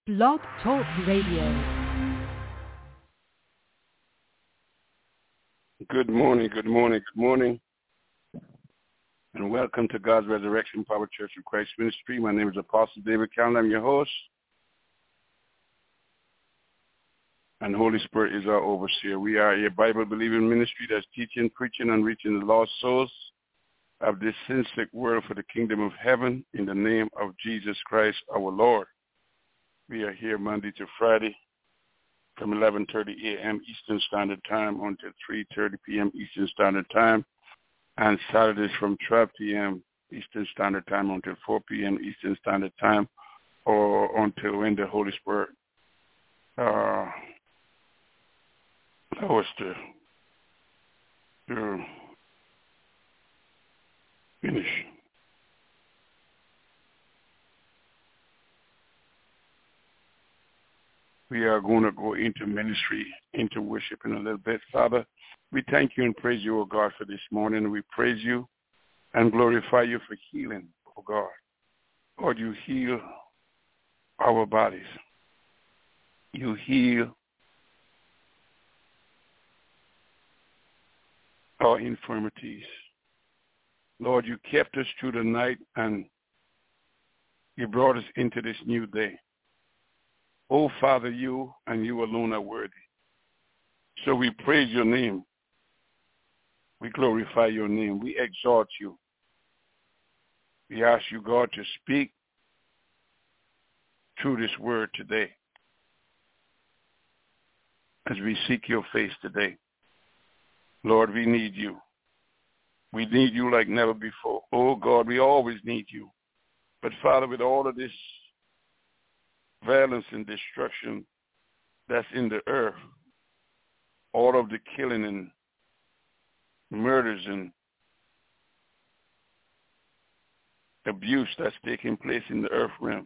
Blog Talk Radio. Good morning, good morning, good morning, and welcome to God's Resurrection Power Church of Christ Ministry. My name is Apostle David Callen. I'm your host, and Holy Spirit is our overseer. We are a Bible-believing ministry that's teaching, preaching, and reaching the lost souls of this sin-sick world for the kingdom of heaven in the name of Jesus Christ our Lord. We are here Monday to Friday from 11:30 a.m. Eastern Standard Time until 3:30 p.m. Eastern Standard Time, and Saturdays from 12 p.m. Eastern Standard Time until 4 p.m. Eastern Standard Time, or until when the Holy Spirit allows us to finish. We are going to go into ministry, into worship in a little bit. Father, we thank you and praise you, O God, for this morning. We praise you and glorify you for healing, O God. Lord, you heal our bodies. You heal our infirmities. Lord, you kept us through the night and you brought us into this new day. Oh, Father, you and you alone are worthy. So we praise your name. We glorify your name. We exalt you. We ask you, God, to speak through this word today as we seek your face today. Lord, we need you. We need you like never before. Oh, God, we always need you. But, Father, with all of this violence and destruction that's in the earth, all of the killing and murders and abuse that's taking place in the earth realm,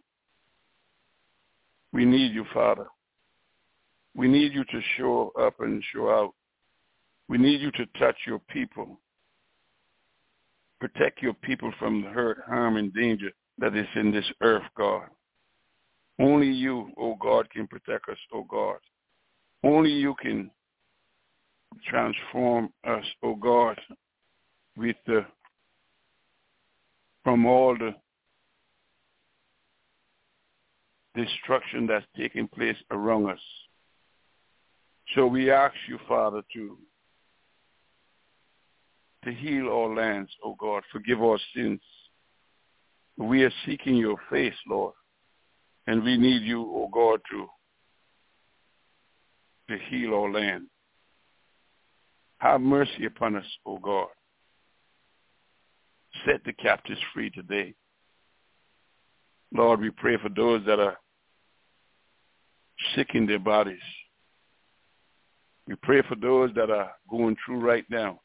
we need you, Father. We need you to show up and show out. We need you to touch your people. Protect your people from the hurt, harm, and danger that is in this earth, God. Only you, oh God, can protect us, oh God. Only you can transform us, oh God, from all the destruction that's taking place around us. So we ask you, Father, to heal our lands, oh God. Forgive our sins. We are seeking your face, Lord. And we need you, oh God, to heal our land. Have mercy upon us, oh God. Set the captives free today. Lord, we pray for those that are sick in their bodies. We pray for those that are going through right now.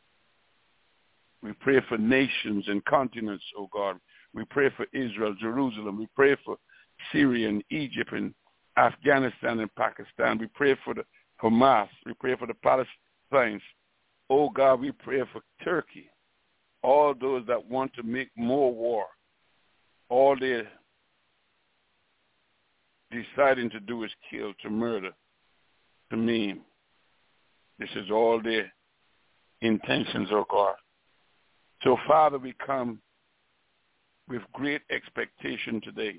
We pray for nations and continents, oh God. We pray for Israel, Jerusalem. We pray for Syria and Egypt and Afghanistan and Pakistan. We pray for the Hamas. We pray for the Palestinians. Oh God, we pray for Turkey. All those that want to make more war. All they're deciding to do is kill, to murder, to maim. This is all their intentions, oh God. So Father, we come with great expectation today.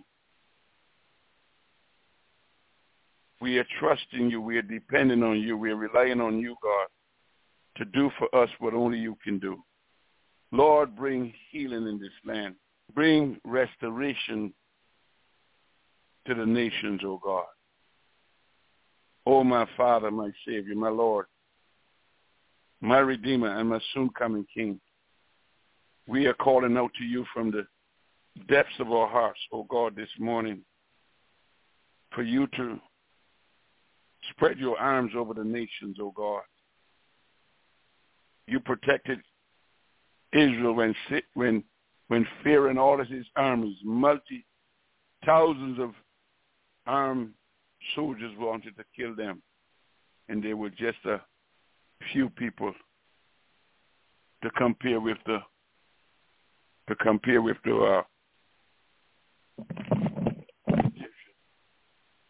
We are trusting you. We are depending on you. We are relying on you, God, to do for us what only you can do. Lord, bring healing in this land. Bring restoration to the nations, oh God. Oh, my Father, my Savior, my Lord, my Redeemer, and my soon-coming King. We are calling out to you from the depths of our hearts, oh God, this morning, for you to spread your arms over the nations, oh God. You protected Israel when Pharaoh and all of his armies, thousands of armed soldiers wanted to kill them, and they were just a few people to compare with the Egyptians.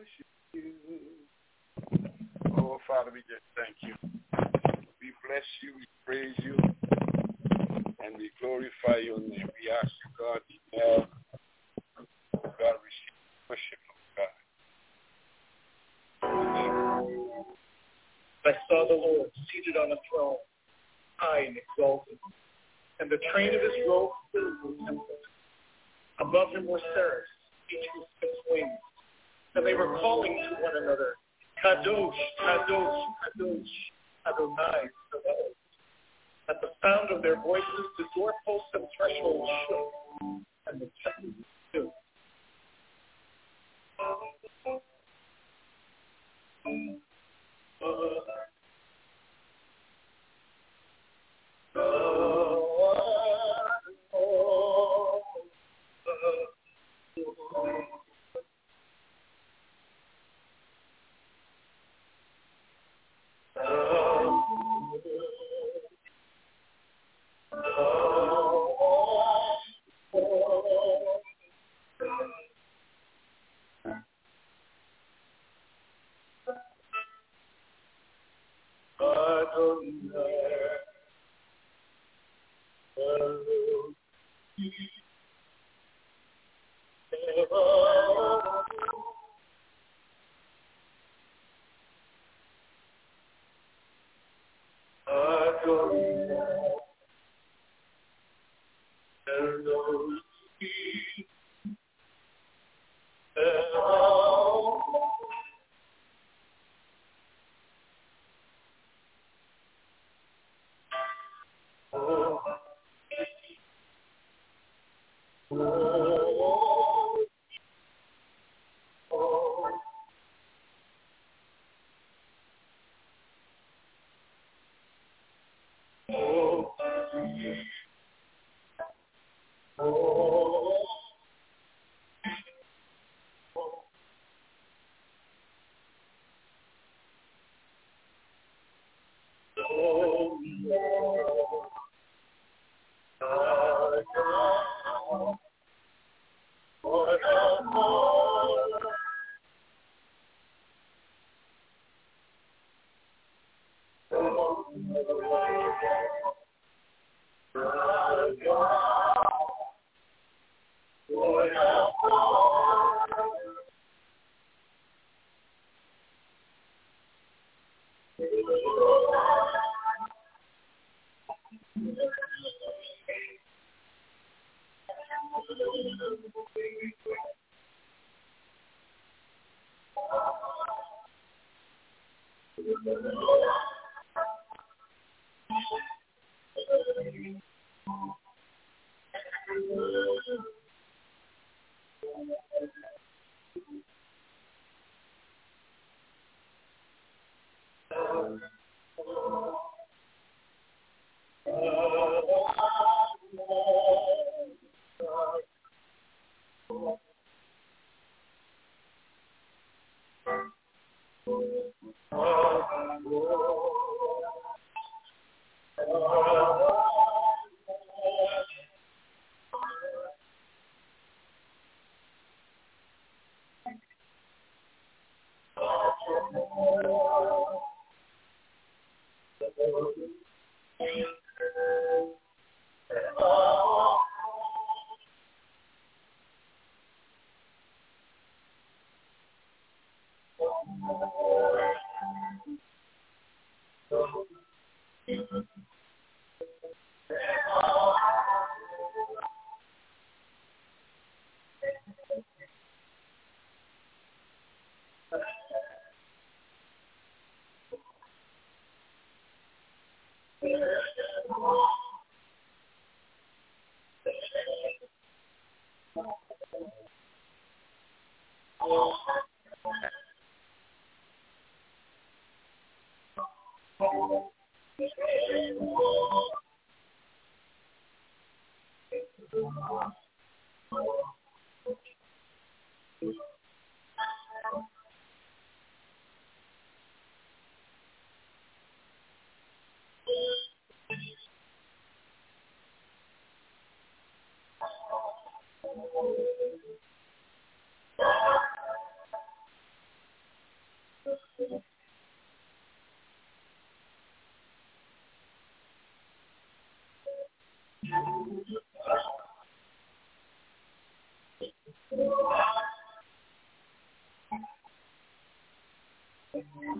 worship you. Oh, Father, we just thank you. We bless you, we praise you, and we glorify your name. We ask you, God, now, God, receive worship from God. I saw the Lord seated on a throne, high and exalted, and the train of his robe filled the temple. Above him were seraphs, each with 6 wings, and they were calling to one another, Kadosh, Kadosh, Kadosh, Adonai Sabaoth. At the sound of their voices, the doorposts and thresholds shook, and the temple stood.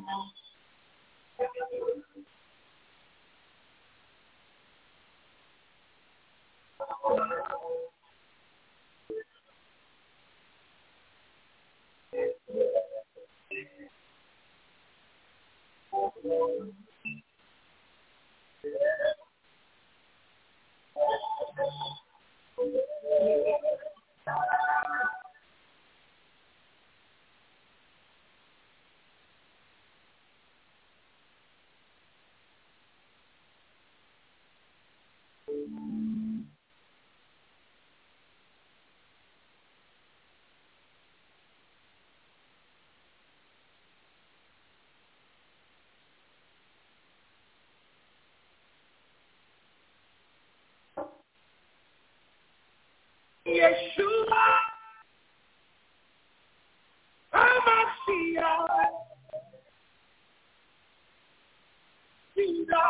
Yeshua, Amasia, Sina,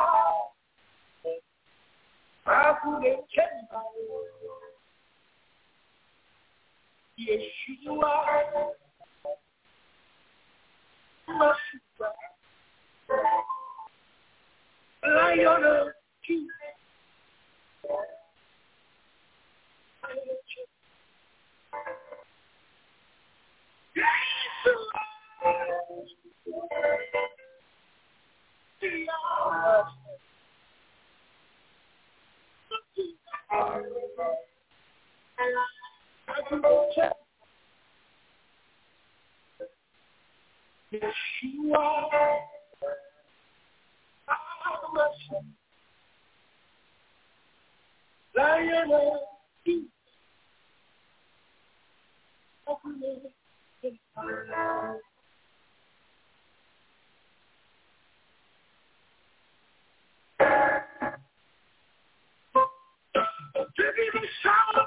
Akudekemba, Yeshua, Masuka, Lion of Judah. Yeshua, Lion of Judah. Give me shout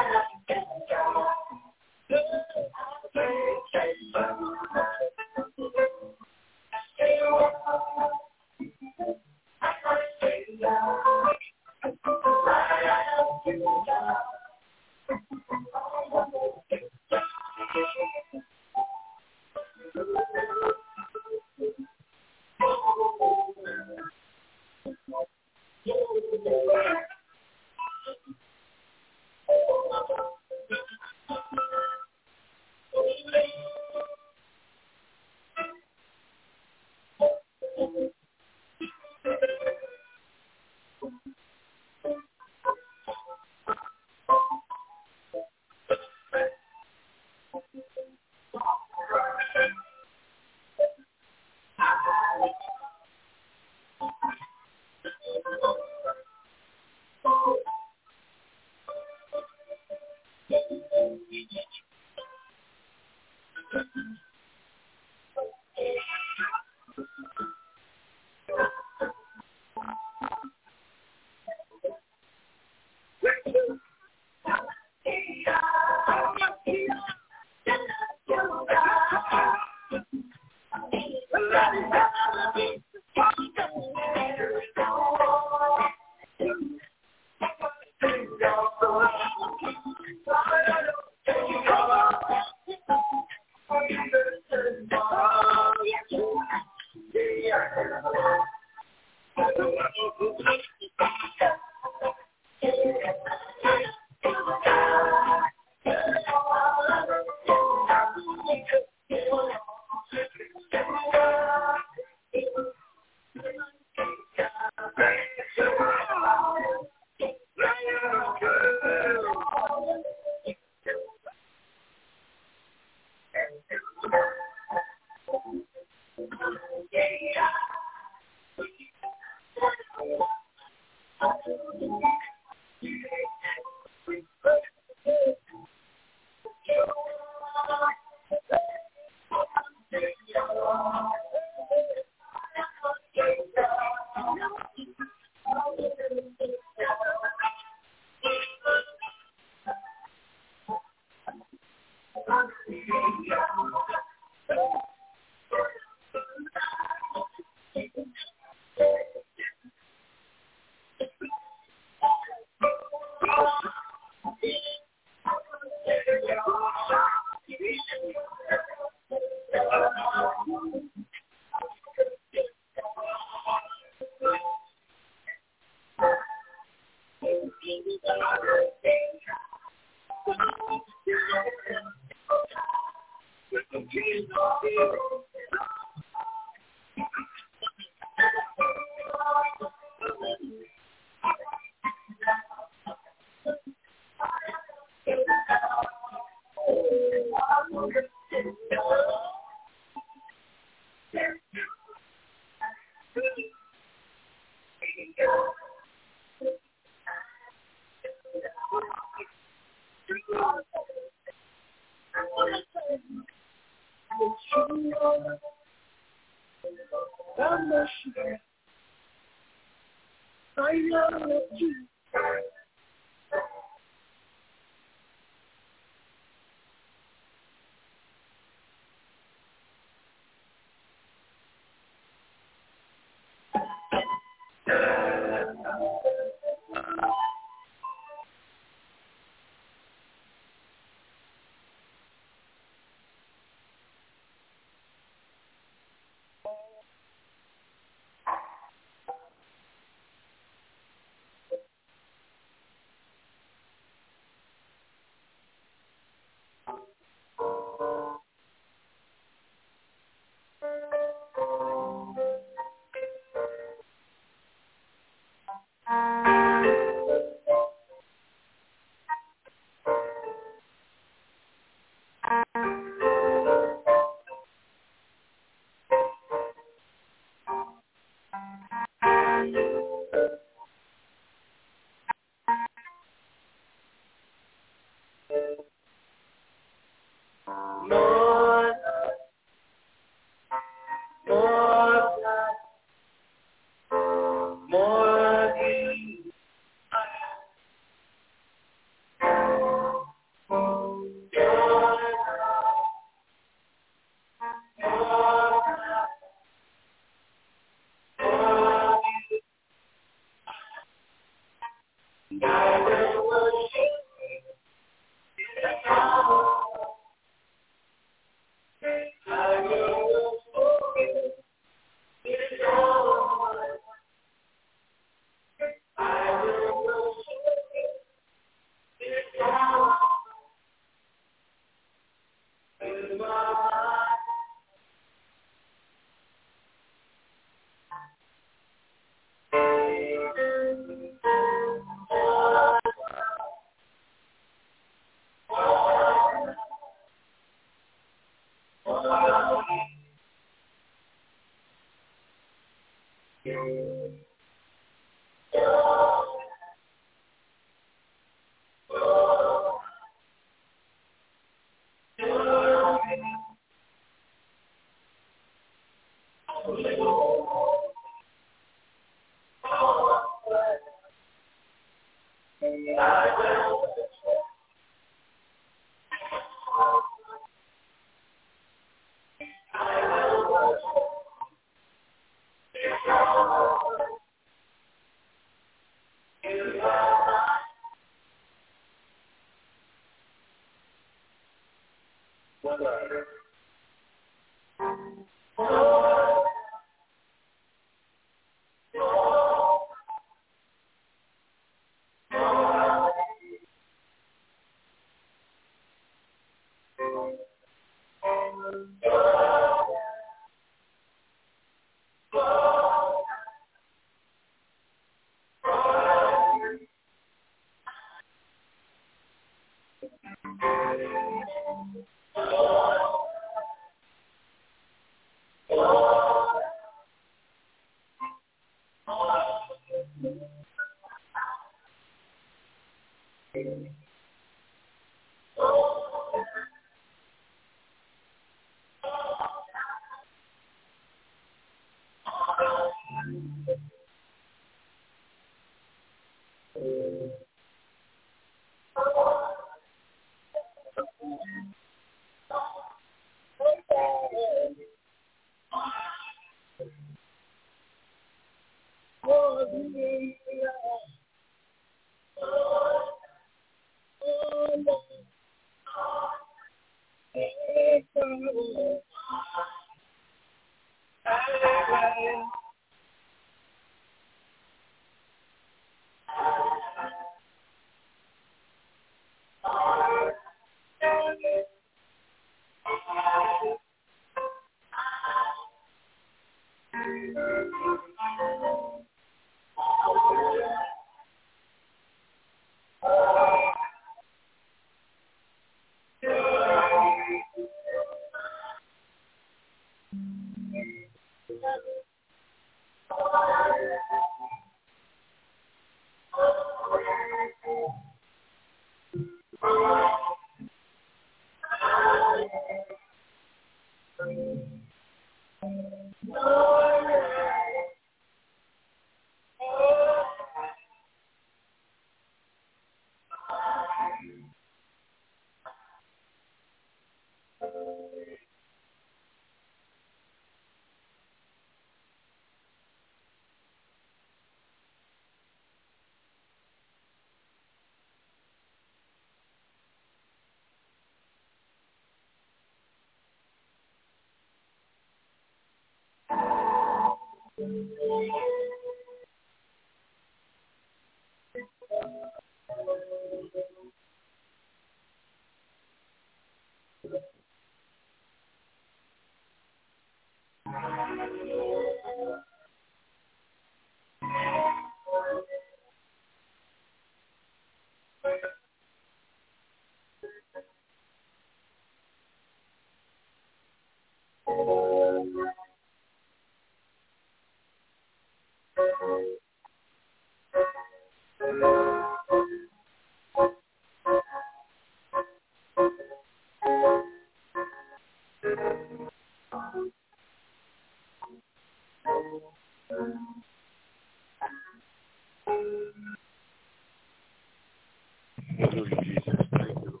Hallelujah, Jesus. Thank you.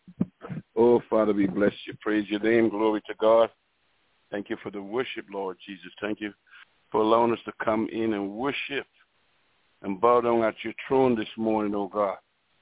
Oh, Father, we bless you. Praise your name. Glory to God. Thank you for the worship, Lord Jesus. Thank you for allowing us to come in and worship and bow down at your throne this morning, oh God.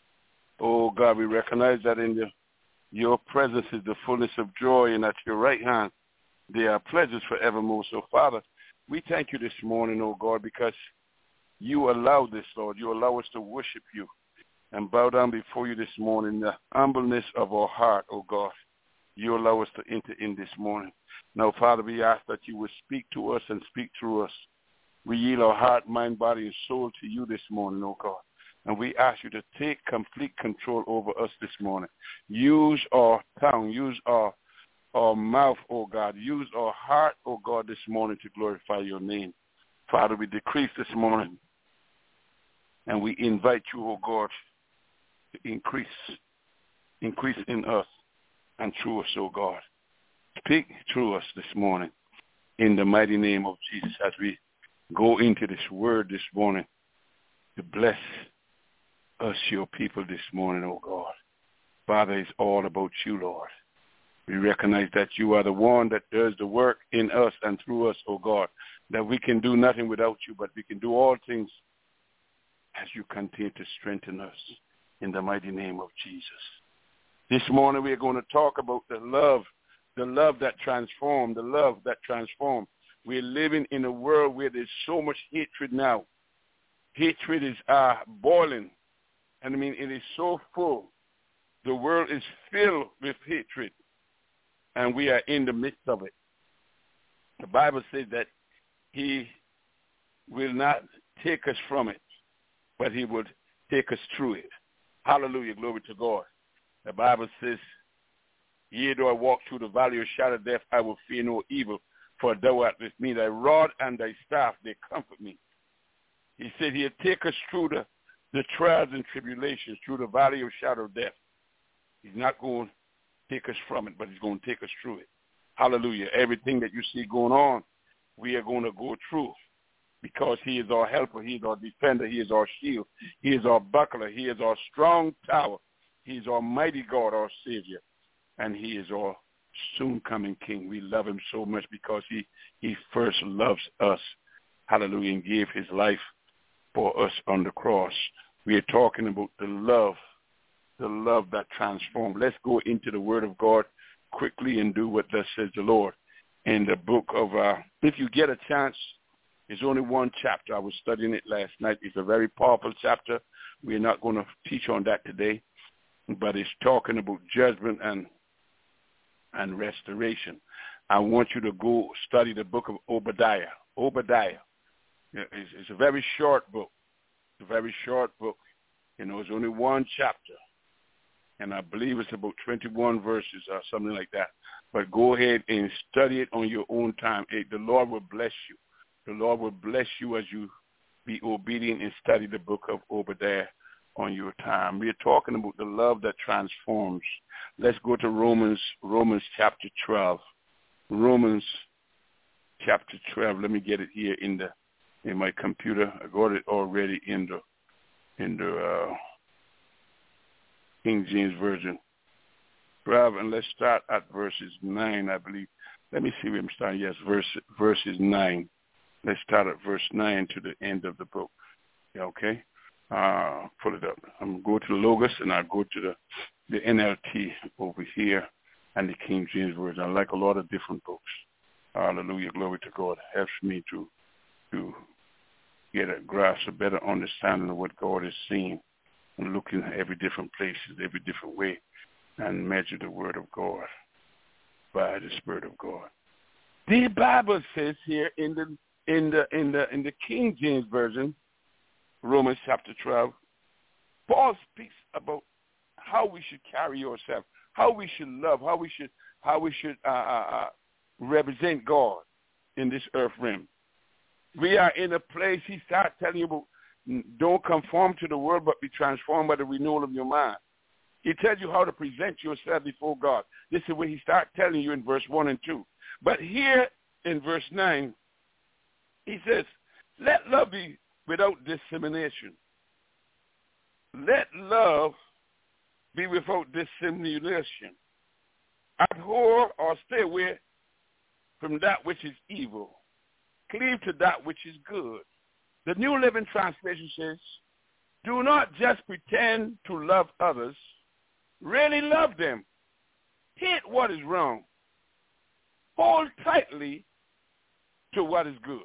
Oh, God, we recognize that in your presence is the fullness of joy, and at your right hand there are pleasures forevermore. So, Father, we thank you this morning, oh God, because you allow this, Lord. You allow us to worship you and bow down before you this morning, the humbleness of our heart, oh God. You allow us to enter in this morning. Now, Father, we ask that you would speak to us and speak through us. We yield our heart, mind, body, and soul to you this morning, oh God. And we ask you to take complete control over us this morning. Use our tongue, use our mouth, oh God. Use our heart, oh God, this morning to glorify your name. Father, we decrease this morning, and we invite you, oh God, to increase in us and through us, oh God. Speak through us this morning in the mighty name of Jesus as we go into this word this morning to bless us, your people, this morning, oh God. Father, it's all about you, Lord. We recognize that you are the one that does the work in us and through us, oh God, that we can do nothing without you, but we can do all things as you continue to strengthen us in the mighty name of Jesus. This morning we are going to talk about the love that transforms, the love that transforms. We're living in a world where there's so much hatred now. Hatred is boiling. And I mean, it is so full. The world is filled with hatred, and we are in the midst of it. The Bible says that he will not take us from it, but he would take us through it. Hallelujah, glory to God. The Bible says, yea, though I walk through the valley of shadow of death, I will fear no evil, for thou art with me. Thy rod and thy staff, they comfort me. He said he'll take us through the trials and tribulations, through the valley of shadow of death. He's not going to take us from it, but he's going to take us through it. Hallelujah. Everything that you see going on, we are going to go through because he is our helper. He is our defender. He is our shield. He is our buckler. He is our strong tower. He is our mighty God, our Savior. And he is our soon-coming King. We love him so much because he first loves us. Hallelujah. And gave his life for us on the cross. We are talking about the love that transforms. Let's go into the Word of God quickly and do what thus says the Lord. In the book of, if you get a chance, there's only one chapter. I was studying it last night. It's a very powerful chapter. We're not going to teach on that today, but it's talking about judgment and restoration. I want you to go study the book of Obadiah. Obadiah. It's a very short book. It's a very short book. You know, it's only one chapter. And I believe it's about 21 verses or something like that. But go ahead and study it on your own time. The Lord will bless you. The Lord will bless you as you be obedient and study the book of Obadiah on your time. We are talking about the love that transforms. Let's go to Romans chapter 12. Romans chapter 12. Let me get it here in my computer. I got it already in the King James Version. 12, and let's start at verses 9, I believe. Let me see where I'm starting. Yes, verses 9. Let's start at verse 9 to the end of the book. Yeah, okay? Pull it up. I'm going to go to the Logos, and I'll go to the NLT over here and the King James Version. I like a lot of different books. Hallelujah, glory to God. Helps me to get a grasp, a better understanding of what God is saying and looking at every different places, every different way, and measure the Word of God by the Spirit of God. The Bible says here in the King James Version, Romans chapter 12, Paul speaks about how we should carry ourselves, how we should love, how we should represent God in this earth realm. We are in a place, he starts telling you about, don't conform to the world, but be transformed by the renewal of your mind. He tells you how to present yourself before God. This is what he starts telling you in verse 1 and 2. But here in verse 9, he says, let love be without dissimulation. Let love be without dissimulation. Abhor or stay away from that which is evil. Cleave to that which is good. The New Living Translation says, do not just pretend to love others. Really love them. Hate what is wrong. Hold tightly to what is good.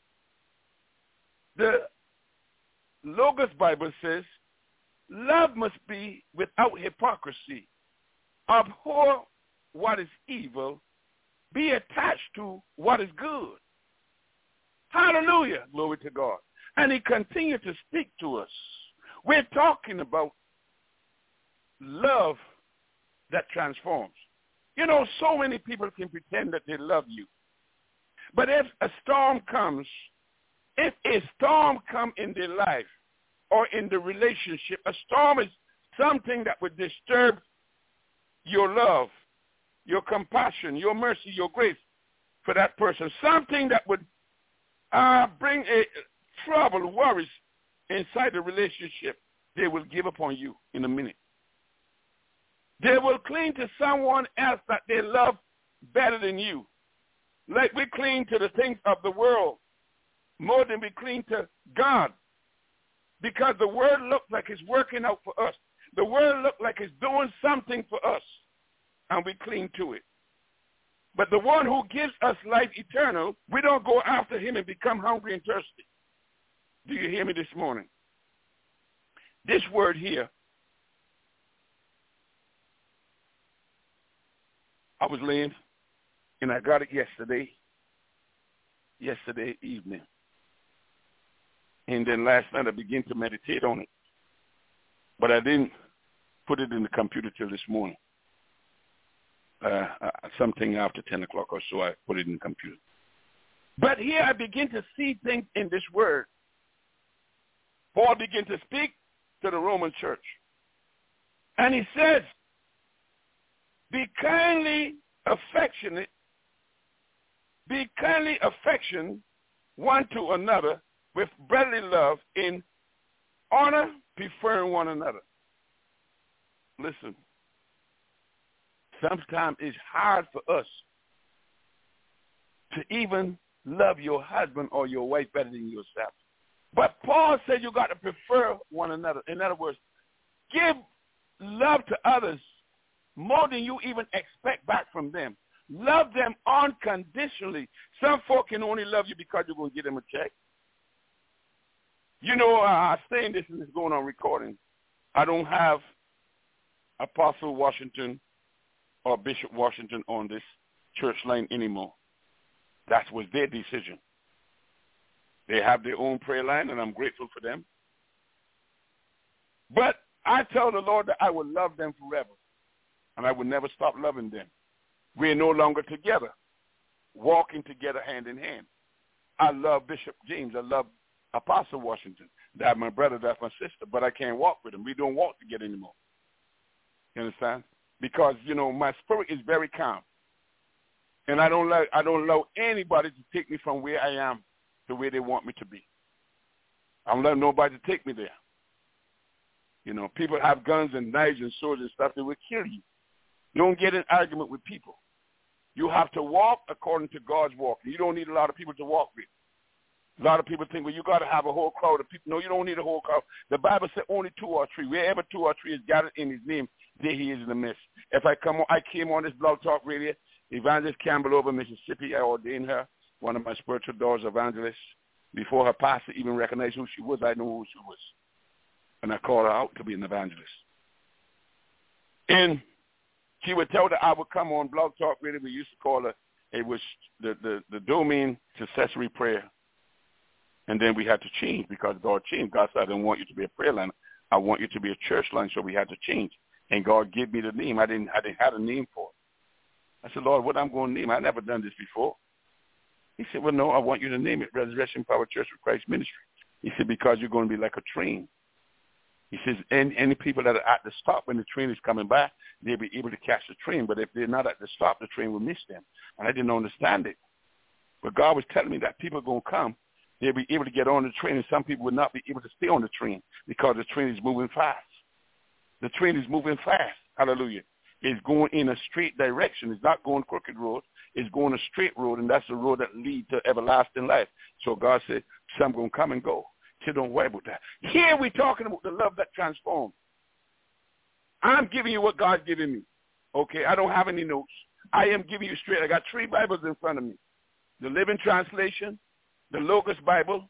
The Logos Bible says, love must be without hypocrisy. Abhor what is evil. Be attached to what is good. Hallelujah. Glory to God. And he continued to speak to us. We're talking about love that transforms. You know, so many people can pretend that they love you. But if a storm comes in their life or in the relationship, a storm is something that would disturb your love, your compassion, your mercy, your grace for that person. Something that would bring trouble, worries inside the relationship. They will give up on you in a minute. They will cling to someone else that they love better than you. Like we cling to the things of the world more than we cling to God. Because the world looks like it's working out for us. The world looks like it's doing something for us. And we cling to it. But the one who gives us life eternal, we don't go after him and become hungry and thirsty. Do you hear me this morning? This word here, I was laying, and I got it yesterday evening. And then last night I began to meditate on it. But I didn't put it in the computer till this morning. Something after 10 o'clock or so, I put it in the computer. But here I begin to see things in this word Paul began to speak to the Roman church. And he says, be kindly affectionate one to another with brotherly love, in honor, preferring one another. Listen, sometimes it's hard for us to even love your husband or your wife better than yourself. But Paul said you got to prefer one another. In other words, give love to others more than you even expect back from them. Love them unconditionally. Some folk can only love you because you're going to give them a check. You know, I'm saying this and it's going on recording. I don't have Apostle Washington or Bishop Washington on this church line anymore. That was their decision. They have their own prayer line, and I'm grateful for them. But I tell the Lord that I will love them forever, and I will never stop loving them. We're no longer together, walking together hand in hand. I love Bishop James. I love Apostle Washington. That's my brother, that's my sister, but I can't walk with them. We don't walk together anymore. You understand? Because, you know, my spirit is very calm. And I don't allow anybody to take me from where I am to where they want me to be. I don't let nobody to take me there. You know, people have guns and knives and swords and stuff that will kill you. You don't get in an argument with people. You have to walk according to God's walk. You don't need a lot of people to walk with. A lot of people think, well, you got to have a whole crowd of people. No, you don't need a whole crowd. The Bible said only 2 or 3. Wherever 2 or 3 is gathered in his name, there he is in the midst. If I came on this Blog Talk Radio, Evangelist Campbell over Mississippi, I ordained her, one of my spiritual daughters, evangelist. Before her pastor even recognized who she was, I knew who she was. And I called her out to be an evangelist. And she would tell that I would come on Blog Talk Radio. We used to call her, it was the domain successory prayer. And then we had to change because God changed. God said, I didn't want you to be a prayer line. I want you to be a church line, so we had to change. And God gave me the name. I didn't have a name for it. I said, Lord, what I'm going to name? I've never done this before. He said, well, no, I want you to name it Resurrection Power Church of Christ Ministry. He said, because you're going to be like a train. He says, any people that are at the stop when the train is coming by, they'll be able to catch the train. But if they're not at the stop, the train will miss them. And I didn't understand it. But God was telling me that people are going to come. They'll be able to get on the train, and some people will not be able to stay on the train because the train is moving fast. The train is moving fast. Hallelujah. It's going in a straight direction. It's not going crooked road. It's going a straight road, and that's the road that leads to everlasting life. So God said, some going to come and go. So don't worry about that. Here we're talking about the love that transforms. I'm giving you what God's giving me. Okay, I don't have any notes. I am giving you straight. I got 3 Bibles in front of me. The Living Translation, the Logos Bible,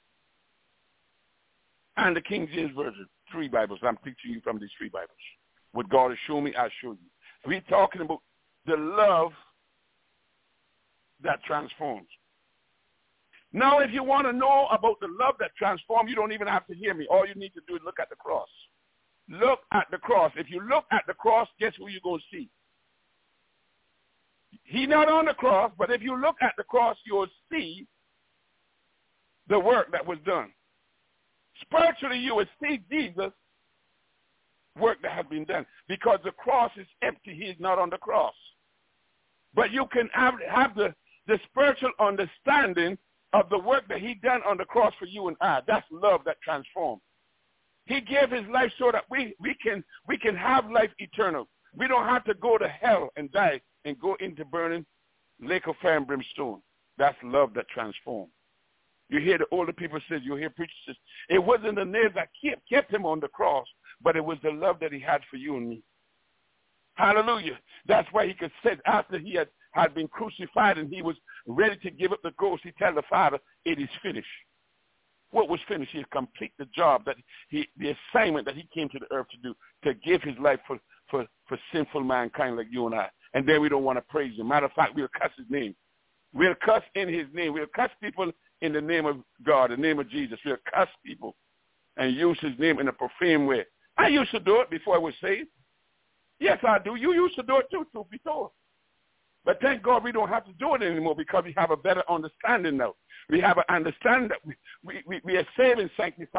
and the King James Version. 3 Bibles. I'm teaching you from these 3 Bibles. What God has shown me, I'll show you. We're talking about the love that transforms. Now, if you want to know about the love that transforms, you don't even have to hear me. All you need to do is look at the cross. Look at the cross. If you look at the cross, guess who you're going to see? He's not on the cross, but if you look at the cross, you'll see the work that was done. Spiritually, you will see Jesus' work that has been done because the cross is empty. He is not on the cross. But you can have the spiritual understanding of the work that he done on the cross for you and I. That's love that transforms. He gave his life so that we can have life eternal. We don't have to go to hell and die and go into burning lake of fire and brimstone. That's love that transforms. You hear the older people say, you hear preachers say, it wasn't the nails that kept him on the cross, but it was the love that he had for you and me. Hallelujah. That's why he could say after he had been crucified and he was ready to give up the ghost, he told the Father, it is finished. What was finished? He had completed the job, the assignment that he came to the earth to do, to give his life for sinful mankind like you and I. And then we don't want to praise him. Matter of fact, we'll cuss his name. We'll cuss in his name. We'll cuss people in the name of God, the name of Jesus. We'll cuss people and use his name in a profane way. I used to do it before I was saved. Yes, I do. You used to do it too, truth be told. But thank God we don't have to do it anymore because we have a better understanding now. We have an understanding that we are saved and sanctified,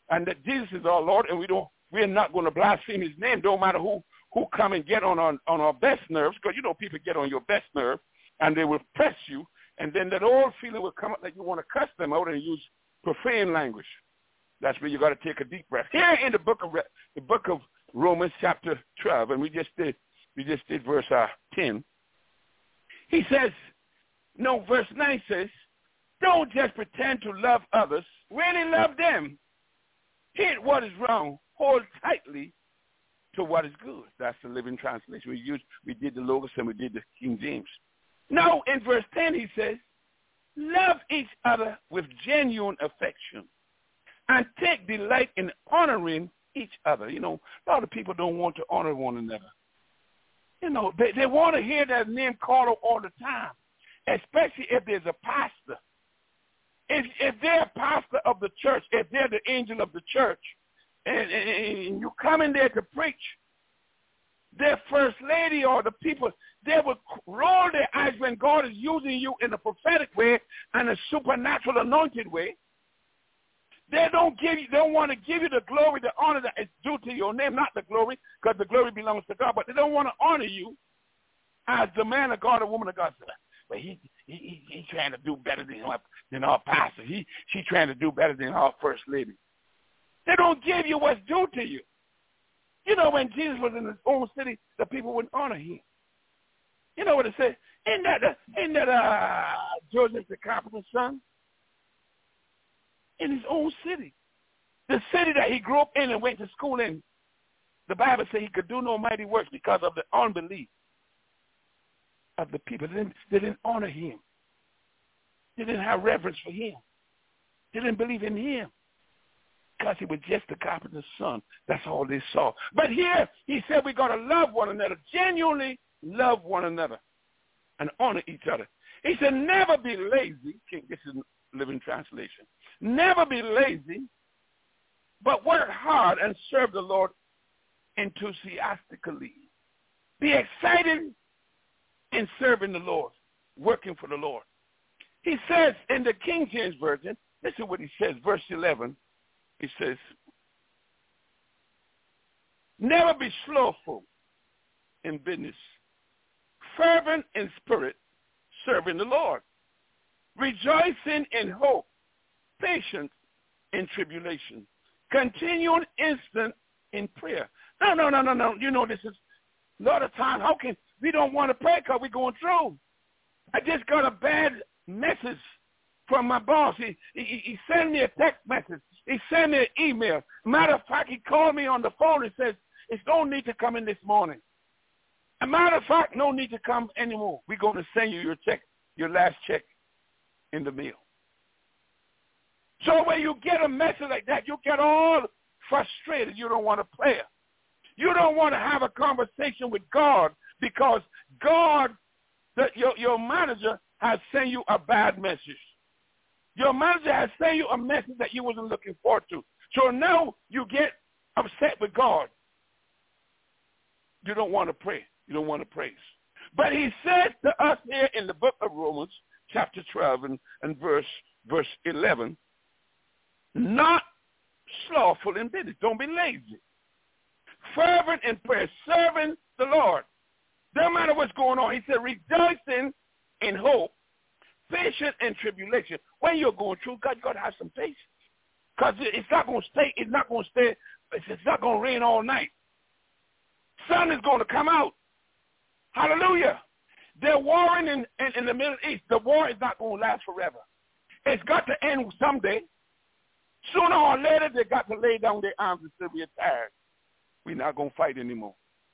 and that Jesus is our Lord, and we're not going to blaspheme his name. Don't matter who come and get on our best nerves, because people get on your best nerve, and they will press you, and then that old feeling will come up that you want to cuss them out and use profane language. That's where you got to take a deep breath. Here in the book of Romans chapter 12, and we just did verse 10. He says, verse 9 says, don't just pretend to love others. Really love them. Hate what is wrong. Hold tightly to what is good. That's the Living Translation. We did the Logos and we did the King James. Now, in verse 10, he says, love each other with genuine affection and take delight in honoring each other. A lot of people don't want to honor one another. They want to hear their name called out all the time, especially if there's a pastor. If they're a pastor of the church, if they're the angel of the church, and you come in there to preach, their first lady or the people, they will roll their eyes when God is using you in a prophetic way and a supernatural anointed way. They don't want to give you the glory, the honor that is due to your name, not the glory, because the glory belongs to God, but they don't want to honor you as the man of God or woman of God. But he's trying to do better than our pastor. She's trying to do better than our first lady. They don't give you what's due to you. When Jesus was in his own city, the people wouldn't honor him. You know what it says? Ain't that Joseph the carpenter's son? In his own city. The city that he grew up in and went to school in. The Bible says he could do no mighty works because of the unbelief of the people. They didn't honor him. They didn't have reverence for him. They didn't believe in him because he was just the carpenter's son. That's all they saw. But here he said we got to love one another, genuinely love one another, and honor each other. He said never be lazy. This is Living Translation. Never be lazy, but work hard and serve the Lord enthusiastically. Be excited in serving the Lord, working for the Lord. He says in the King James Version, listen what he says, verse 11. He says, never be slothful in business, fervent in spirit, serving the Lord, rejoicing in hope, patient in tribulation, continuing instant in prayer. No. This is a lot of time. How can we don't want to pray because we're going through? I just got a bad message from my boss. He sent me a text message. He sent me an email. Matter of fact, he called me on the phone and says, it's no need to come in this morning. A matter of fact, no need to come anymore. We're going to send you your check, your last check in the mail. So when you get a message like that, you get all frustrated. You don't want to pray. You don't want to have a conversation with God because God, your manager, has sent you a bad message. Your manager has sent you a message that you wasn't looking forward to. So now you get upset with God. You don't want to pray. You don't want to praise. But he says to us here in the book of Romans, chapter 12 and verse 11, not slothful in business. Don't be lazy. Fervent in prayer, serving the Lord. No matter what's going on. He said, rejoicing in hope, patient in tribulation. When you're going through, God, you got to have some patience. Because it's not going to stay. It's not going to rain all night. Sun is going to come out. Hallelujah. They're warring in the Middle East. The war is not going to last forever. It's got to end someday. Sooner or later, they got to lay down their arms and say, we're tired. We're not going to fight anymore.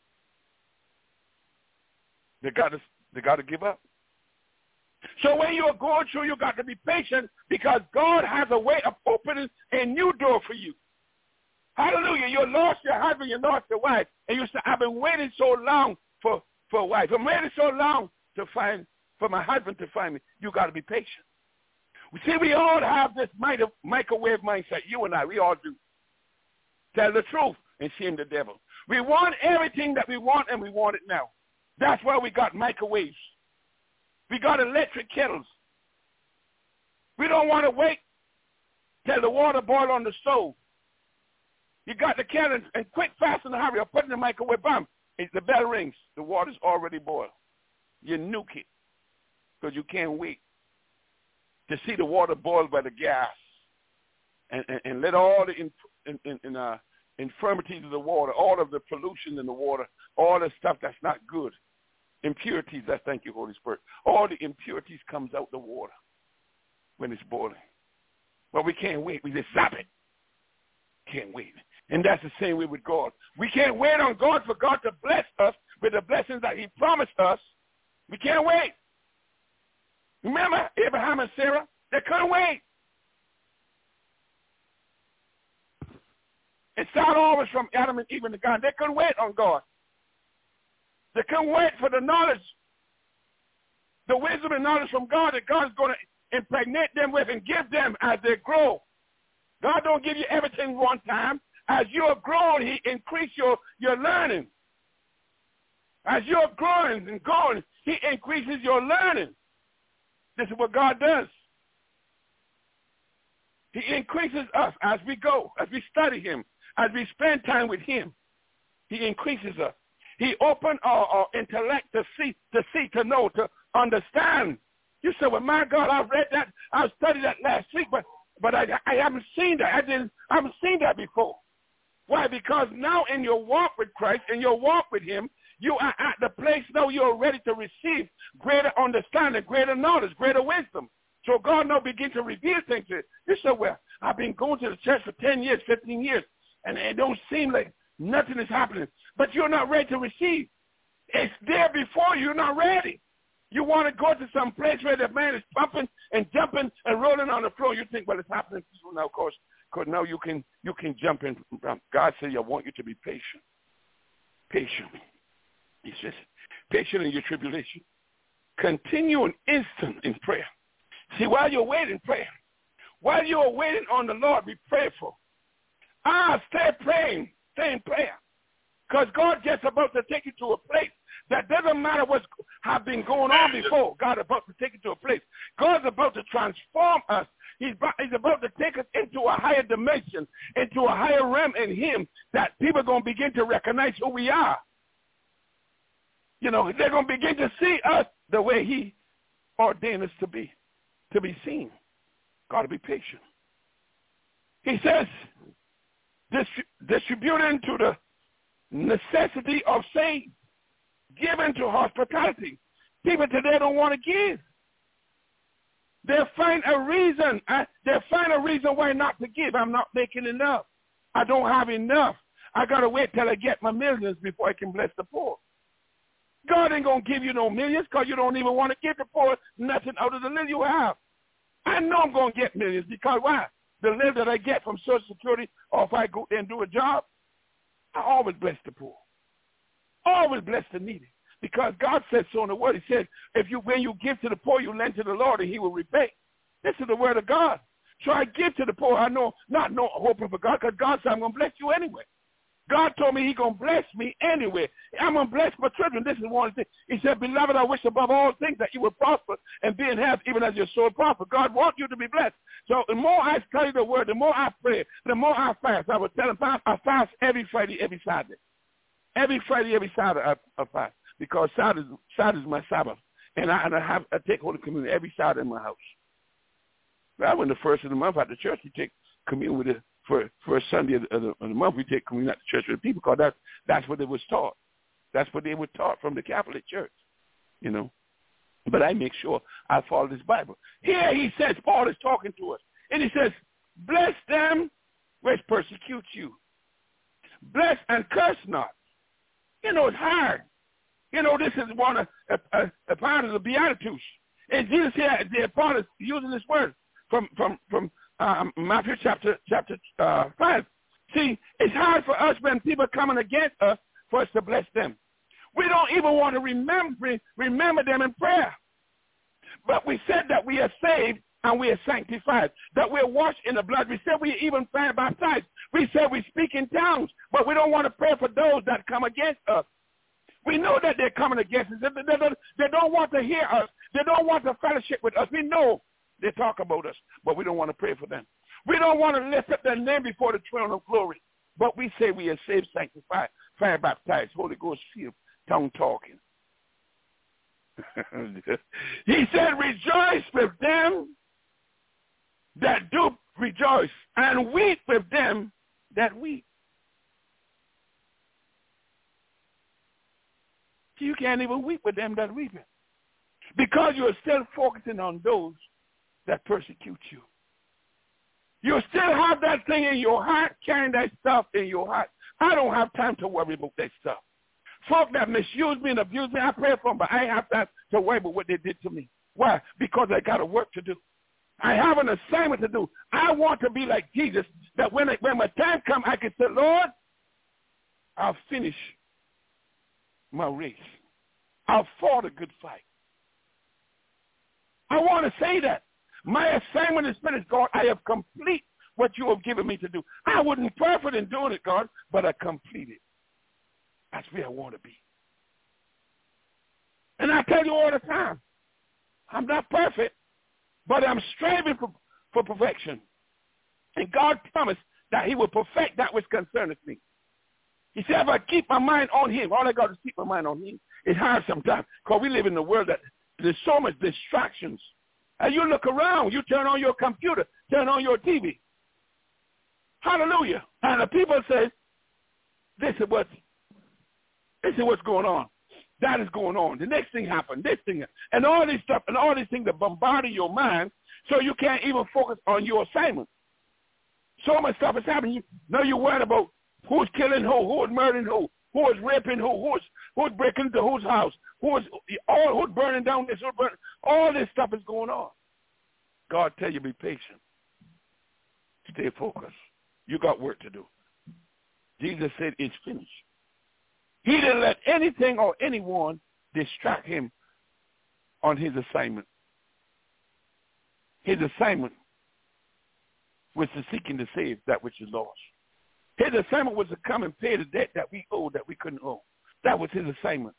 They got to give up. So when you're going through, you got to be patient because God has a way of opening a new door for you. Hallelujah. You lost your husband, you lost your wife, and you say, I've been waiting so long for a wife. I'm waiting so long for my husband to find me. You got to be patient. See, we all have this microwave mindset. You and I, we all do. Tell the truth and shame the devil. We want everything that we want, and we want it now. That's why we got microwaves. We got electric kettles. We don't want to wait till the water boils on the stove. You got the can and quick, fast, and hurry. Or put it in the microwave, bam. The bell rings and quick, fast, and hurry. Or put it in the microwave, bam. The bell rings. The water's already boiled. You nuke it because you can't wait to see the water boil by the gas and let all the infirmities of the water, all of the pollution in the water, all the stuff that's not good, impurities, thank you, Holy Spirit, all the impurities comes out the water when it's boiling. But we can't wait. We just stop it. Can't wait. And that's the same way with God. We can't wait on God for God to bless us with the blessings that he promised us. We can't wait. Remember Abraham and Sarah? They couldn't wait. It started always from Adam and Eve and God. They couldn't wait on God. They couldn't wait for the knowledge, the wisdom and knowledge from God that God is going to impregnate them with and give them as they grow. God don't give you everything one time. As you're growing, he increases your learning. As you're growing and going, he increases your learning. This is what God does. He increases us as we go, as we study him, as we spend time with him. He increases us. He opened our intellect to see, to know, to understand. You say, well, my God, I've read that, I've studied that last week, but I haven't seen that. I haven't seen that before. Why? Because now in your walk with Christ, in your walk with him, you are at the place now you're ready to receive greater understanding, greater knowledge, greater wisdom. So God now begins to reveal things to you. You say, well, I've been going to the church for 10 years, 15 years, and it don't seem like nothing is happening. But you're not ready to receive. It's there before you. You're not ready. You want to go to some place where the man is pumping and jumping and rolling on the floor. You think, well, it's happening now, of course, because now you can jump in. God said, I want you to be patient. Patient. He says, patient in your tribulation. Continue an instant in prayer. See, while you're waiting, pray. While you're waiting on the Lord, be prayerful. Stay praying. Stay in prayer. Because God just about to take you to a place that doesn't matter what's have been going on before. God is about to take you to a place. God's about to transform us. He's about to take us into a higher dimension, into a higher realm in him that people are going to begin to recognize who we are. You know, they're going to begin to see us the way he ordained us to be seen. Got to be patient. He says, distributing to the necessity of saints, given to hospitality. People today don't want to give. They'll find a reason. Why not to give. I'm not making enough. I don't have enough. I got to wait till I get my millions before I can bless the poor. God ain't going to give you no millions because you don't even want to give the poor nothing out of the little you have. I know I'm going to get millions because why? The little that I get from Social Security or if I go there and do a job, I always bless the poor. Always bless the needy. Because God said so in the word. He said, when you give to the poor, you lend to the Lord and he will repay. This is the word of God. So I give to the poor. I know, not hoping for God, because God said I'm going to bless you anyway. God told me he's going to bless me anyway. I'm going to bless my children. This is one of the things. He said, beloved, I wish above all things that you would prosper and be in health even as your soul prosper. God wants you to be blessed. So the more I study the word, the more I pray, the more I fast. I would tell him, I fast every Friday, every Saturday. Every Friday, every Saturday I fast. Because Saturday is my Sabbath. And I take Holy Communion every Saturday in my house. Well, when the first of the month at the church, we take communion with the first Sunday of the month, we take communion at the church with the people, because that's what they was taught. That's what they were taught from the Catholic Church, you know. But I make sure I follow this Bible. Here he says, Paul is talking to us, and he says, bless them which persecute you. Bless and curse not. You know, it's hard. You know, this is a part of the Beatitudes. And Jesus here, the apostle is using this word from Matthew chapter 5. See, it's hard for us when people are coming against us for us to bless them. We don't even want to remember them in prayer. But we said that we are saved and we are sanctified, that we are washed in the blood. We said we are even baptized. We said we speak in tongues, but we don't want to pray for those that come against us. We know that they're coming against us. They don't want to hear us. They don't want to fellowship with us. We know they talk about us, but we don't want to pray for them. We don't want to lift up their name before the throne of glory. But we say we are saved, sanctified, fire baptized, Holy Ghost filled, tongue talking. He said, rejoice with them that do rejoice, and weep with them that weep. You can't even weep with them that weep, because you're still focusing on those that persecute you. You still have that thing in your heart, carrying that stuff in your heart. I don't have time to worry about that stuff. Folk that misuse me and abuse me, I pray for them, but I ain't have time to worry about what they did to me. Why? Because I got a work to do. I have an assignment to do. I want to be like Jesus, that when my time comes, I can say, Lord, I'll finish my race. I'll fought a good fight. I want to say that. My assignment is finished, God. I have complete what you have given me to do. I wasn't perfect in doing it, God, but I completed. That's where I want to be. And I tell you all the time, I'm not perfect, but I'm striving for perfection. And God promised that he will perfect that which concerneth me. He said, if I keep my mind on him, all I got to keep my mind on him. It's hard sometimes, because we live in a world that there's so much distractions. And you look around, you turn on your computer, turn on your TV. Hallelujah. And the people say, this is what's going on. That is going on. The next thing happened, this thing, and all this stuff, and all these things that bombard your mind, so you can't even focus on your assignment. So much stuff is happening. Now you're worried about who's killing who's murdering who's raping who's breaking into whose house, who's burning down this, all this stuff is going on. God tell you, be patient. Stay focused. You got work to do. Jesus said, it's finished. He didn't let anything or anyone distract him on his assignment. His assignment was to seek and to save that which is lost. His assignment was to come and pay the debt that we owed that we couldn't owe. That was his assignment.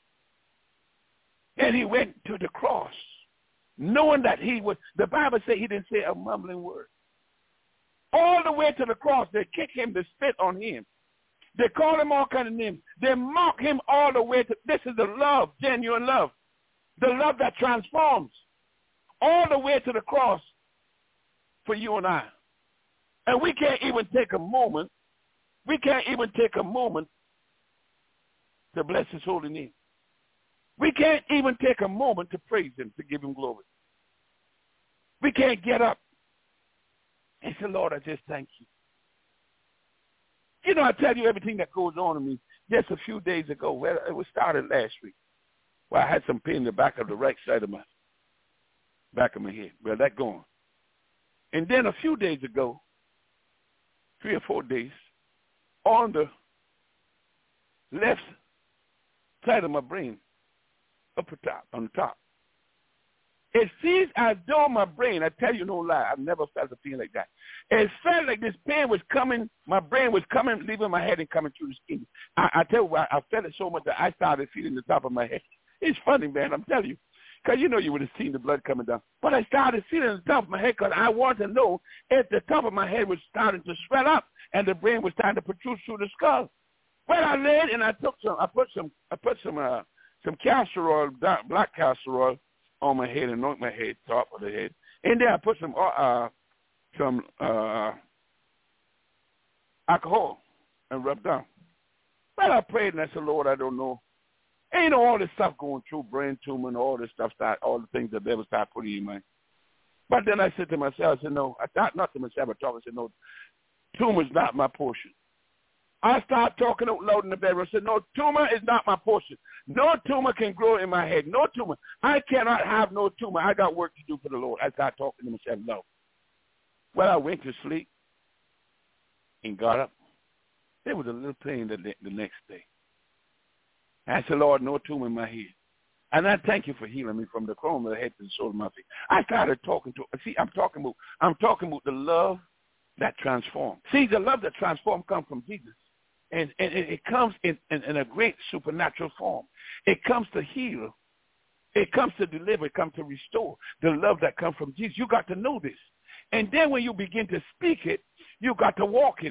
And he went to the cross, knowing that the Bible says he didn't say a mumbling word. All the way to the cross, they kicked him, they spit on him. They call him all kinds of names. They mock him all the way to, this is the love, genuine love. The love that transforms. All the way to the cross for you and I. And we can't even take a moment. We can't even take a moment to bless his holy name. We can't even take a moment to praise him, to give him glory. We can't get up and say, Lord, I just thank you. You know, I tell you everything that goes on in me. Just a few days ago, well, it was started last week, where I had some pain in the back of the right side of my head. Well, that gone. And then a few days ago, 3 or 4 days, on the left side of my brain, on the top. It seems as though my brain, I tell you no lie, I've never felt a feeling like that. It felt like this pain was coming, my brain was coming, leaving my head and coming through the skin. I tell you, I felt it so much that I started feeling the top of my head. It's funny, man, I'm telling you. Because you know you would have seen the blood coming down. But I started feeling the top of my head because I wanted to know if the top of my head was starting to swell up and the brain was starting to protrude through the skull. Well, I laid and I put some castor oil, black castor oil, on my head, anoint my head, top of the head. And then I put some alcohol and rubbed down. Well, I prayed and I said, Lord, I don't know. And you know, all this stuff going through, brain tumor and all this stuff, all the things the devil started putting in mind. But then I said to myself, I said, no, not to myself, I said, no, tumor's not my portion. I started talking out loud in the bedroom. I said, no, tumor is not my portion. No tumor can grow in my head. No tumor. I cannot have no tumor. I got work to do for the Lord. I started talking to myself loud. Well, I went to sleep and got up. There was a little pain the next day. I said, Lord, no tumor in my head. And I thank you for healing me from the crown of the head to the sole of my feet. I started talking to, see, I'm talking about the love that transforms. See, the love that transforms comes from Jesus. And it comes in a great supernatural form. It comes to heal. It comes to deliver. It comes to restore. The love that comes from Jesus. You got to know this. And then when you begin to speak it, you got to walk in it.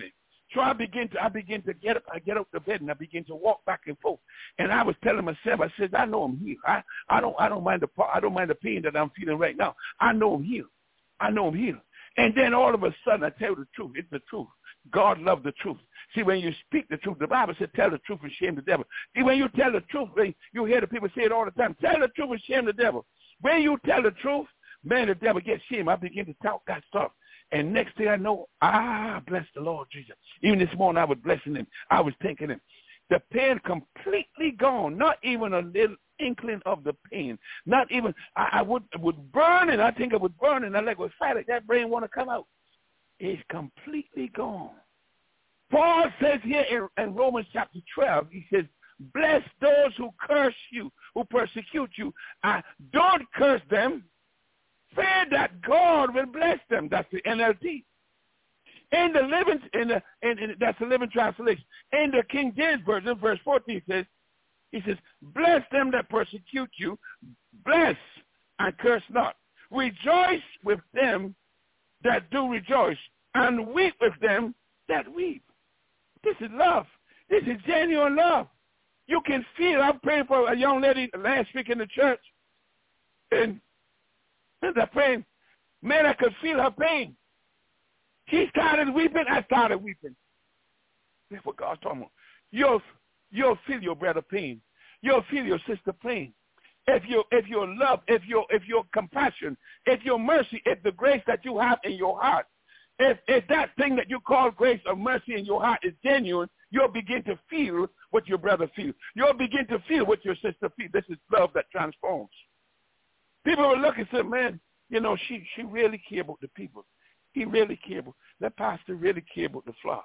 So I begin to get up. I get up to bed and I begin to walk back and forth. And I was telling myself, I said, I know I'm healed. I don't mind the pain that I'm feeling right now. I know I'm healed. I know I'm healed. And then all of a sudden, I tell you the truth. It's the truth. God loves the truth. See, when you speak the truth, the Bible said, tell the truth and shame the devil. See, when you tell the truth, you hear the people say it all the time. Tell the truth and shame the devil. When you tell the truth, man, the devil gets shamed. I begin to talk that stuff. And next thing I know, bless the Lord Jesus. Even this morning, I was blessing him. I was thanking him. The pain completely gone. Not even a little inkling of the pain. Not even, I would burn it. I think it would burn it. I like, well, excited. That brain want to come out. It's completely gone. Paul says here in Romans chapter 12, he says, bless those who curse you, who persecute you. Don't curse them. Pray that God will bless them. That's the NLT. In the living, that's the Living Translation. In the King James Version, verse 14 he says, bless them that persecute you, bless and curse not. Rejoice with them that do rejoice, and weep with them that weep. This is love. This is genuine love. You can feel. I'm praying for a young lady last week in the church, and as I prayed, man, I could feel her pain. She started weeping. I started weeping. That's what God's talking about. You'll feel your brother pain. You'll feel your sister pain. If your love, if your compassion, if your mercy, if the grace that you have in your heart, if that thing that you call grace or mercy in your heart is genuine, you'll begin to feel what your brother feels. You'll begin to feel what your sister feels. This is love that transforms. People will look and say, man, she really cares about the people. He really cares about, that pastor really cares about the flock.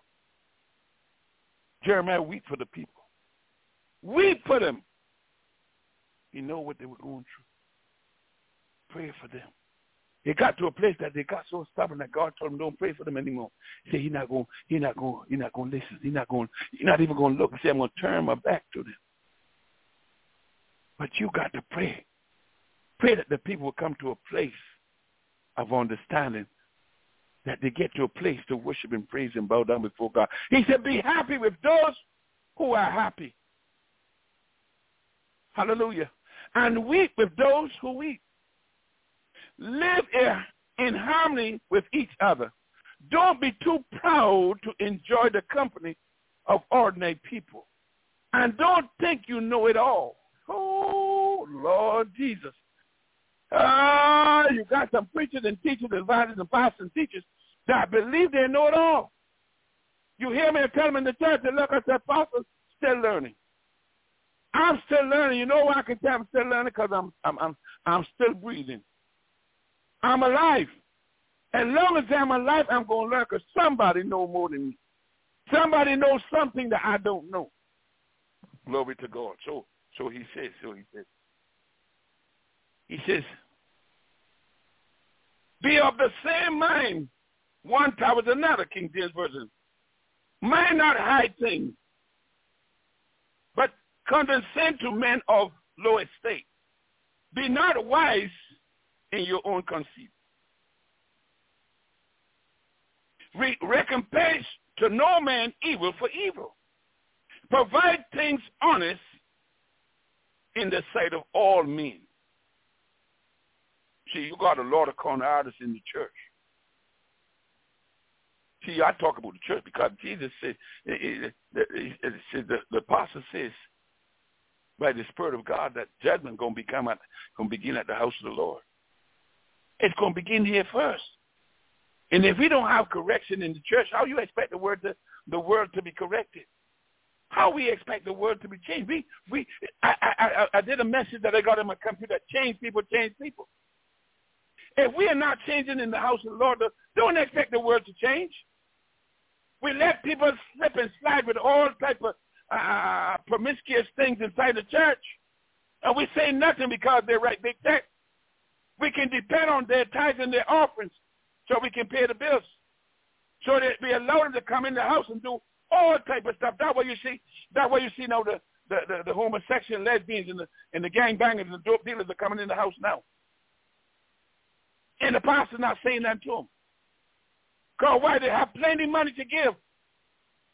Jeremiah weep for the people. Weep for them. You know what they were going through. Pray for them. They got to a place that they got so stubborn that God told them, don't pray for them anymore. He said, he's not going to listen. He's not even going to look. He said, I'm going to turn my back to them. But you got to pray. Pray that the people will come to a place of understanding, that they get to a place to worship and praise and bow down before God. He said, be happy with those who are happy. Hallelujah. And weep with those who weep. Live in harmony with each other. Don't be too proud to enjoy the company of ordinary people. And don't think you know it all. Oh, Lord Jesus. You got some preachers and teachers, advisors and pastors and teachers that believe they know it all. You hear me tell them in the church that, look, I said, Pastor, still learning. I'm still learning. You know why I can tell I'm still learning? Because I'm still breathing. I'm alive. As long as I'm alive, I'm going to learn, because somebody knows more than me. Somebody knows something that I don't know. Glory to God. So he says. He says, be of the same mind one towards another, King James Version. Mind not high things, but condescend to men of low estate. Be not wise in your own conceit. Recompense to no man evil for evil. Provide things honest in the sight of all men. See, you got a lot of corner artists in the church. See, I talk about the church because Jesus said, the apostle says, by the Spirit of God, that judgment going to begin at the house of the Lord. It's going to begin here first. And if we don't have correction in the church, how you expect the world to be corrected? How we expect the world to be changed? I did a message that I got in my computer, change people. If we are not changing in the house of the Lord, don't expect the world to change. We let people slip and slide with all type of promiscuous things inside the church. And we say nothing because they write big text. We can depend on their tithes and their offerings so we can pay the bills. So that we allow them to come in the house and do all type of stuff. That's why you see now the homosexual lesbians and the gangbangers and the dope dealers are coming in the house now. And the pastor's not saying that to them. Because why? They have plenty of money to give.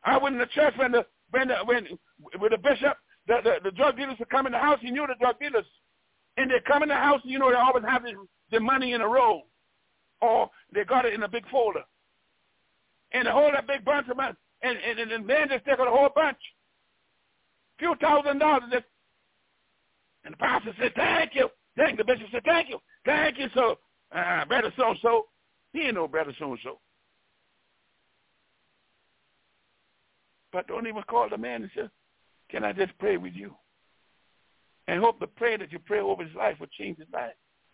I went in the church when with the bishop, the drug dealers would come in the house. He knew the drug dealers. And they come in the house, and you know, they always have the money in a roll. Or they got it in a big folder. And they hold a big bunch of money. And the man just take out a whole bunch. Few $1,000s. And the pastor said, thank you. The bishop said, thank you. Thank you, so. Brother so-and-so. He ain't no brother so-and-so. But don't even call the man and say, can I just pray with you? And hope the prayer that you pray over his life will change his life.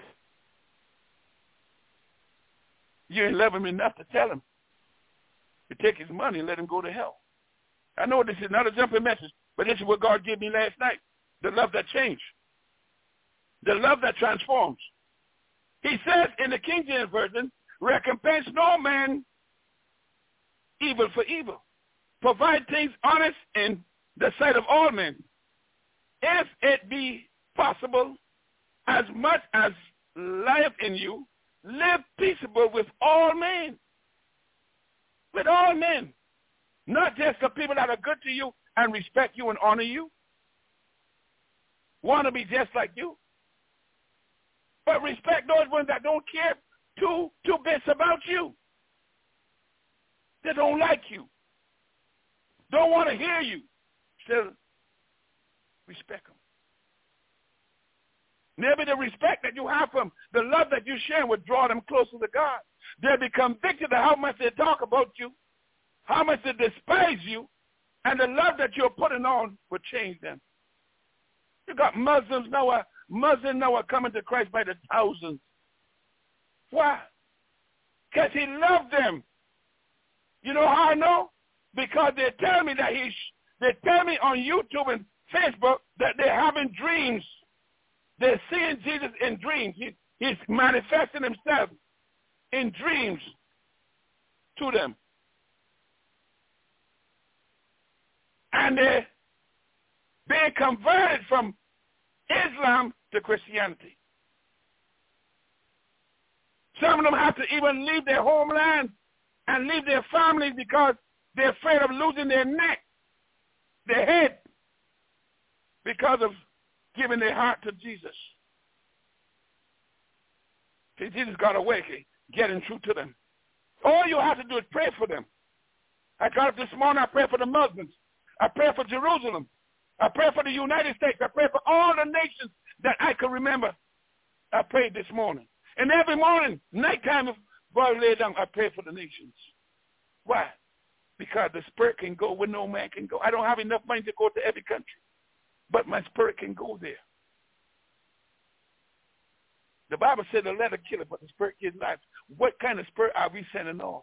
You ain't love him enough to tell him to take his money and let him go to hell. I know this is not a jumping message, but this is what God gave me last night. The love that changed. The love that transforms. He says in the King James Version, recompense no man evil for evil. Provide things honest in the sight of all men. If it be possible, as much as lieth in you, live peaceable with all men. With all men. Not just the people that are good to you and respect you and honor you. Want to be just like you. But respect those ones that don't care two bits about you. They don't like you. Don't want to hear you. Still respect them. Maybe the respect that you have from the love that you share will draw them closer to God. They'll be convicted of how much they talk about you, how much they despise you, and the love that you're putting on will change them. You got Muslims now are coming to Christ by the thousands. Why? Because he loved them. You know how I know? Because they tell me that they tell me on YouTube and Facebook that they're having dreams. They're seeing Jesus in dreams. He's manifesting himself in dreams to them. And they're being converted from Islam to Christianity. Some of them have to even leave their homeland and leave their families because they're afraid of losing their neck, their head, because of giving their heart to Jesus. See, Jesus got a way of getting through to them. All you have to do is pray for them. I got up this morning, I pray for the Muslims. I pray for Jerusalem. I pray for the United States. I pray for all the nations that I can remember. I prayed this morning. And every morning, nighttime, before I lay down, I pray for the nations. Why? Because the spirit can go where no man can go. I don't have enough money to go to every country, but my spirit can go there. The Bible said the letter kill it, but the spirit gives life. What kind of spirit are we sending on?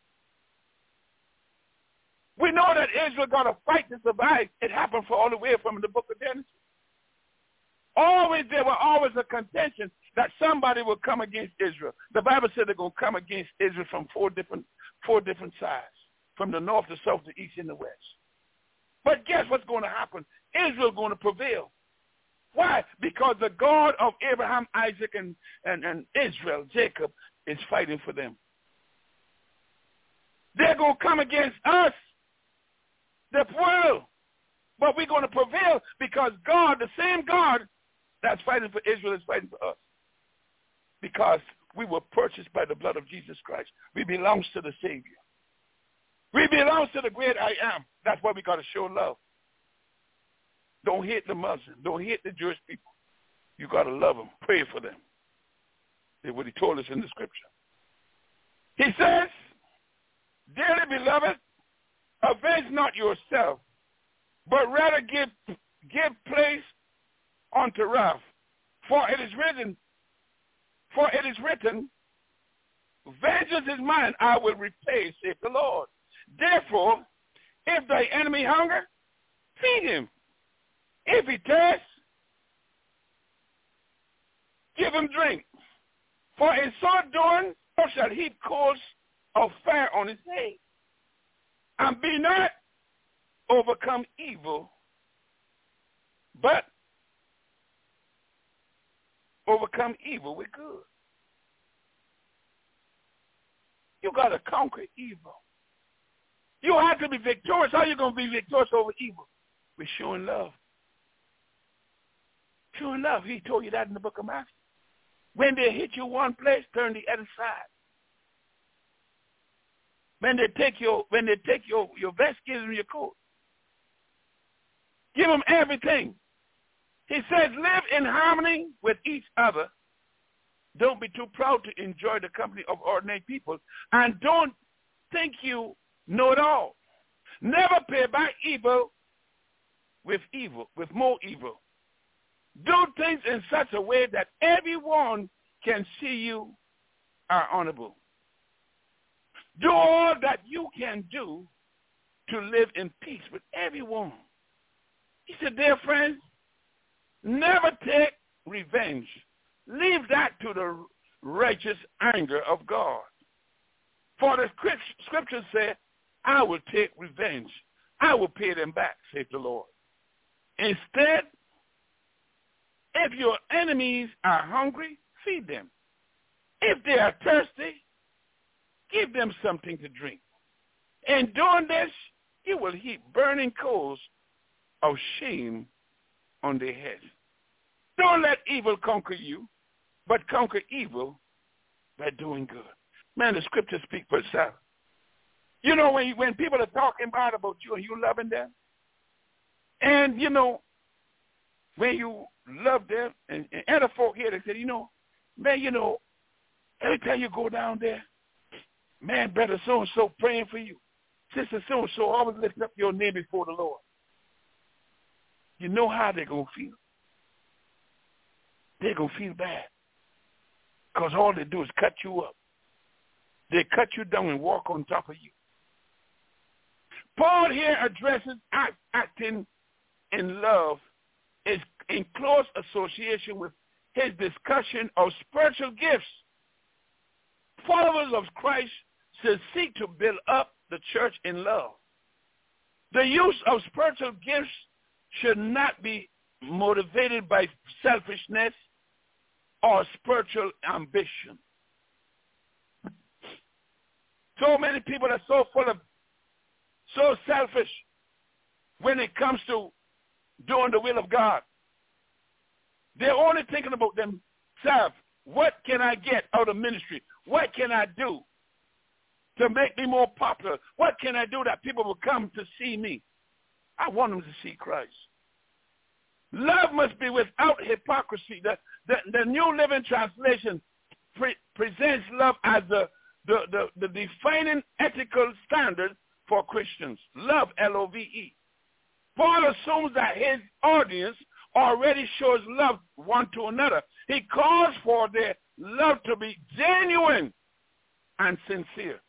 We know that Israel got to fight to survive. It happened for all the way from the book of Genesis. There were always a contention that somebody will come against Israel. The Bible said they're going to come against Israel from four different sides, from the north, the south, the east, and the west. But guess what's going to happen? Israel is going to prevail. Why? Because the God of Abraham, Isaac, and Israel, Jacob, is fighting for them. They're going to come against us, the world. But we're going to prevail because God, the same God that's fighting for Israel, is fighting for us. Because we were purchased by the blood of Jesus Christ. We belong to the Savior. We belong to the great I am. That's why we got to show love. Don't hate the Muslims. Don't hate the Jewish people. You got to love them. Pray for them. That's what he told us in the scripture. He says, dearly beloved, avenge not yourself, but rather give place unto wrath. For it is written, vengeance is mine, I will repay, saith the Lord. Therefore, if thy enemy hunger, feed him. If he thirst, give him drink. For in so doing, thou shalt heap coals of fire on his head. And be not overcome evil, but overcome evil with good. You got to conquer evil. You have to be victorious. How are you going to be victorious over evil? We're showing love. Showing love. He told you that in the book of Matthew. When they hit you one place, turn the other side. When they take your vest, give them your coat. Give them everything. He says, live in harmony with each other. Don't be too proud to enjoy the company of ordinary people. And don't think you know it all. Never pay back evil with more evil. Do things in such a way that everyone can see you are honorable. Do all that you can do to live in peace with everyone. He said, dear friends, never take revenge. Leave that to the righteous anger of God. For the scriptures say, I will take revenge. I will pay them back, saith the Lord. Instead, if your enemies are hungry, feed them. If they are thirsty, give them something to drink. In doing this, you will heap burning coals of shame on their heads. Don't let evil conquer you, but conquer evil by doing good. Man, the scriptures speak for itself. You know, when people are talking bad about you and you loving them, and, you know, when you love them, and other folk here, they say, you know, man, you know, every time you go down there, man, brother so-and-so praying for you. Sister so-and-so always lift up your name before the Lord. You know how they're going to feel. They're going to feel bad. Because all they do is cut you up. They cut you down and walk on top of you. Paul here addresses acting in love is in close association with his discussion of spiritual gifts. Followers of Christ should seek to build up the church in love. The use of spiritual gifts should not be motivated by selfishness or spiritual ambition. So many people are so selfish when it comes to doing the will of God. They're only thinking about themselves. What can I get out of ministry? What can I do to make me more popular? What can I do that people will come to see me? I want them to see Christ. Love must be without hypocrisy. The New Living Translation presents love as the defining ethical standard for Christians. Love, L-O-V-E. Paul assumes that his audience already shows love one to another. He calls for their love to be genuine and sincere.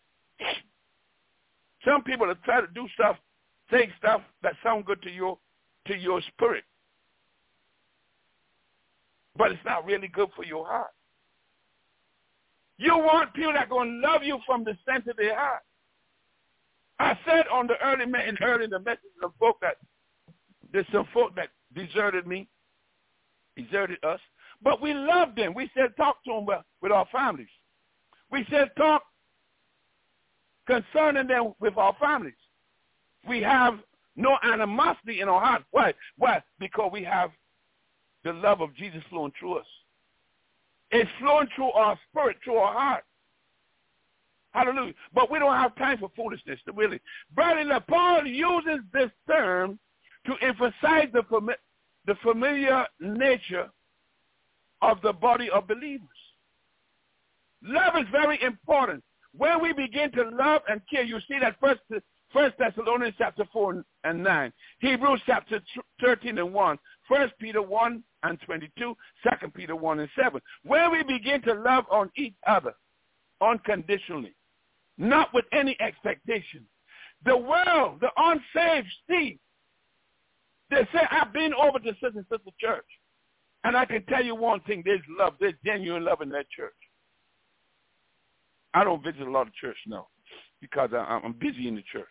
Some people are trying to do stuff, say stuff that sound good to your spirit, but it's not really good for your heart. You want people that are going to love you from the center of their heart. I said on the early in the message of folk that there's some folk that deserted us, but we loved them. We said talk to them with our families. We said talk concerning them with our families. We have no animosity in our heart. Why? Why? Because we have the love of Jesus flowing through us. It's flowing through our spirit, through our heart. Hallelujah. But we don't have time for foolishness, really. Brother, Paul uses this term to emphasize the familiar nature of the body of believers. Love is very important. When we begin to love and care, you see that First Thessalonians chapter 4 and 9, Hebrews chapter 13 and 1, 1 Peter 1 and 22, 2 Peter 1 and 7. When we begin to love on each other unconditionally, not with any expectation. The world, the unsaved, see, they say, I've been over to such and such a church, and I can tell you one thing, there's love, there's genuine love in that church. I don't visit a lot of church now because I'm busy in the church.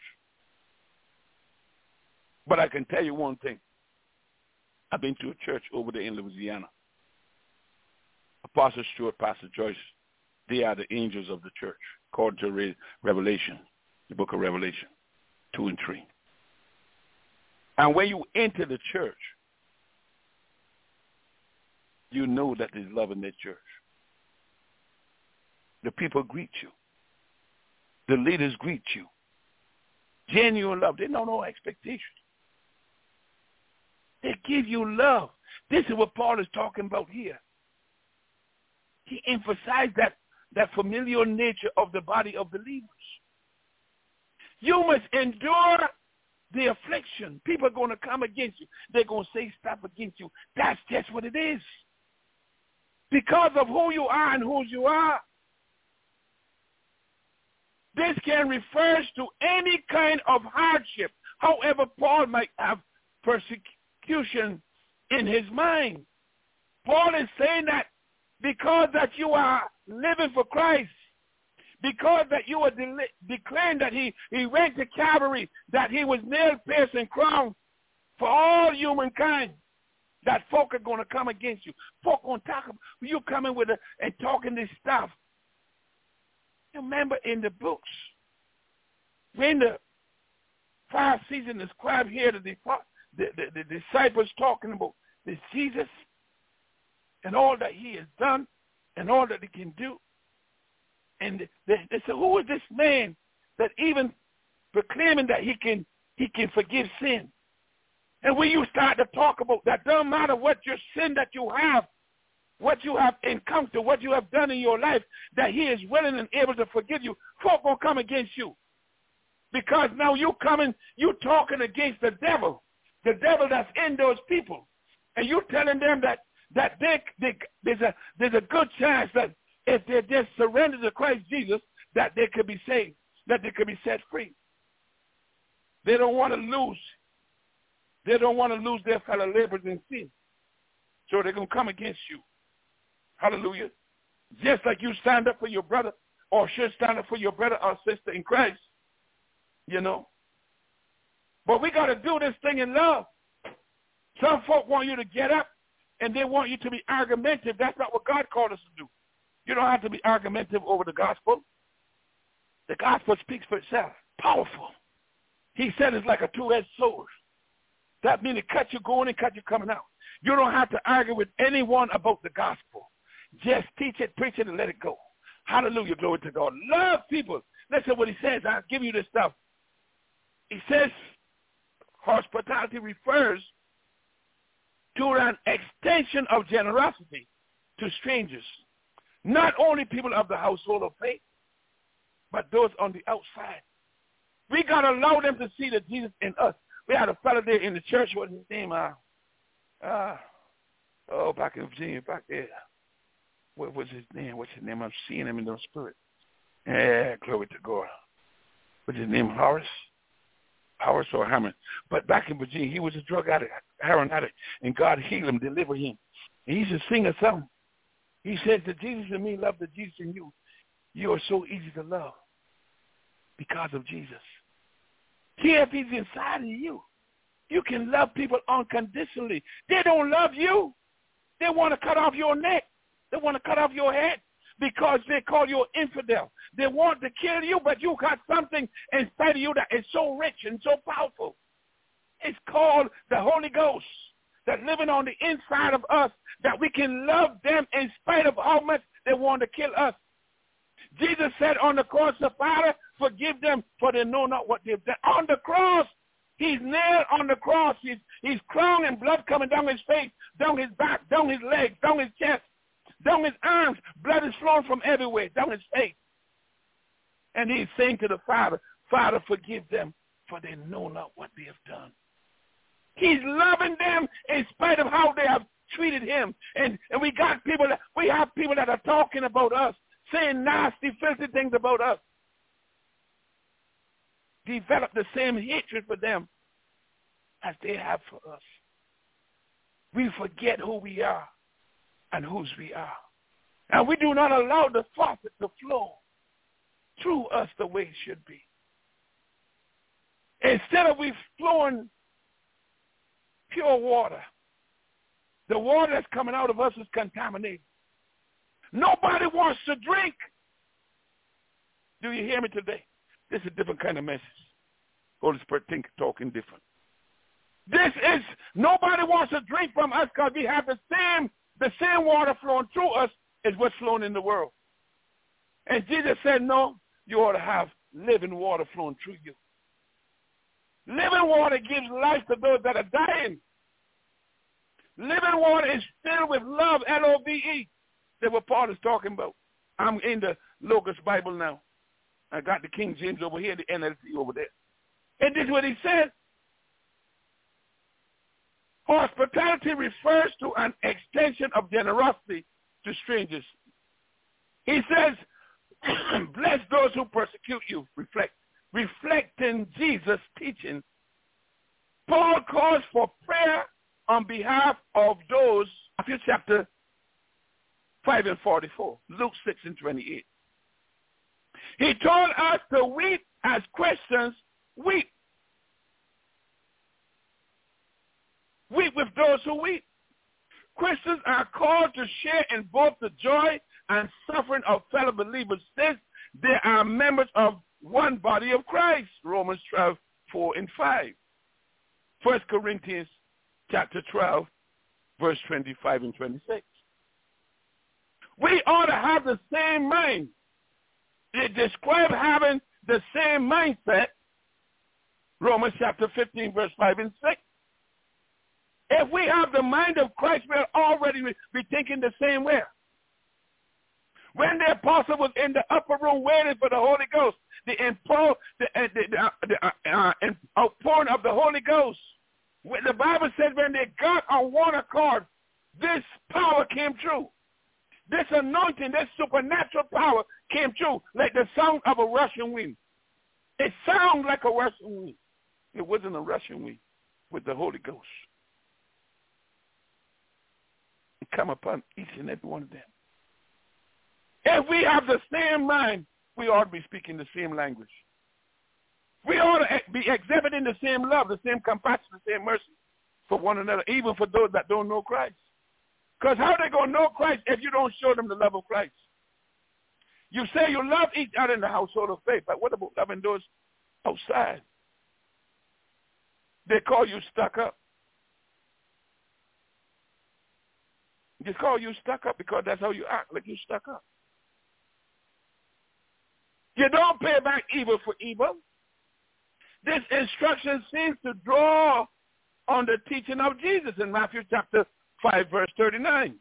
But I can tell you one thing. I've been to a church over there in Louisiana. Apostle Stewart, Pastor Joyce, they are the angels of the church, according to Revelation. the book of Revelation 2 and 3. And when you enter the church, you know that there's love in that church. The people greet you. The leaders greet you. Genuine love. They know no expectations. They give you love. This is what Paul is talking about here. He emphasized that familial nature of the body of believers. You must endure the affliction. People are going to come against you. They're going to say stuff against you. That's just what it is. Because of who you are and whose you are. This can refer to any kind of hardship. However, Paul might have persecution in his mind. Paul is saying that because that you are living for Christ, because that you are declaring that he went to Calvary, that he was nail-pierced and crowned for all humankind, that folk are going to come against you. Folk going to talk about you coming with and talking this stuff. Remember in the books, when the Pharisees and the scribes hear the disciples talking about this Jesus and all that he has done and all that he can do, and they say, who is this man that even proclaiming that he can forgive sin? And when you start to talk about that, doesn't matter what your sin that you have, what you have encountered, what you have done in your life, that he is willing and able to forgive you, folk will come against you. Because now you talking against the devil that's in those people. And you telling them that there's a good chance that if they just surrender to Christ Jesus, that they could be saved, that they could be set free. They don't want to lose. They don't want to lose their fellow laborers in sin. So they're going to come against you. Hallelujah. Just like you stand up for your brother or should stand up for your brother or sister in Christ, you know. But we got to do this thing in love. Some folk want you to get up and they want you to be argumentative. That's not what God called us to do. You don't have to be argumentative over the gospel. The gospel speaks for itself. Powerful. He said it's like a two-edged sword. That means it cuts you going and cuts you coming out. You don't have to argue with anyone about the gospel. Just teach it, preach it, and let it go. Hallelujah, glory to God. Love people. Listen what he says. I'll give you this stuff. He says hospitality refers to an extension of generosity to strangers. Not only people of the household of faith, but those on the outside. We got to allow them to see the Jesus in us. We had a fellow there in the church. What's his name? Back in Virginia, back there. What was his name? What's his name? I'm seeing him in the spirit. Yeah, glory to God. What's his name? Horace or Hammond. But back in Virginia, he was a drug addict, heroin addict, and God healed him, delivered him. And he used to sing a song. He says, the Jesus in me, love the Jesus in you. You are so easy to love because of Jesus. See, if he's inside of you, you can love people unconditionally. They don't love you. They want to cut off your neck. They want to cut off your head because they call you an infidel. They want to kill you, but you got something inside of you that is so rich and so powerful. It's called the Holy Ghost that's living on the inside of us, that we can love them in spite of how much they want to kill us. Jesus said on the cross, the Father, forgive them, for they know not what they've done. On the cross, he's nailed on the cross. He's crowned and blood coming down his face, down his back, down his legs, down his chest, down his arms. Blood is flowing from everywhere, down his face. And he's saying to the Father, Father, forgive them, for they know not what they have done. He's loving them in spite of how they have treated him. And we have people that are talking about us, saying nasty, filthy things about us. Develop the same hatred for them as they have for us. We forget who we are and whose we are. And we do not allow the faucet to flow through us the way it should be. Instead of we flowing pure water, the water that's coming out of us is contaminated. Nobody wants to drink. Do you hear me today? This is a different kind of message. Holy Spirit talking different. Nobody wants to drink from us because we have the same water flowing through us as what's flowing in the world. And Jesus said, no, you ought to have living water flowing through you. Living water gives life to those that are dying. Living water is filled with love, L-O-V-E. That's what Paul is talking about. I'm in the Logos Bible now. I got the King James over here, the NLT over there. And this is what he says. Hospitality refers to an extension of generosity to strangers. He says, bless those who persecute you. Reflecting Jesus' teaching. Paul calls for prayer on behalf of those, Matthew chapter 5 and 44, Luke 6 and 28. He told us to weep as Christians weep. Weep with those who weep. Christians are called to share in both the joy and suffering of fellow believers since they are members of one body of Christ. Romans 12, 4 and 5. 1 Corinthians chapter 12, verse 25 and 26. We ought to have the same mind. It describes having the same mindset. Romans chapter 15, verse 5 and 6. If we have the mind of Christ, we'll already be thinking the same way. When the apostle was in the upper room waiting for the Holy Ghost, the outpouring of the Holy Ghost, when the Bible says when they got on one accord, this power came true. This anointing, this supernatural power came true like the sound of a rushing wind. It sounded like a rushing wind. It wasn't a rushing wind with the Holy Ghost. It come upon each and every one of them. If we have the same mind, we ought to be speaking the same language. We ought to be exhibiting the same love, the same compassion, the same mercy for one another, even for those that don't know Christ. Because how are they going to know Christ if you don't show them the love of Christ? You say you love each other in the household of faith, but what about loving those outside? They call you stuck up. They call you stuck up because that's how you act, like you stuck up. You don't pay back evil for evil. This instruction seems to draw on the teaching of Jesus in Matthew chapter 5, verse 39.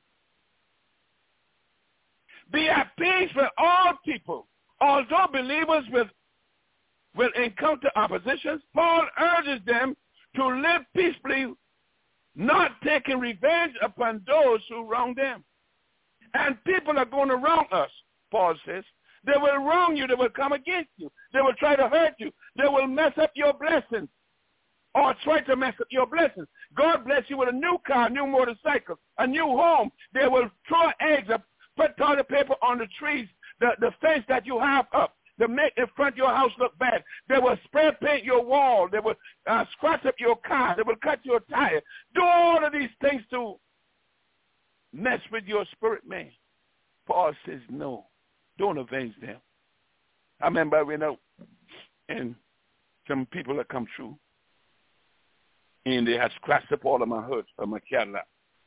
Be at peace with all people. Although believers will encounter oppositions, Paul urges them to live peacefully, not taking revenge upon those who wrong them. And people are going to wrong us, Paul says. They will wrong you. They will come against you. They will try to hurt you. They will mess up your blessings or try to mess up your blessings. God bless you with a new car, a new motorcycle, a new home. They will throw eggs up, put toilet paper on the trees, the fence that you have up to make the front of your house look bad. They will spray paint your wall. They will scratch up your car. They will cut your tire. Do all of these things to mess with your spirit, man. Paul says, no, don't avenge them. I remember I went out and some people had come through and they had scratched up all of my hoods of my Cadillac.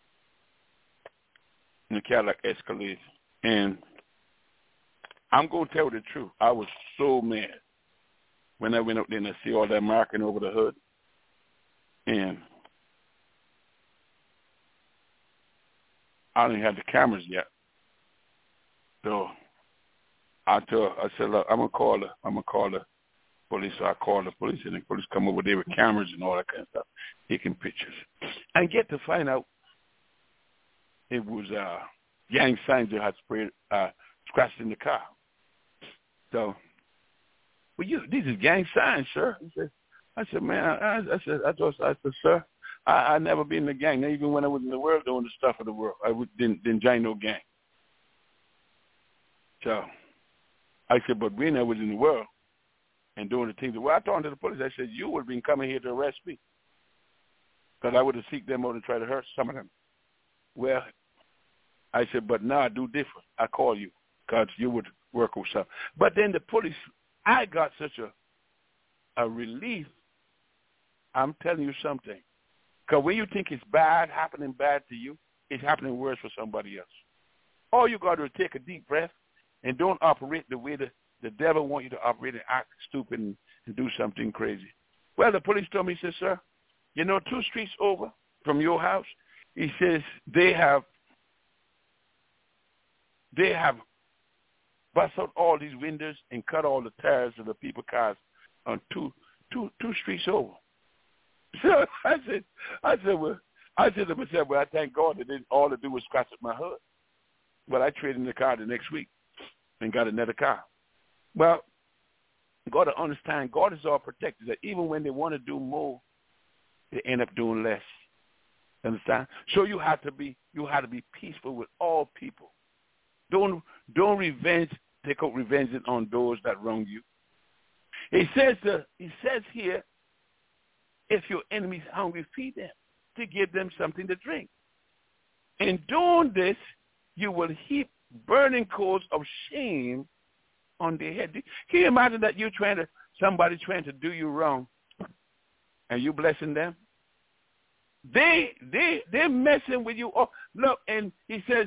The Cadillac Escalade. And I'm going to tell the truth. I was so mad when I went up there and I see all that marking over the hood. And I didn't have the cameras yet. So I said, look, I'm gonna call the police. So I called the police, and the police come over there with cameras and all that kind of stuff, taking pictures. And get to find out it was gang signs that had sprayed, scratched in the car. So, well, these are gang signs, sir. I said, man, I said, sir, I never been in the gang. Even when I was in the world doing the stuff of the world, I didn't join no gang. So I said, but when I was in the world and doing the things, well, I told to the police, I said, you would have been coming here to arrest me because I would have seeked them out and tried to hurt some of them. Well, I said, but now I do different. I call you because you would work with something. But then the police I got such a relief. I'm telling you something. Because when you think it's happening bad to you, it's happening worse for somebody else. All you got to do is take a deep breath and don't operate the way the devil wants you to operate and act stupid and do something crazy. Well, the police told me, he said, sir, 2 streets over from your house, he says they have bust out all these windows and cut all the tires of the people's cars on two streets over. So I said to myself, well, I thank God that all they do was scratch up my hood. Well, I traded in the car the next week and got another car. Well, you got to understand, God is our protector. That even when they want to do more, they end up doing less. Understand? So you have to be peaceful with all people. Don't take out revenge on those that wrong you. He says here, if your enemy is hungry, feed them, to give them something to drink. In doing this, you will heap burning coals of shame on their head. Can you imagine that somebody trying to do you wrong, and you blessing them? They're messing with you. Oh, look, and he says,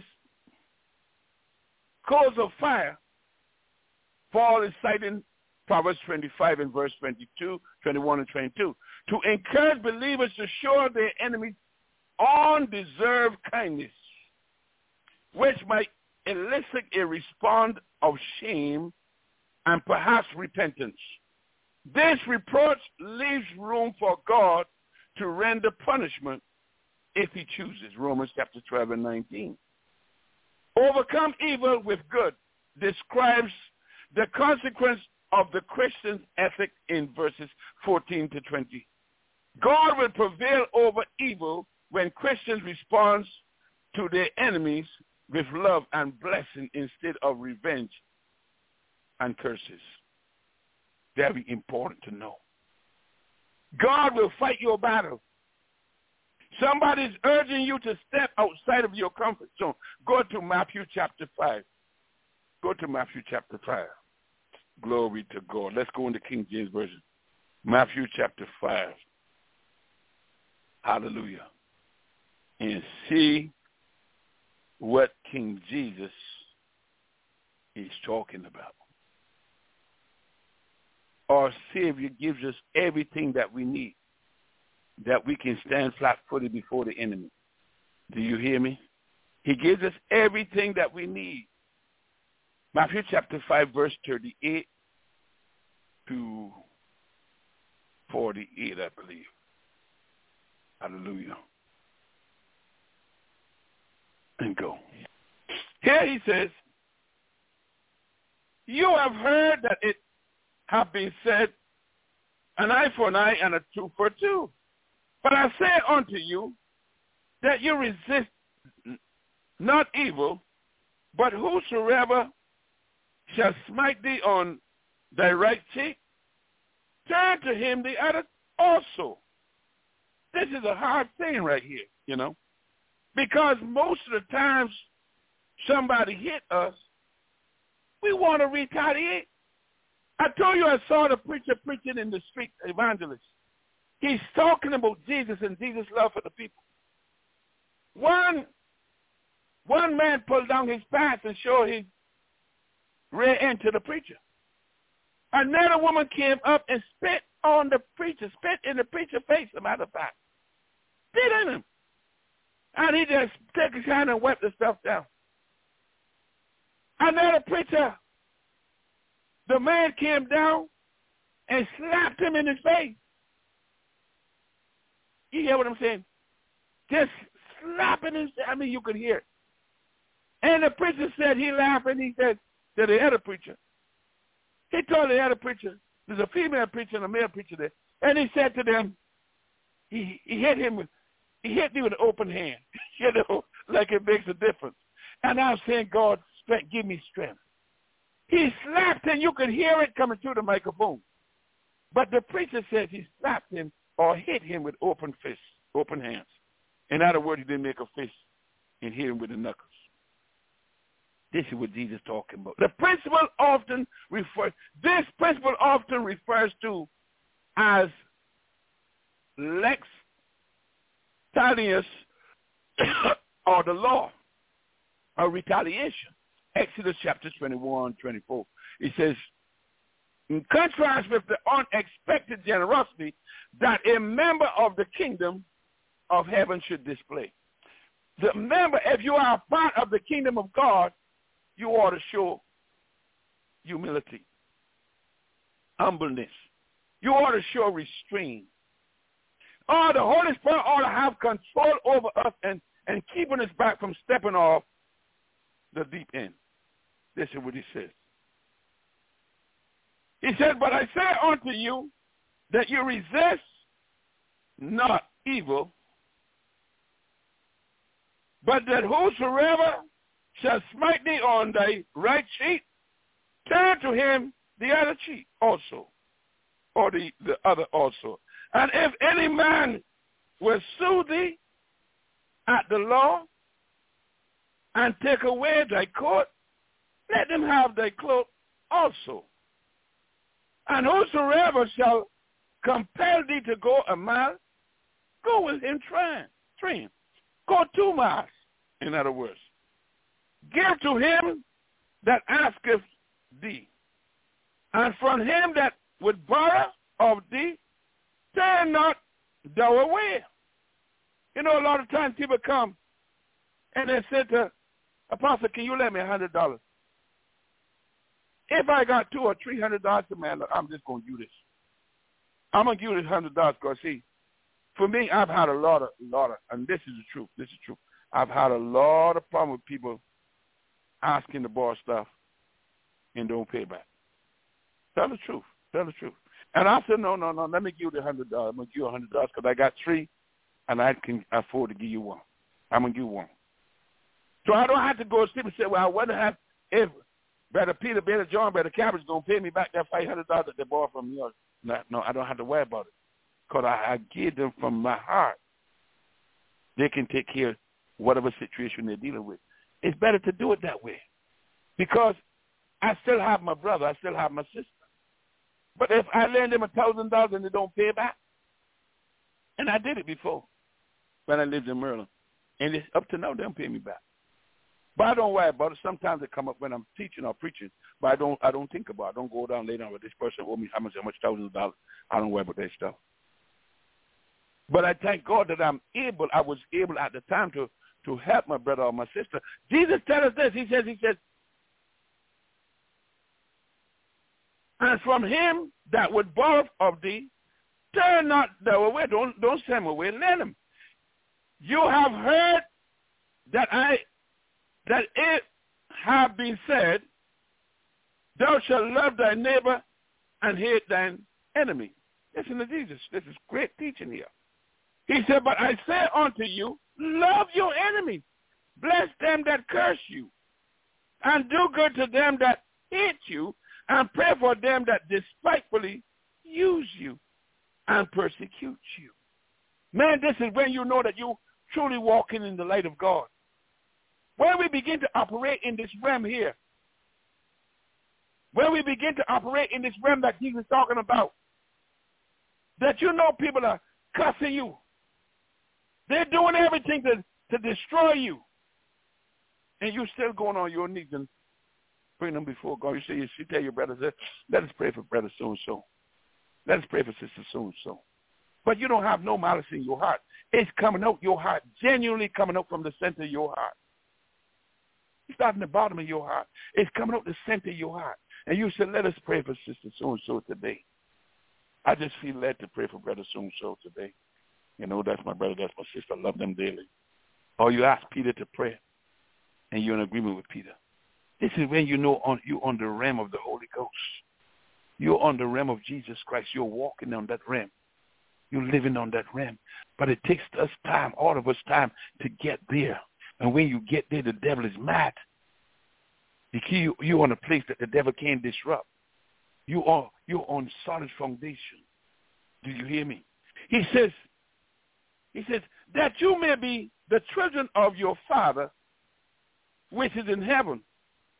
coals of fire. Paul is citing Proverbs 25 and verse 22, 21, and 22, to encourage believers to show their enemies undeserved kindness, which might elicit a response of shame and perhaps repentance. This reproach leaves room for God to render punishment if he chooses. Romans chapter 12 and 19. Overcome evil with good describes the consequence of the Christian's ethic in verses 14 to 20. God will prevail over evil when Christians respond to their enemies with love and blessing instead of revenge and curses. Very important to know. God will fight your battle. Somebody's urging you to step outside of your comfort zone. Go to Matthew chapter 5. Go to Matthew chapter 5. Glory to God. Let's go into King James Version. Matthew chapter 5. Hallelujah. And see what King Jesus is talking about. Our Savior gives us everything that we need, that we can stand flat-footed before the enemy. Do you hear me? He gives us everything that we need. Matthew chapter 5, verse 38 to 48, I believe. Hallelujah. And go. Here he says, you have heard that it have been said, an eye for an eye and a tooth for a tooth. But I say unto you that you resist not evil, but whosoever shall smite thee on thy right cheek, turn to him the other also. This is a hard thing right here, because most of the times somebody hit us, we want to retaliate. I told you I saw the preacher preaching in the street, evangelist. He's talking about Jesus and Jesus' love for the people. One man pulled down his pants and showed his rear end to the preacher. Another woman came up and spit on the preacher, spit in the preacher's face, as a matter of fact. Spit in him. And he just took his hand and wiped the stuff down. Another preacher, the man came down and slapped him in his face. You hear what I'm saying? Just slapping his, you could hear it. And the preacher said, he laughed and he said to the other preacher, he told the other preacher, there's a female preacher and a male preacher there, and he said to them, he hit me with an open hand, like it makes a difference. And I was saying, God, give me strength. He slapped him. You could hear it coming through the microphone. But the preacher says he slapped him or hit him with open fists, open hands. In other words, he didn't make a fist and hit him with the knuckles. This is what Jesus is talking about. This principle often refers to as lex talionis or the law of retaliation. Exodus chapter 21-24. It says, in contrast with the unexpected generosity that a member of the kingdom of heaven should display. The member, if you are a part of the kingdom of God, you ought to show humility, humbleness. You ought to show restraint. Oh, the Holy Spirit ought to have control over us and keeping us back from stepping off the deep end. This is what he says. He said, but I say unto you that you resist not evil, but that whosoever shall smite thee on thy right cheek, turn to him the other cheek also, or the other also. And if any man will sue thee at the law and take away thy coat, let him have thy cloak also. And whosoever shall compel thee to go a mile, go with him train. Go 2 miles, in other words. Give to him that asketh thee. And from him that would borrow of thee, turn not thou away. You know, a lot of times people come and they say to Apostle, can you lend me $100? If I got $200 or $300, man, look, I'm just going to do this. I'm going to give you this $100 because, see, for me, I've had a lot of, and this is the truth. This is true. I've had a lot of problem with people asking to borrow stuff and don't pay back. Tell the truth. Tell the truth. And I said, no, let me give you the $100. I'm going to give you $100 because I got 3, and I can afford to give you 1. I'm going to give 1. So I don't have to go sleep and say, well, I wonder if Brother Peter, Brother John, Brother Cabbage is going to pay me back that $500 that they borrowed from me. No, I don't have to worry about it because I give them from my heart. They can take care of whatever situation they're dealing with. It's better to do it that way because I still have my brother. I still have my sister. But if I lend them $1,000 and they don't pay back, and I did it before when I lived in Maryland, and it's up to now they don't pay me back. But I don't worry about it. Sometimes it come up when I'm teaching or preaching, but I don't think about it. I don't go down later on with this person owe me how much $1,000. I don't worry about that stuff. But I thank God that I was able at the time to help my brother or my sister. Jesus tells us this. He says, and from him that would borrow of thee, turn not thou away. Don't send him away. Lend him. You have heard that it have been said, thou shalt love thy neighbor and hate thine enemy. Listen to Jesus. This is great teaching here. He said, but I say unto you, love your enemies, bless them that curse you, and do good to them that hate you, and pray for them that despitefully use you and persecute you. Man, this is when you know that you truly walking in the light of God. When we begin to operate in this realm here, when we begin to operate in this realm that Jesus is talking about, that you know people are cussing you. They're doing everything to destroy you. And you're still going on your knees and bring them before God. You tell your brothers, let us pray for brother so-and-so. Let us pray for sister so-and-so. But you don't have no malice in your heart. It's coming out your heart, genuinely coming out from the center of your heart. It's not in the bottom of your heart. It's coming out the center of your heart. And you said, let us pray for sister so-and-so today. I just feel led to pray for brother so-and-so today. You know, that's my brother, that's my sister. I love them daily. Or you ask Peter to pray, and you're in agreement with Peter. This is when you know you're on the realm of the Holy Ghost. You're on the realm of Jesus Christ. You're walking on that realm. You're living on that realm. But it takes us time, all of us time, to get there. And when you get there, the devil is mad. Because you're on a place that the devil can't disrupt. You're on solid foundation. Do you hear me? He says, that you may be the children of your Father which is in heaven.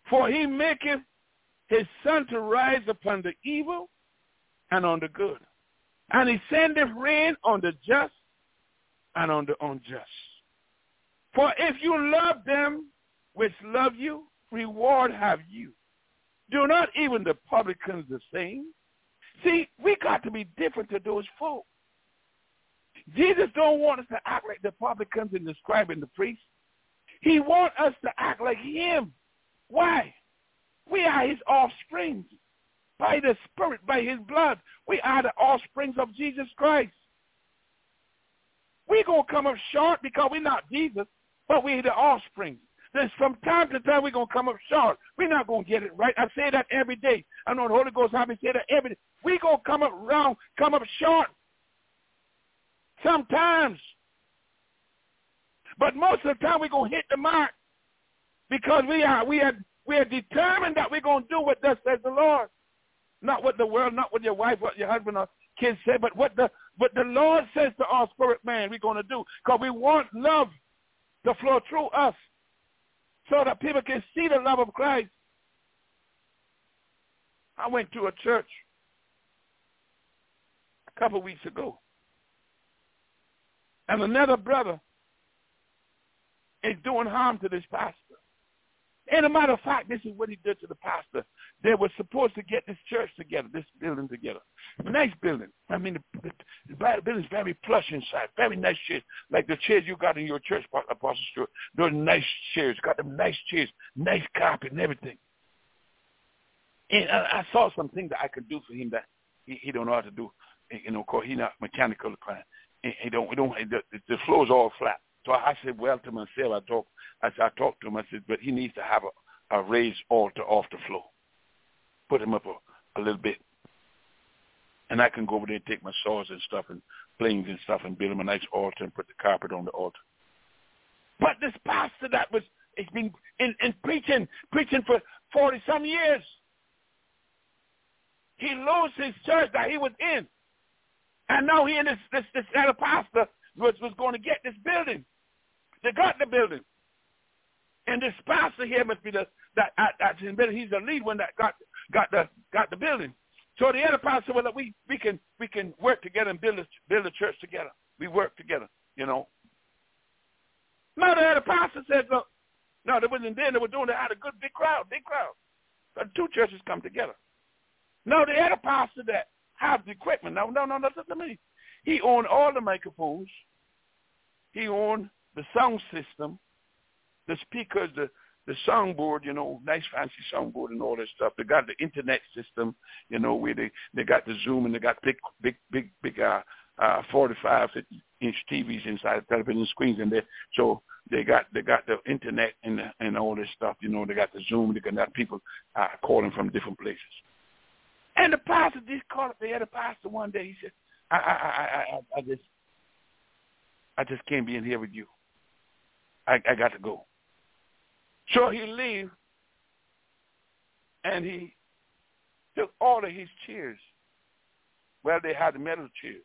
For he maketh his sun to rise upon the evil and on the good. And he sendeth rain on the just and on the unjust. For if you love them which love you, reward have you. Do not even the publicans the same? See, we got to be different to those folk. Jesus don't want us to act like the publicans and the scribes and the priests. He wants us to act like him. Why? We are his offspring. By the Spirit, by his blood, we are the offsprings of Jesus Christ. We're going to come up short because we're not Jesus, but we're the offspring. Then from time to time, we're going to come up short. We're not going to get it right. I say that every day. I know the Holy Ghost have me say that every day. We're going to come up short sometimes. But most of the time, we're going to hit the mark because we are determined that we're going to do what thus says the Lord. Not what the world, not what your wife, what your husband or kids say, but what the Lord says to our spirit man we're going to do. Because we want love to flow through us so that people can see the love of Christ. I went to a church a couple of weeks ago. And another brother is doing harm to this pastor. And a matter of fact, this is what he did to the pastor. They were supposed to get this church together, this building together. Nice building. I mean, the building is very plush inside, very nice chairs, like the chairs you got in your church, Apostle Stewart. Those nice chairs, got them nice chairs, nice carpet and everything. And I saw something that I could do for him that he don't know how to do. You know, cause he's not mechanical inclined. The floor's all flat. So I said, well, to myself, I talked to him. I said, but he needs to have a raised altar off the floor. Put him up a little bit. And I can go over there and take my saws and stuff and planes and stuff and build him a nice altar and put the carpet on the altar. But this pastor it's been in preaching for 40-some years. He lost his church that he was in. And now he and this other pastor was going to get this building. They got the building. And this pastor here must be he's the lead one that got the building. So the other pastor said, well, we can work together and build a church together. We work together, you know. Now the other pastor said, look, no, they wasn't there. They were doing. They had a good big crowd. But two churches come together. Now the other pastor that have the equipment. No, listen to me. He owned all the microphones. He owned the sound system, the speakers, the soundboard, you know, nice fancy soundboard and all that stuff. They got the internet system, you know, where they got the Zoom and they got big 45-inch TVs inside the television screens in there. So they got the internet and all this stuff, you know. They got the Zoom. They got people calling from different places. And the pastor just called up the other pastor one day. He said, I just can't be in here with you. I got to go. So he leave, and he took all of his chairs. Well, they had the metal chairs.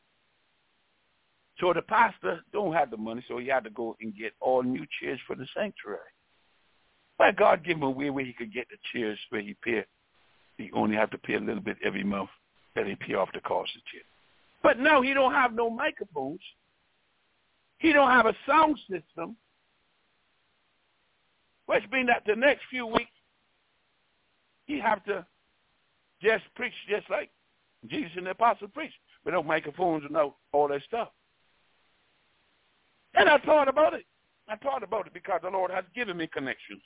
So the pastor don't have the money, so he had to go and get all new chairs for the sanctuary. But God gave him a way where he could get the chairs where he paid. He only have to pay a little bit every month that he pay off the cost of the chair. But now he don't have no microphones. He don't have a sound system. Which means that the next few weeks, he have to just preach just like Jesus and the apostle preached, with no microphones and no all that stuff. And I thought about it. Because the Lord has given me connections.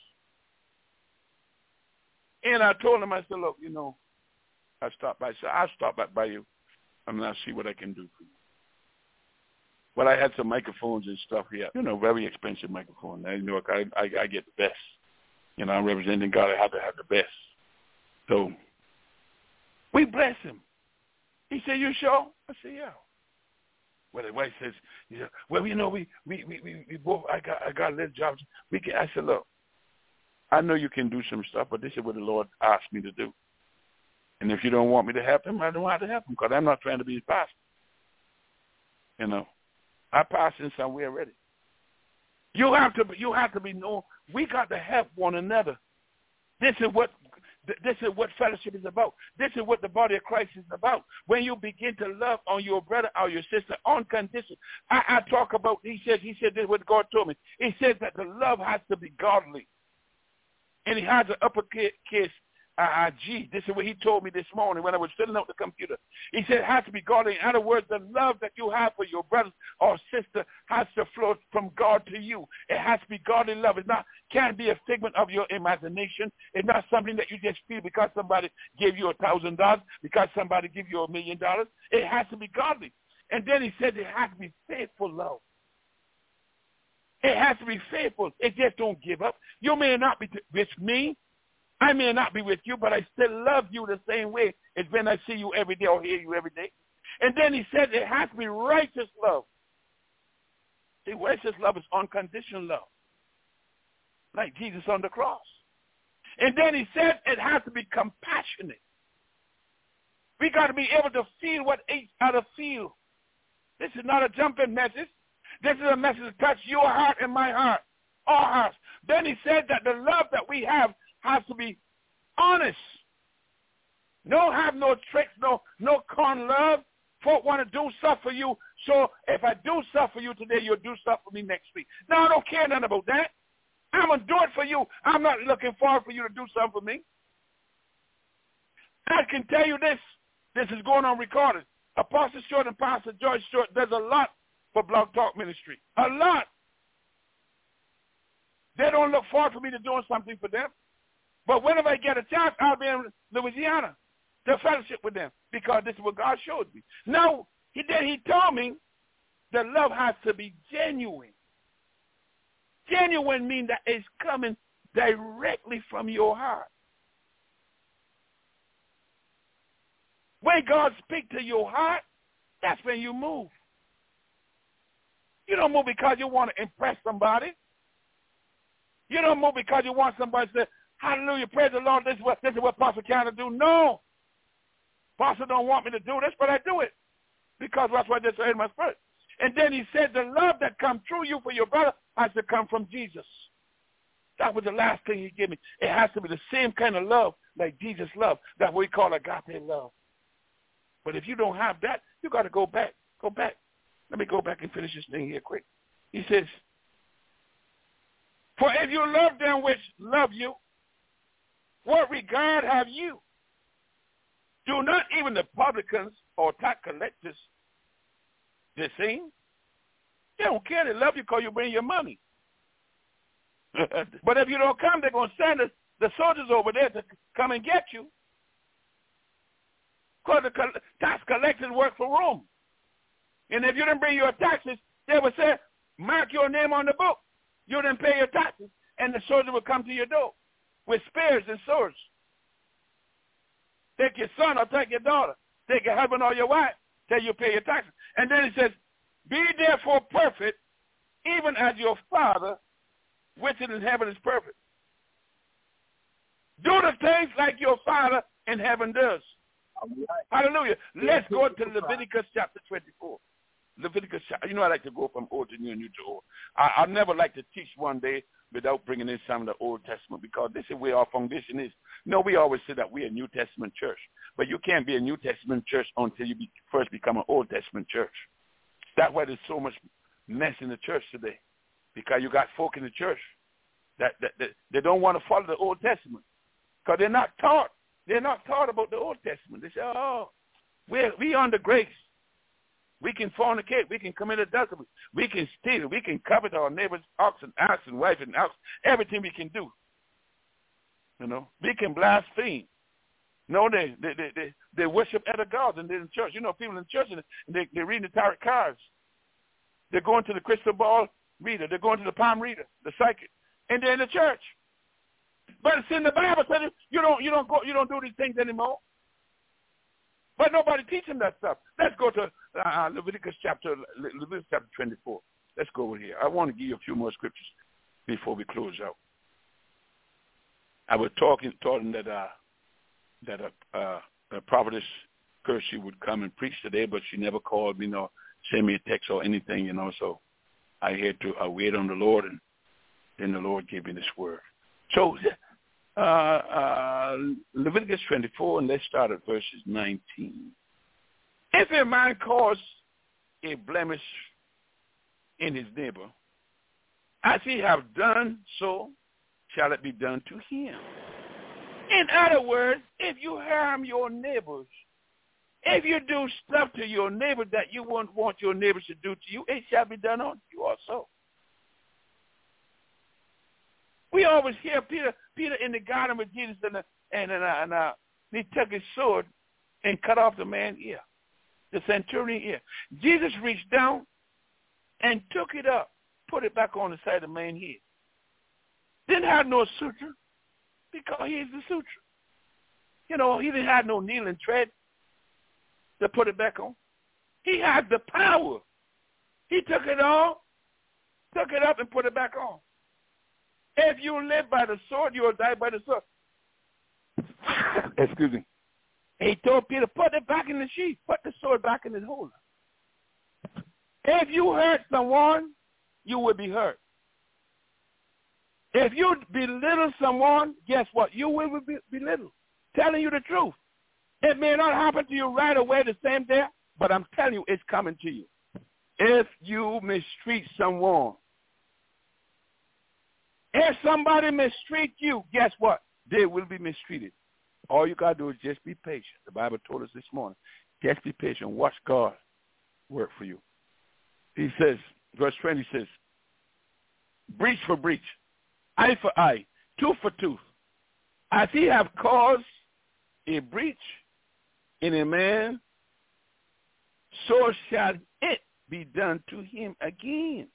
And I told him, I said, look, you know, I'll stop back by you and I'll see what I can do for you. Well, I had some microphones and stuff here, you know, very expensive microphone. You know, I get the best. You know, I'm representing God. I have to have the best. So we bless him. He said, you sure? I said, yeah. Well, the wife says, well, you know, we both, I got a little job. I said, look, I know you can do some stuff, but this is what the Lord asked me to do. And if you don't want me to help him, I don't have to help him because I'm not trying to be his pastor. You know. I passed in somewhere already. You have to be known. We got to help one another This is what fellowship is about. This is what the body of Christ is about. When you begin to love on your brother or your sister unconditionally. I talk about, he said this is what God told me. He says that the love has to be godly. And he has an uppercase G. This is what he told me this morning when I was filling out the computer. He said it has to be godly. In other words, the love that you have for your brother or sister has to flow from God to you. It has to be godly love. It can't be a figment of your imagination. It's not something that you just feel because somebody gave you $1,000, because somebody gave you $1 million. It has to be godly. And then he said it has to be faithful love. It has to be faithful. It just don't give up. You may not be with me. I may not be with you, but I still love you the same way as when I see you every day or hear you every day. And then he said it has to be righteous love. See, righteous love is unconditional love, like Jesus on the cross. And then he said it has to be compassionate. We got to be able to feel what each other feels. This is not a jumping message. This is a message that touches your heart and my heart, our hearts. Then he said that the love that we have has to be honest. No have no tricks, no con love. Folk want to do stuff for you. So if I do stuff for you today, you'll do stuff for me next week. No, I don't care nothing about that. I'm going to do it for you. I'm not looking forward for you to do something for me. I can tell you this. This is going on recorded. Apostle Short and Pastor George Short, there's a lot for Blog Talk Ministry. A lot. They don't look forward to me to doing something for them. But whenever I get a chance, I'll be in Louisiana to fellowship with them because this is what God showed me. Now, he told me that love has to be genuine. Genuine means that it's coming directly from your heart. When God speaks to your heart, that's when you move. You don't move because you want to impress somebody. You don't move because you want somebody to say, hallelujah, praise the Lord, this is what Pastor can do. No. Pastor don't want me to do this, but I do it because that's what I just said in my spirit. And then he said the love that comes through you for your brother has to come from Jesus. That was the last thing he gave me. It has to be the same kind of love like Jesus' love. That's what we call agape love. But if you don't have that, you got to go back. Go back. Let me go back and finish this thing here quick. He says, for if you love them which love you, what regard have you? Do not even the publicans or tax collectors the same? They don't care. They love you because you bring your money. But if you don't come, they're going to send the soldiers over there to come and get you. Because the tax collectors work for Rome. And if you didn't bring your taxes, they would say, mark your name on the book. You didn't pay your taxes. And the soldier would come to your door with spears and swords. Take your son or take your daughter. Take your husband or your wife till you pay your taxes. And then he says, be therefore perfect, even as your Father, which is in heaven, is perfect. Do the things like your Father in heaven does. Hallelujah. Let's go to Leviticus chapter 24. Leviticus, I like to go from old to new and new to old. I never like to teach one day without bringing in some of the Old Testament because this is where our foundation is. No, we always say that we're a New Testament church, but you can't be a New Testament church until you first become an Old Testament church. That's why there's so much mess in the church today, because you got folk in the church that they don't want to follow the Old Testament because they're not taught. They're not taught about the Old Testament. They say, oh, we under grace. We can fornicate. We can commit adultery. We can steal. We can covet our neighbor's ox and ass and wife and ox. Everything we can do. We can blaspheme. No, they worship other gods and they're in church. People in church, and they read the tarot cards. They're going to the crystal ball reader. They're going to the palm reader, the psychic, and they're in the church. But it's in the Bible says you don't do these things anymore. But nobody teaching that stuff. Let's go to Leviticus chapter 24. Let's go over here. I want to give you a few more scriptures before we close out. I was talking that a prophetess Kirsty would come and preach today, but she never called me nor sent me a text or anything, So I had to wait on the Lord, and then the Lord gave me this word. So Leviticus 24, and let's start at verses 19. If a man cause a blemish in his neighbor, as he have done, so shall it be done to him. In other words, if you harm your neighbors, if you do stuff to your neighbor that you won't want your neighbors to do to you, it shall be done on you also. We always hear Peter in the garden with Jesus, and he took his sword and cut off the man's ear, the centurion ear. Jesus reached down and took it up, put it back on the side of the man's head. Didn't have no suture because he is the suture. You know, he didn't have no needle and thread to put it back on. He had the power. He took it off, took it up, and put it back on. If you live by the sword, you will die by the sword. Excuse me. He told Peter, put it back in the sheath. Put the sword back in its holder. If you hurt someone, you will be hurt. If you belittle someone, guess what? You will be belittled. Telling you the truth. It may not happen to you right away the same day, but I'm telling you, it's coming to you. If you mistreat someone, if somebody mistreat you, guess what? They will be mistreated. All you got to do is just be patient. The Bible told us this morning, just be patient. Watch God work for you. He says, verse 20 says, breach for breach, eye for eye, tooth for tooth. As he have caused a breach in a man, so shall it be done to him again.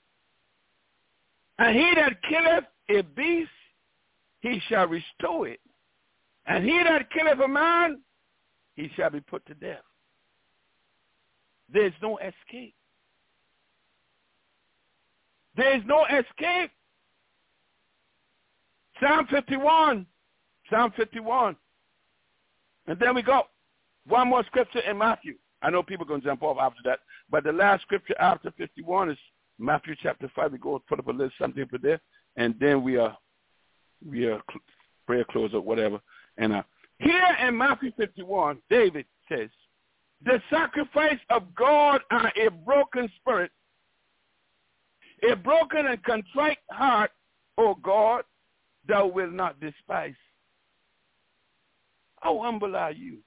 And he that killeth a beast, he shall restore it. And he that killeth a man, he shall be put to death. There's no escape. There's no escape. Psalm 51. Psalm 51. And then we go. One more scripture in Matthew. I know people are going to jump off after that. But the last scripture after 51 is Matthew chapter 5. We go put up a little something for there. And then we are prayer close or whatever. And here in Matthew 51, David says, the sacrifice of God are a broken spirit, a broken and contrite heart, O God, thou wilt not despise. How humble are you?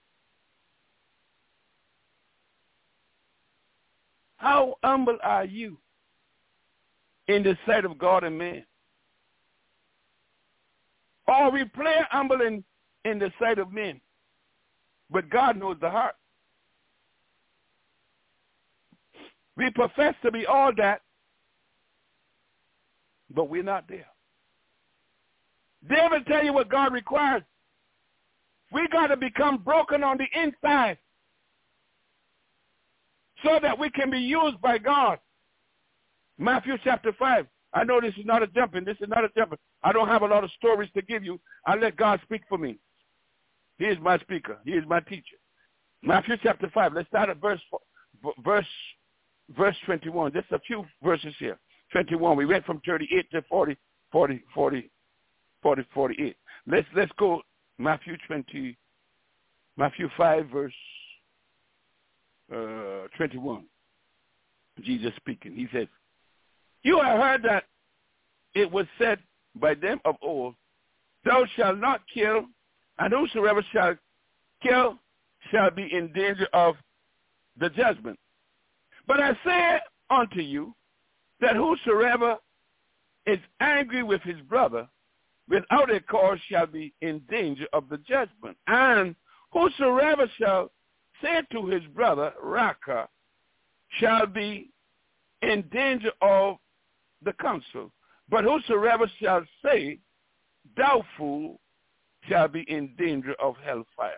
How humble are you in the sight of God and man? Or we play humble in the sight of men, but God knows the heart. We profess to be all that, but we're not there. David tell you what God requires. We got to become broken on the inside so that we can be used by God. Matthew chapter 5. I know this is not a jumping. This is not a jumping. I don't have a lot of stories to give you. I let God speak for me. He is my speaker. He is my teacher. Matthew chapter 5. Let's start at verse 21. Just a few verses here. 21. We went from 38 to 48. Let's go Matthew 5 verse 21. Jesus speaking. He says, you have heard that it was said by them of old, thou shalt not kill, and whosoever shall kill shall be in danger of the judgment. But I say unto you that whosoever is angry with his brother without a cause shall be in danger of the judgment. And whosoever shall say to his brother, Raka, shall be in danger of the council. But whosoever shall say, thou fool, shall be in danger of hellfire.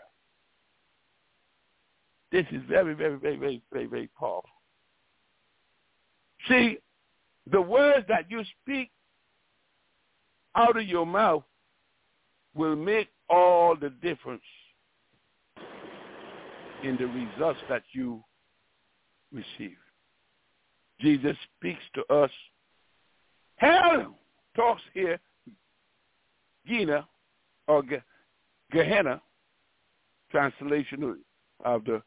This is very, very, very, very, very, very powerful. See, the words that you speak out of your mouth will make all the difference in the results that you receive. Jesus speaks to us. Hell talks here, Gina, or Gehenna, translation of the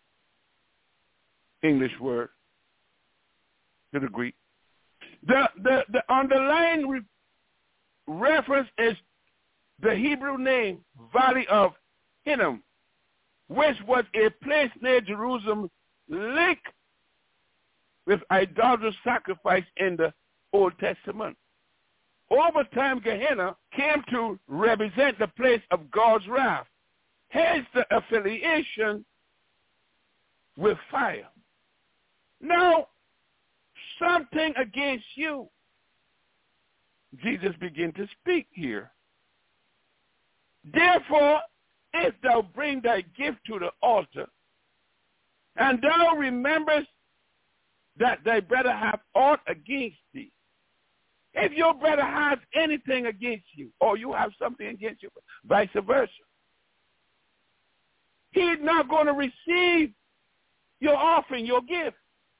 English word to the Greek. The underlying reference is the Hebrew name Valley of Hinnom, which was a place near Jerusalem linked with idolatrous sacrifice in the Old Testament. Over time, Gehenna came to represent the place of God's wrath. Hence the affiliation with fire. Now, something against you. Jesus began to speak here. Therefore, if thou bring thy gift to the altar, and thou rememberest that thy brother hath aught against thee, if your brother has anything against you, or you have something against you, vice versa, he's not going to receive your offering, your gift.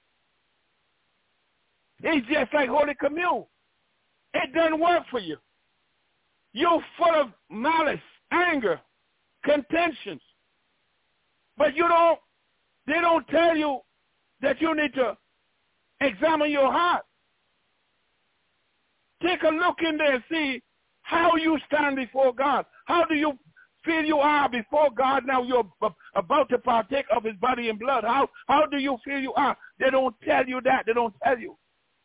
It's just like Holy Communion. It doesn't work for you. You're full of malice, anger, contentions. But they don't tell you that you need to examine your heart. Take a look in there and see how you stand before God. How do you feel you are before God now you're about to partake of his body and blood? How do you feel you are? They don't tell you that. They don't tell you.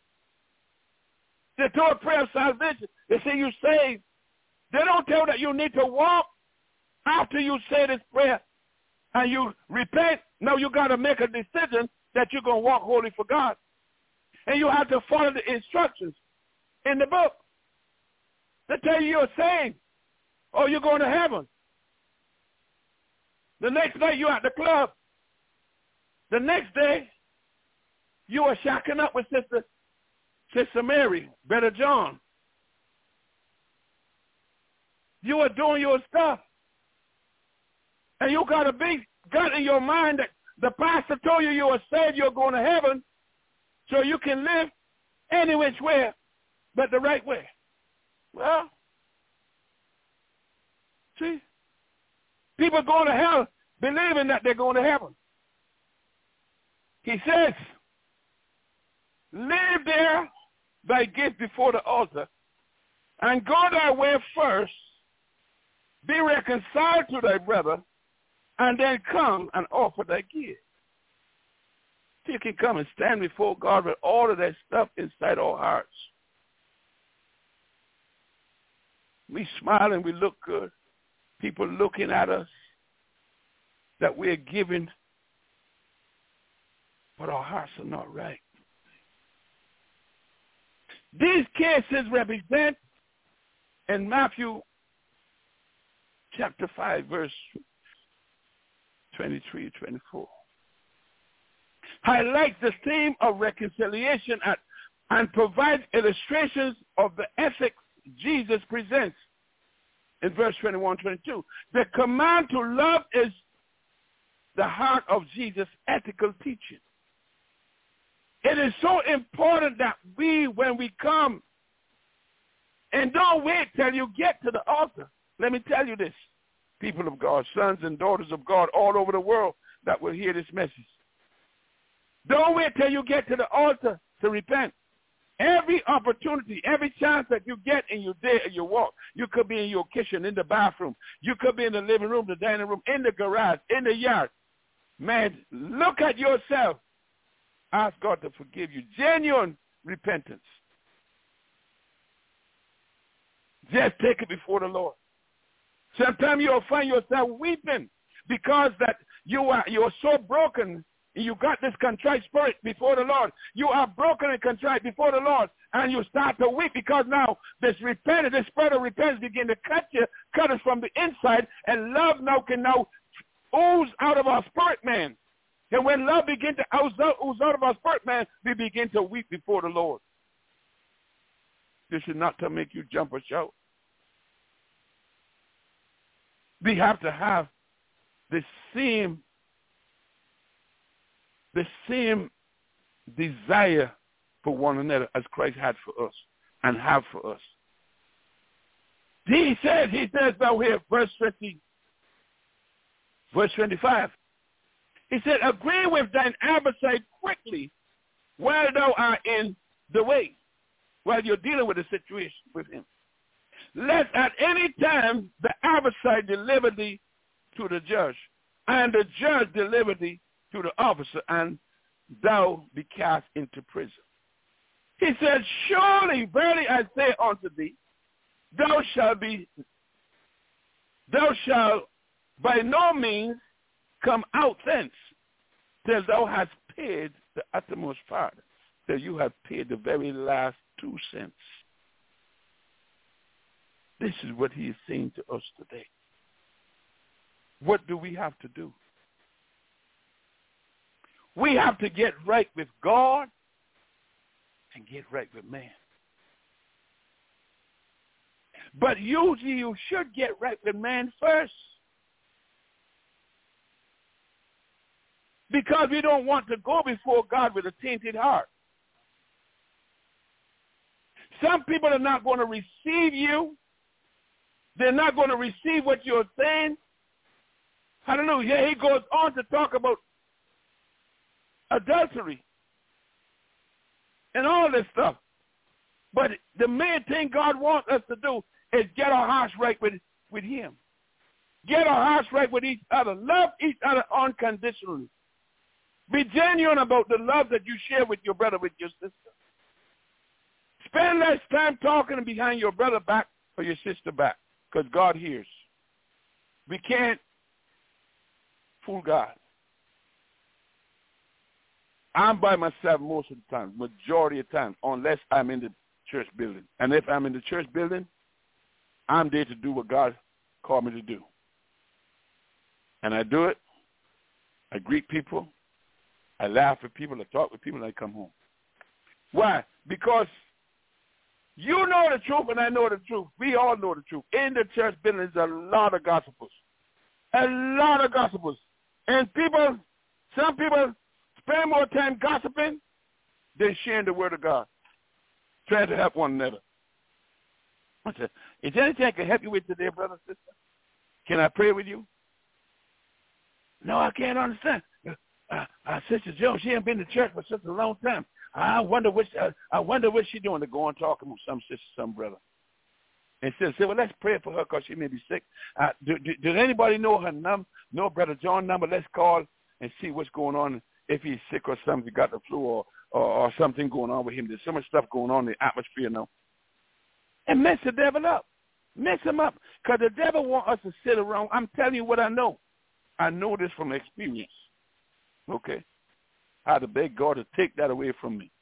They taught prayer of salvation. They say you saved. They don't tell that you need to walk after you say this prayer and you repent. Now you got to make a decision that you're going to walk holy for God. And you have to follow the instructions in the book. They tell you you're saved or you're going to heaven. The next night you're at the club. The next day you are shacking up with Sister Mary, Brother John. You are doing your stuff. And you got in your mind that the pastor told you you are saved, you're going to heaven, so you can live any which way but the right way. Well, see, people going to hell believing that they're going to heaven. He says, leave there thy gift before the altar, and go thy way first, be reconciled to thy brother, and then come and offer thy gift. So you can come and stand before God with all of that stuff inside our hearts. We smile and we look good. People looking at us that we're giving, but our hearts are not right. These cases represent in Matthew chapter 5, verse 23, 24. Highlights the theme of reconciliation and provides illustrations of the ethics Jesus presents in verse 21, 22. The command to love is the heart of Jesus' ethical teaching. It is so important that when we come, and don't wait till you get to the altar. Let me tell you this, people of God, sons and daughters of God all over the world that will hear this message. Don't wait till you get to the altar to repent. Every opportunity, every chance that you get in your day or your walk, you could be in your kitchen, in the bathroom. You could be in the living room, the dining room, in the garage, in the yard. Man, look at yourself. Ask God to forgive you. Genuine repentance. Just take it before the Lord. Sometimes you'll find yourself weeping because that you're so broken. You got this contrite spirit before the Lord. You are broken and contrite before the Lord, and you start to weep because now this spirit of repentance begin to cut us from the inside, and love now can ooze out of our spirit, man. And when love begins to ooze out of our spirit, man, we begin to weep before the Lord. This is not to make you jump or shout. We have to have the same desire for one another as Christ had for us and have for us. He says now here, verse 25. He said, agree with thine adversary quickly while thou art in the way, while you're dealing with the situation with him. Lest at any time the adversary deliver thee to the judge, and the judge deliver thee to the officer, and thou be cast into prison. He said, surely, verily I say unto thee, thou shalt by no means come out thence till thou hast paid the uttermost farthing, till you have paid the very last 2 cents. This is what he is saying to us today. What do we have to do? We have to get right with God and get right with man. But usually you should get right with man first. Because we don't want to go before God with a tainted heart. Some people are not going to receive you. They're not going to receive what you're saying. Hallelujah. He goes on to talk about adultery and all this stuff. But the main thing God wants us to do is get our hearts right with him. Get our hearts right with each other. Love each other unconditionally. Be genuine about the love that you share with your brother, with your sister. Spend less time talking behind your brother back or your sister back, because God hears. We can't fool God. I'm by myself most of the time, majority of the time, unless I'm in the church building. And if I'm in the church building, I'm there to do what God called me to do. And I do it. I greet people. I laugh with people. I talk with people, and I come home. Why? Because you know the truth, and I know the truth. We all know the truth. In the church building, there's a lot of gossipers. A lot of gossipers. And some people spend more time gossiping than sharing the word of God, trying to help one another. Is there anything I can help you with today, brother, sister? Can I pray with you? No, I can't understand. Sister Jones, she ain't been to church for such a long time. I wonder what she's doing to go on talking with some sister, some brother. And said, well, let's pray for her because she may be sick. Did anybody know her number? No, Brother John number. Let's call and see what's going on. If he's sick or something, he got the flu or something going on with him. There's so much stuff going on in the atmosphere now. And mess the devil up. Mess him up. Because the devil wants us to sit around. I'm telling you what I know. I know this from experience. Okay? I had to beg God to take that away from me.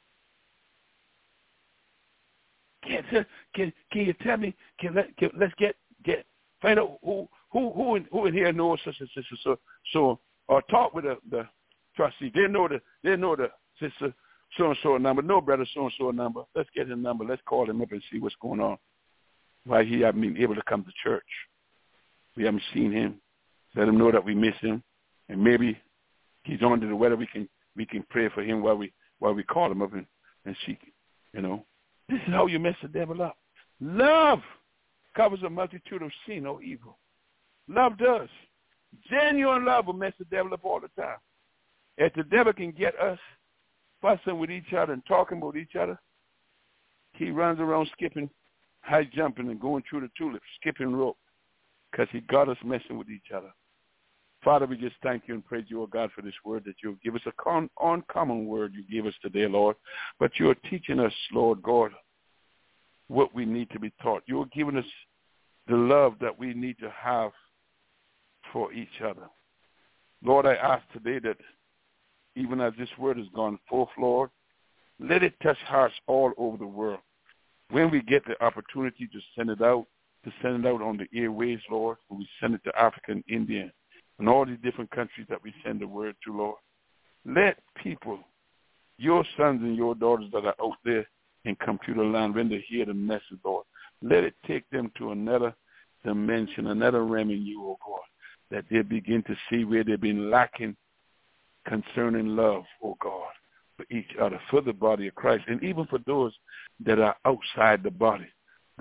Can you tell me? Let's find out who in here knows such and sister. So or talk with the trustee. They know the sister so and so number. No brother so and so number. Let's get his number. Let's call him up and see what's going on. Why he hasn't been able to come to church. We haven't seen him. Let him know that we miss him, and maybe he's under the weather. We can pray for him while we call him up and see. This is how you mess the devil up. Love covers a multitude of sin or evil. Love does. Genuine love will mess the devil up all the time. If the devil can get us fussing with each other and talking with each other, he runs around skipping, high jumping, and going through the tulips, skipping rope, because he got us messing with each other. Father, we just thank you and praise you, oh God, for this word that you give us, a uncommon word you gave us today, Lord. But you are teaching us, Lord God, what we need to be taught. You are giving us the love that we need to have for each other. Lord, I ask today that even as this word has gone forth, Lord, let it touch hearts all over the world. When we get the opportunity to send it out on the airways, Lord, when we send it to Africa and India, and all these different countries that we send the word to, Lord. Let people, your sons and your daughters that are out there in computer land, when they hear the message, Lord, let it take them to another dimension, another realm in you, oh God, that they begin to see where they've been lacking concerning love, oh God, for each other, for the body of Christ, and even for those that are outside the body,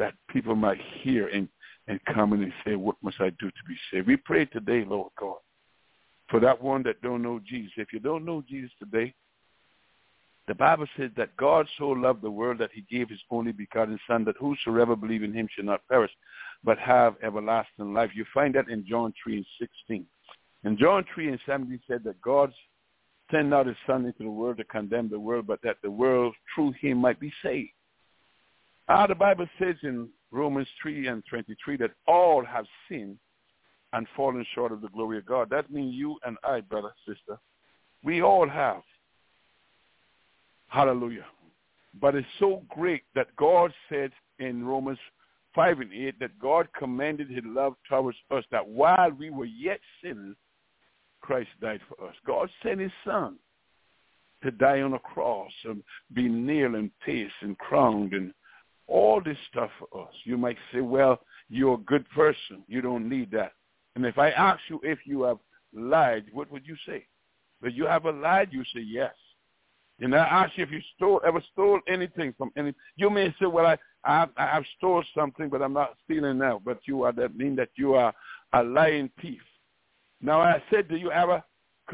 that people might hear and come in and say, what must I do to be saved? We pray today, Lord God, for that one that don't know Jesus. If you don't know Jesus today, the Bible says that God so loved the world that he gave his only begotten Son, that whosoever believe in him shall not perish, but have everlasting life. You find that in John 3:16. And John 3:17 said that God sent not his Son into the world to condemn the world, but that the world through him might be saved. The Bible says in Romans 3:23 that all have sinned and fallen short of the glory of God. That means you and I, brother, sister, we all have. Hallelujah. But it's so great that God said in Romans 5:8 that God commended his love towards us, that while we were yet sinners, Christ died for us. God sent his Son to die on a cross and be nailed and pierced and crowned and all this stuff for us. You might say, well, you're a good person. You don't need that. And if I ask you if you have lied, what would you say? If you have lied, you say yes. And I ask you if you ever stole anything from any. You may say, well, I have stole something, but I'm not stealing now. But that mean that you are a lying thief. Now I said, do you ever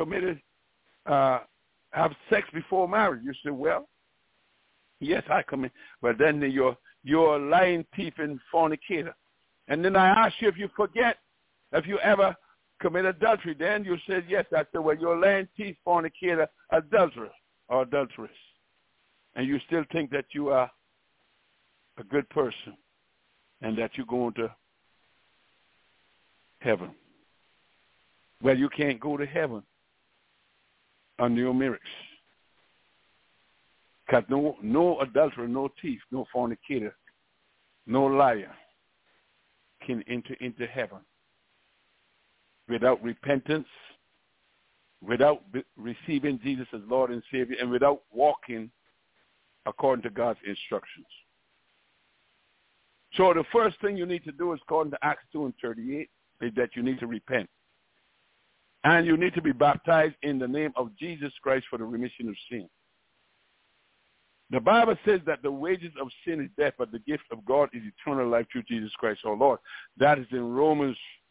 have sex before marriage? You say, well, yes, I commit. But then you're a lying thief and fornicator. And then I ask you if you forget, if you ever commit adultery. Then you said, yes. I said, well, you're a lying thief, fornicator, adulterer, or adulteress. And you still think that you are a good person and that you're going to heaven. Well, you can't go to heaven on your merits. Because no adulterer, no thief, no fornicator, no liar can enter into heaven without repentance, without receiving Jesus as Lord and Savior, and without walking according to God's instructions. So the first thing you need to do is, according to Acts 2:38, is that you need to repent. And you need to be baptized in the name of Jesus Christ for the remission of sin. The Bible says that the wages of sin is death, but the gift of God is eternal life through Jesus Christ our Lord. That is in Romans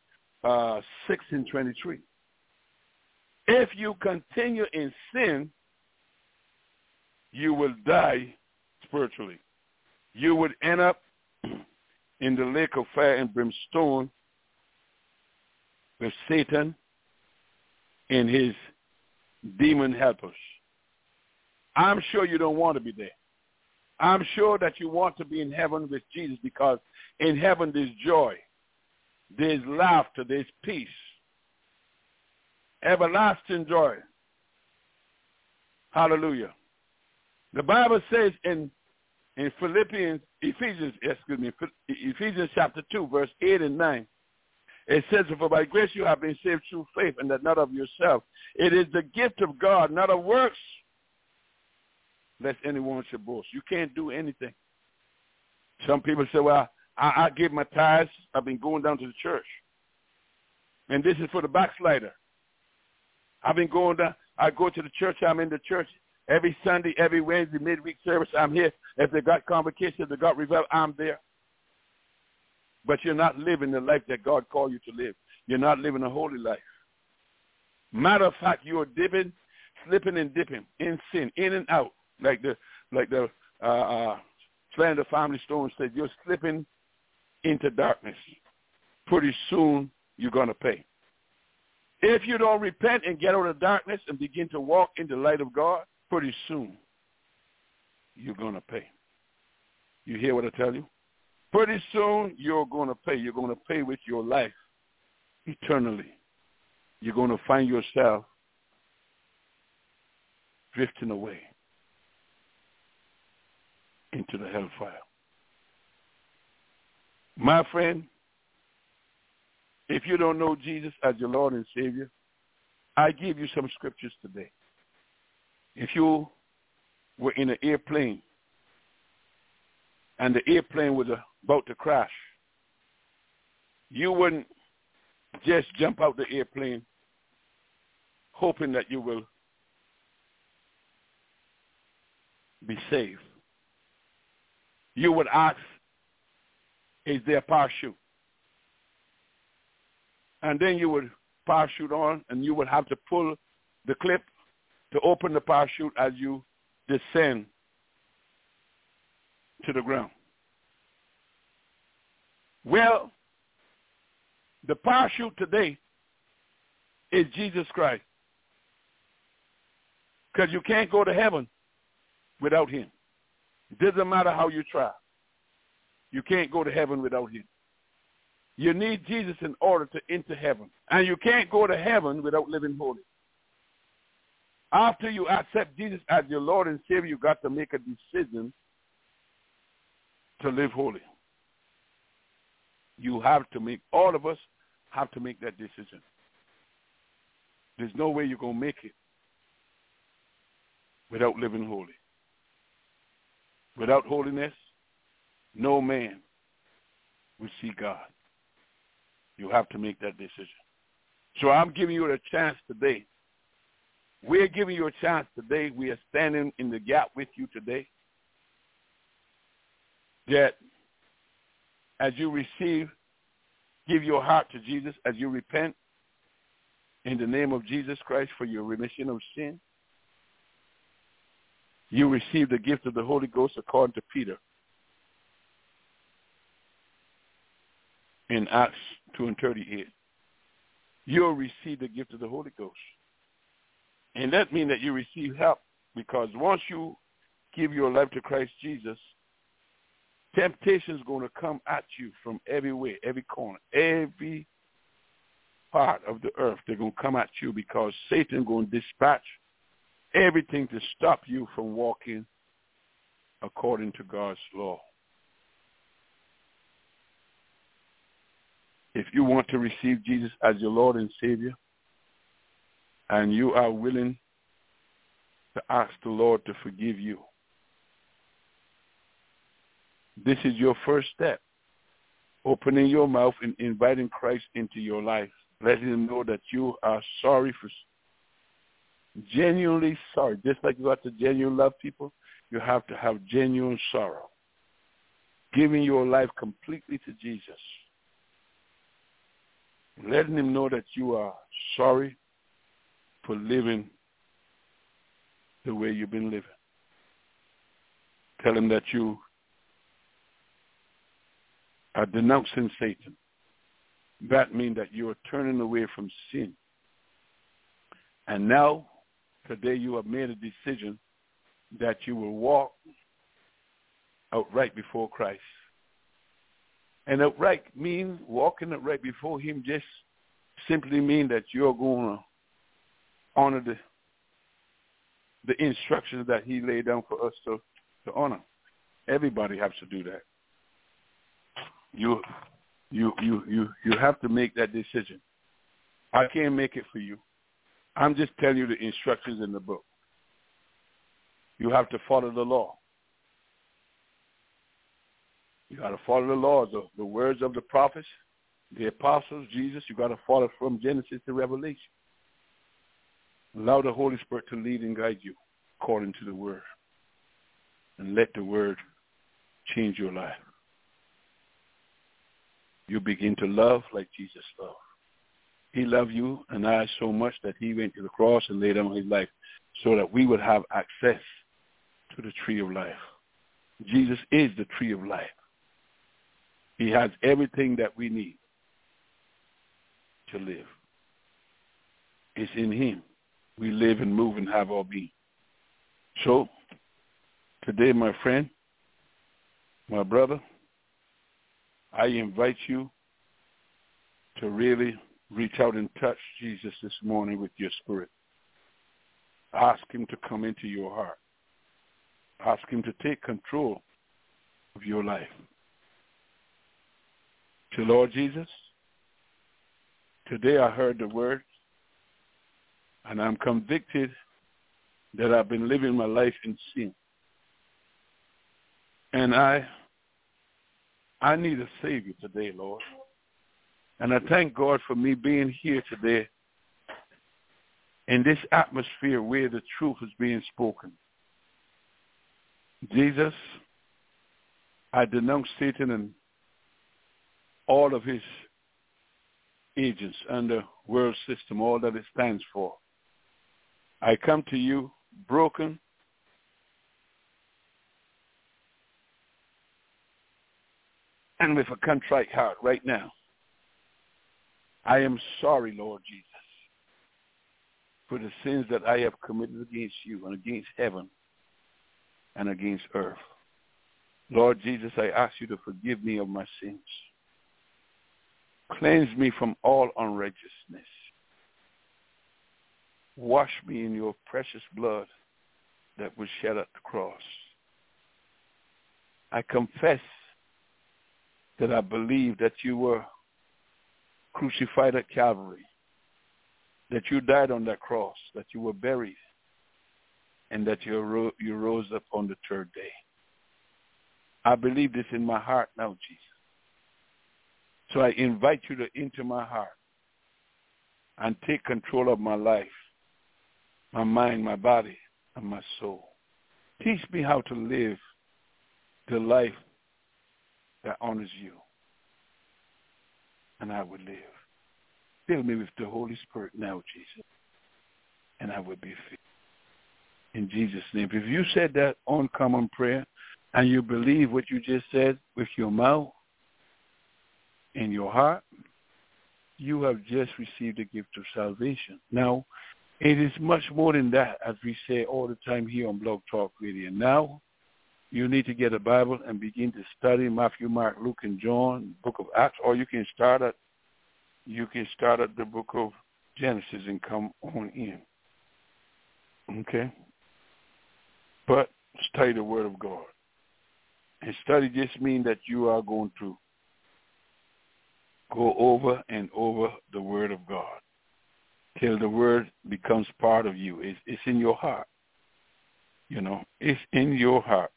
6:23. If you continue in sin, you will die spiritually. You would end up in the lake of fire and brimstone with Satan and his demon helpers. I'm sure you don't want to be there. I'm sure that you want to be in heaven with Jesus, because in heaven there's joy, there's laughter, there's peace, everlasting joy. Hallelujah. The Bible says in Ephesians chapter 2, verse 8 and 9, it says, for by grace you have been saved through faith, and that not of yourself. It is the gift of God, not of works, lest anyone should boast. You can't do anything. Some people say, well, I give my tithes. I've been going down to the church. And this is for the backslider. I've been going down. I go to the church. I'm in the church every Sunday, every Wednesday, midweek service. I'm here. If they got convocation, if they got revival, I'm there. But you're not living the life that God called you to live. You're not living a holy life. Matter of fact, you're slipping and dipping in sin, in and out, like the Slander Family Stone said. You're slipping into darkness. Pretty soon, you're going to pay. If you don't repent and get out of darkness and begin to walk in the light of God, pretty soon, you're going to pay. You hear what I tell you? Pretty soon, you're going to pay. You're going to pay with your life eternally. You're going to find yourself drifting away into the hellfire. My friend, if you don't know Jesus as your Lord and Savior, I give you some scriptures today. If you were in an airplane and the airplane was about to crash, you wouldn't just jump out the airplane hoping that you will be saved. You would ask is their parachute. And then you would parachute on, and you would have to pull the clip to open the parachute as you descend to the ground. Well, the parachute today is Jesus Christ. Because you can't go to heaven without him. It doesn't matter how you try. You can't go to heaven without him. You need Jesus in order to enter heaven. And you can't go to heaven without living holy. After you accept Jesus as your Lord and Savior, you got to make a decision to live holy. You have to make, all of us have to make that decision. There's no way you're going to make it without living holy. Without holiness, no man will see God. You have to make that decision. So I'm giving you a chance today. We're giving you a chance today. We are standing in the gap with you today. That as you receive, give your heart to Jesus, as you repent in the name of Jesus Christ for your remission of sin, you receive the gift of the Holy Ghost according to Peter in Acts 2:38. You'll receive the gift of the Holy Ghost. And that means that you receive help, because once you give your life to Christ Jesus, temptation is going to come at you from everywhere, every corner, every part of the earth. They're going to come at you because Satan is going to dispatch everything to stop you from walking according to God's law. If you want to receive Jesus as your Lord and Savior, and you are willing to ask the Lord to forgive you, this is your first step. Opening your mouth and inviting Christ into your life. Letting him know that you are sorry, genuinely sorry. Just like you have to genuinely love people, you have to have genuine sorrow. Giving your life completely to Jesus. Letting him know that you are sorry for living the way you've been living. Tell him that you are denouncing Satan. That means that you are turning away from sin. And now, today you have made a decision that you will walk outright before Christ. And outright means walking upright before him just simply means that you're going to honor the instructions that he laid down for us to honor. Everybody has to do that. You have to make that decision. I can't make it for you. I'm just telling you the instructions in the book. You have to follow the law. You got to follow the laws, the words of the prophets, the apostles, Jesus. You got to follow from Genesis to Revelation. Allow the Holy Spirit to lead and guide you according to the word. And let the word change your life. You begin to love like Jesus loved. He loved you and I so much that he went to the cross and laid down his life so that we would have access to the tree of life. Jesus is the tree of life. He has everything that we need to live. It's in him. We live and move and have our being. So, today, my friend, my brother, I invite you to really reach out and touch Jesus this morning with your spirit. Ask him to come into your heart. Ask him to take control of your life. To Lord Jesus, today I heard the word, and I'm convicted that I've been living my life in sin. And I need a Savior today, Lord. And I thank God for me being here today in this atmosphere where the truth is being spoken. Jesus, I denounce Satan and all of his agents and the world system, all that it stands for. I come to you broken, and with a contrite heart right now. I am sorry, Lord Jesus, for the sins that I have committed against you and against heaven and against earth. Lord Jesus, I ask you to forgive me of my sins. Cleanse me from all unrighteousness. Wash me in your precious blood that was shed at the cross. I confess that I believe that you were crucified at Calvary, that you died on that cross, that you were buried, and that you rose up on the third day. I believe this in my heart now, Jesus. So I invite you to enter my heart and take control of my life, my mind, my body, and my soul. Teach me how to live the life that honors you, and I will live. Fill me with the Holy Spirit now, Jesus, and I will be filled. In Jesus' name. If you said that uncommon prayer and you believe what you just said with your mouth, in your heart, you have just received the gift of salvation. Now, it is much more than that, as we say all the time here on Blog Talk Radio. Now, you need to get a Bible and begin to study Matthew, Mark, Luke, and John, book of Acts, or you can start at the book of Genesis and come on in. Okay? But study the Word of God. And study just means that you are going to go over and over the Word of God till the Word becomes part of you. It's in your heart. You know, it's in your heart.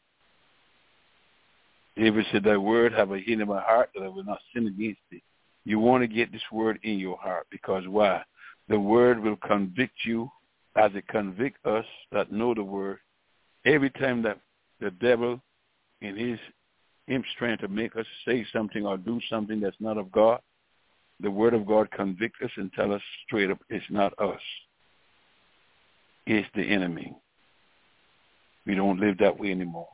David said, thy word have I hid in my heart that I will not sin against thee. You want to get this word in your heart because why? The word will convict you as it convicts us that know the word. Every time that the devil in his strength to make us say something or do something that's not of God, the word of God convicts us and tell us straight up, it's not us. It's the enemy. We don't live that way anymore.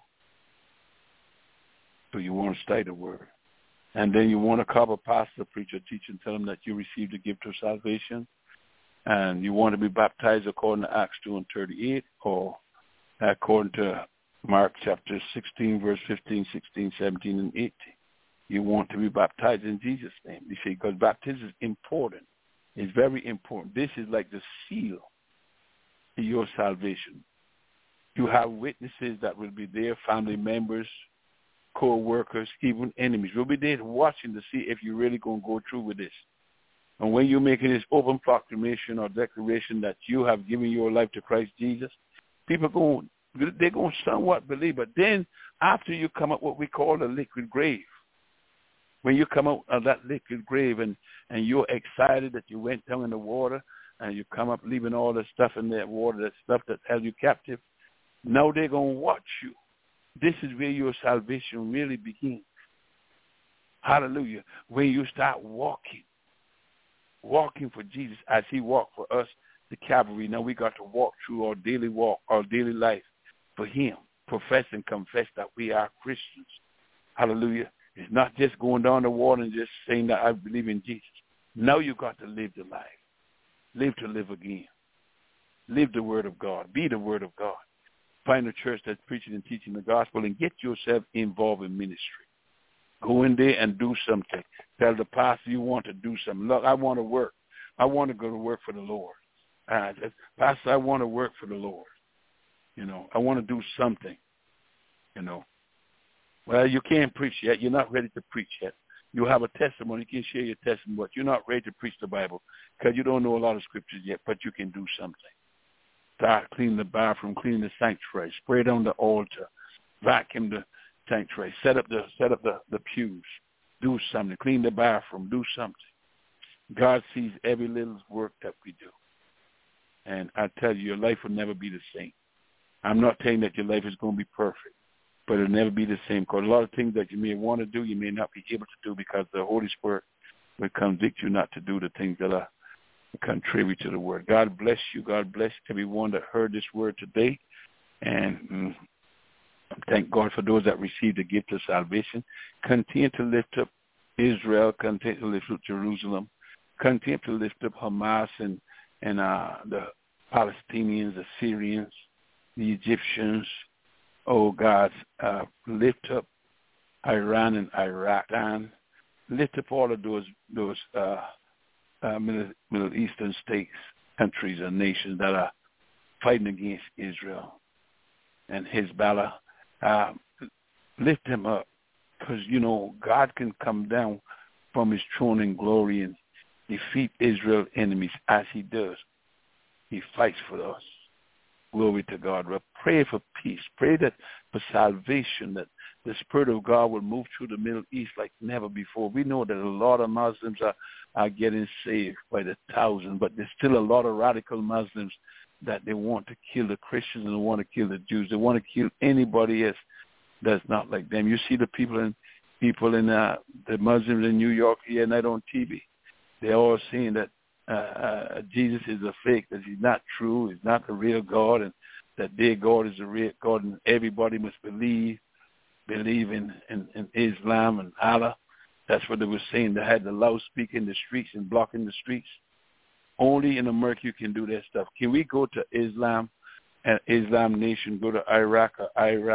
So you want to study the word. And then you want to cover pastor, preacher, teacher, and tell them that you received the gift of salvation. And you want to be baptized according to Acts 2 and 38 or according to Mark chapter 16, verse 15, 16, 17, and 18. You want to be baptized in Jesus' name. You see, because baptism is important. It's very important. This is like the seal to your salvation. You have witnesses that will be there, family members, co-workers, even enemies. We'll be there watching to see if you're really going to go through with this. And when you're making this open proclamation or declaration that you have given your life to Christ Jesus, people they're going to somewhat believe. But then after you come up what we call a liquid grave, when you come out of that liquid grave and you're excited that you went down in the water and you come up leaving all the stuff in that water, that stuff that held you captive, now they're going to watch you. This is where your salvation really begins. Hallelujah. When you start walking for Jesus as he walked for us, the Calvary. Now we got to walk through our daily walk, our daily life for him. Profess and confess that we are Christians. Hallelujah. It's not just going down the water and just saying that I believe in Jesus. Now you got to live the life. Live to live again. Live the word of God. Be the word of God. Find a church that's preaching and teaching the gospel and get yourself involved in ministry. Go in there and do something. Tell the pastor you want to do something. Look, I want to work. I want to go to work for the Lord. Pastor, I want to work for the Lord. You know, I want to do something. You know. Well, you can't preach yet. You're not ready to preach yet. You have a testimony. You can share your testimony, but you're not ready to preach the Bible because you don't know a lot of scriptures yet, but you can do something. Start cleaning the bathroom, cleaning the sanctuary, spray down the altar, vacuum the sanctuary, set up the pews, do something, clean the bathroom, do something. God sees every little work that we do. And I tell you, your life will never be the same. I'm not saying that your life is going to be perfect. but it'll never be the same, because a lot of things that you may want to do, you may not be able to do, because the Holy Spirit will convict you not to do the things that are contrary to the word. God bless you. God bless everyone that heard this word today. And thank God for those that received the gift of salvation. Continue to lift up Israel. Continue to lift up Jerusalem. Continue to lift up Hamas and the Palestinians, the Syrians, the Egyptians. Oh, God, lift up Iran and Iraq. And lift up all of those Middle Eastern states, countries, and nations that are fighting against Israel and Hezbollah. Lift them up, because, God can come down from his throne in glory and defeat Israel's enemies as he does. He fights for us. Glory to God. But pray for peace. Pray that for salvation, that the Spirit of God will move through the Middle East like never before. We know that a lot of Muslims are getting saved by the thousand, but there's still a lot of radical Muslims that they want to kill the Christians and they want to kill the Jews. They want to kill anybody else that's not like them. You see the people in the Muslims in New York here night on TV. They're all saying that Jesus is a fake, that he's not true, he's not the real God, and that their God is the real God, and everybody must believe in Islam and Allah. That's what they were saying. They had the loudspeaker in the streets and blocking the streets. Only in America you can do that stuff. Can we go to Islam nation, go to Iraq or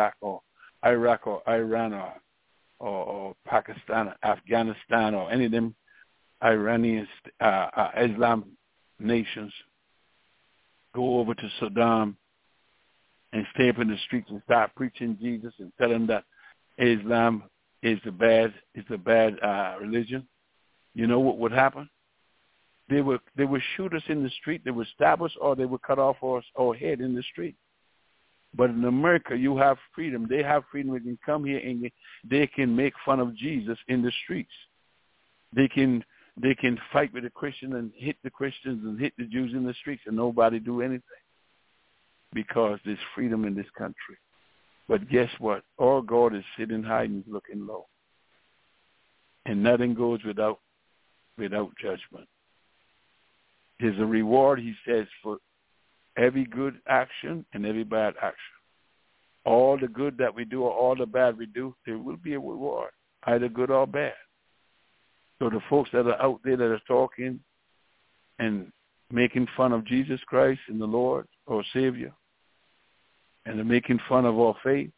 Iran or Pakistan or Afghanistan or any of them Iranian Islam nations, go over to Saddam and stay up in the streets and start preaching Jesus and tell them that Islam is the bad religion? You know what would happen? They would shoot us in the street. They would stab us, or they would cut off our head in the street. But in America, you have freedom. They have freedom. They can come here and they can make fun of Jesus in the streets. They can fight with the Christians and hit the Christians and hit the Jews in the streets, and nobody do anything, because there's freedom in this country. But guess what? Our God is sitting high and looking low, and nothing goes without judgment. There's a reward, he says, for every good action and every bad action. All the good that we do or all the bad we do, there will be a reward, either good or bad. So the folks that are out there that are talking and making fun of Jesus Christ and the Lord or Savior, and they're making fun of our faith,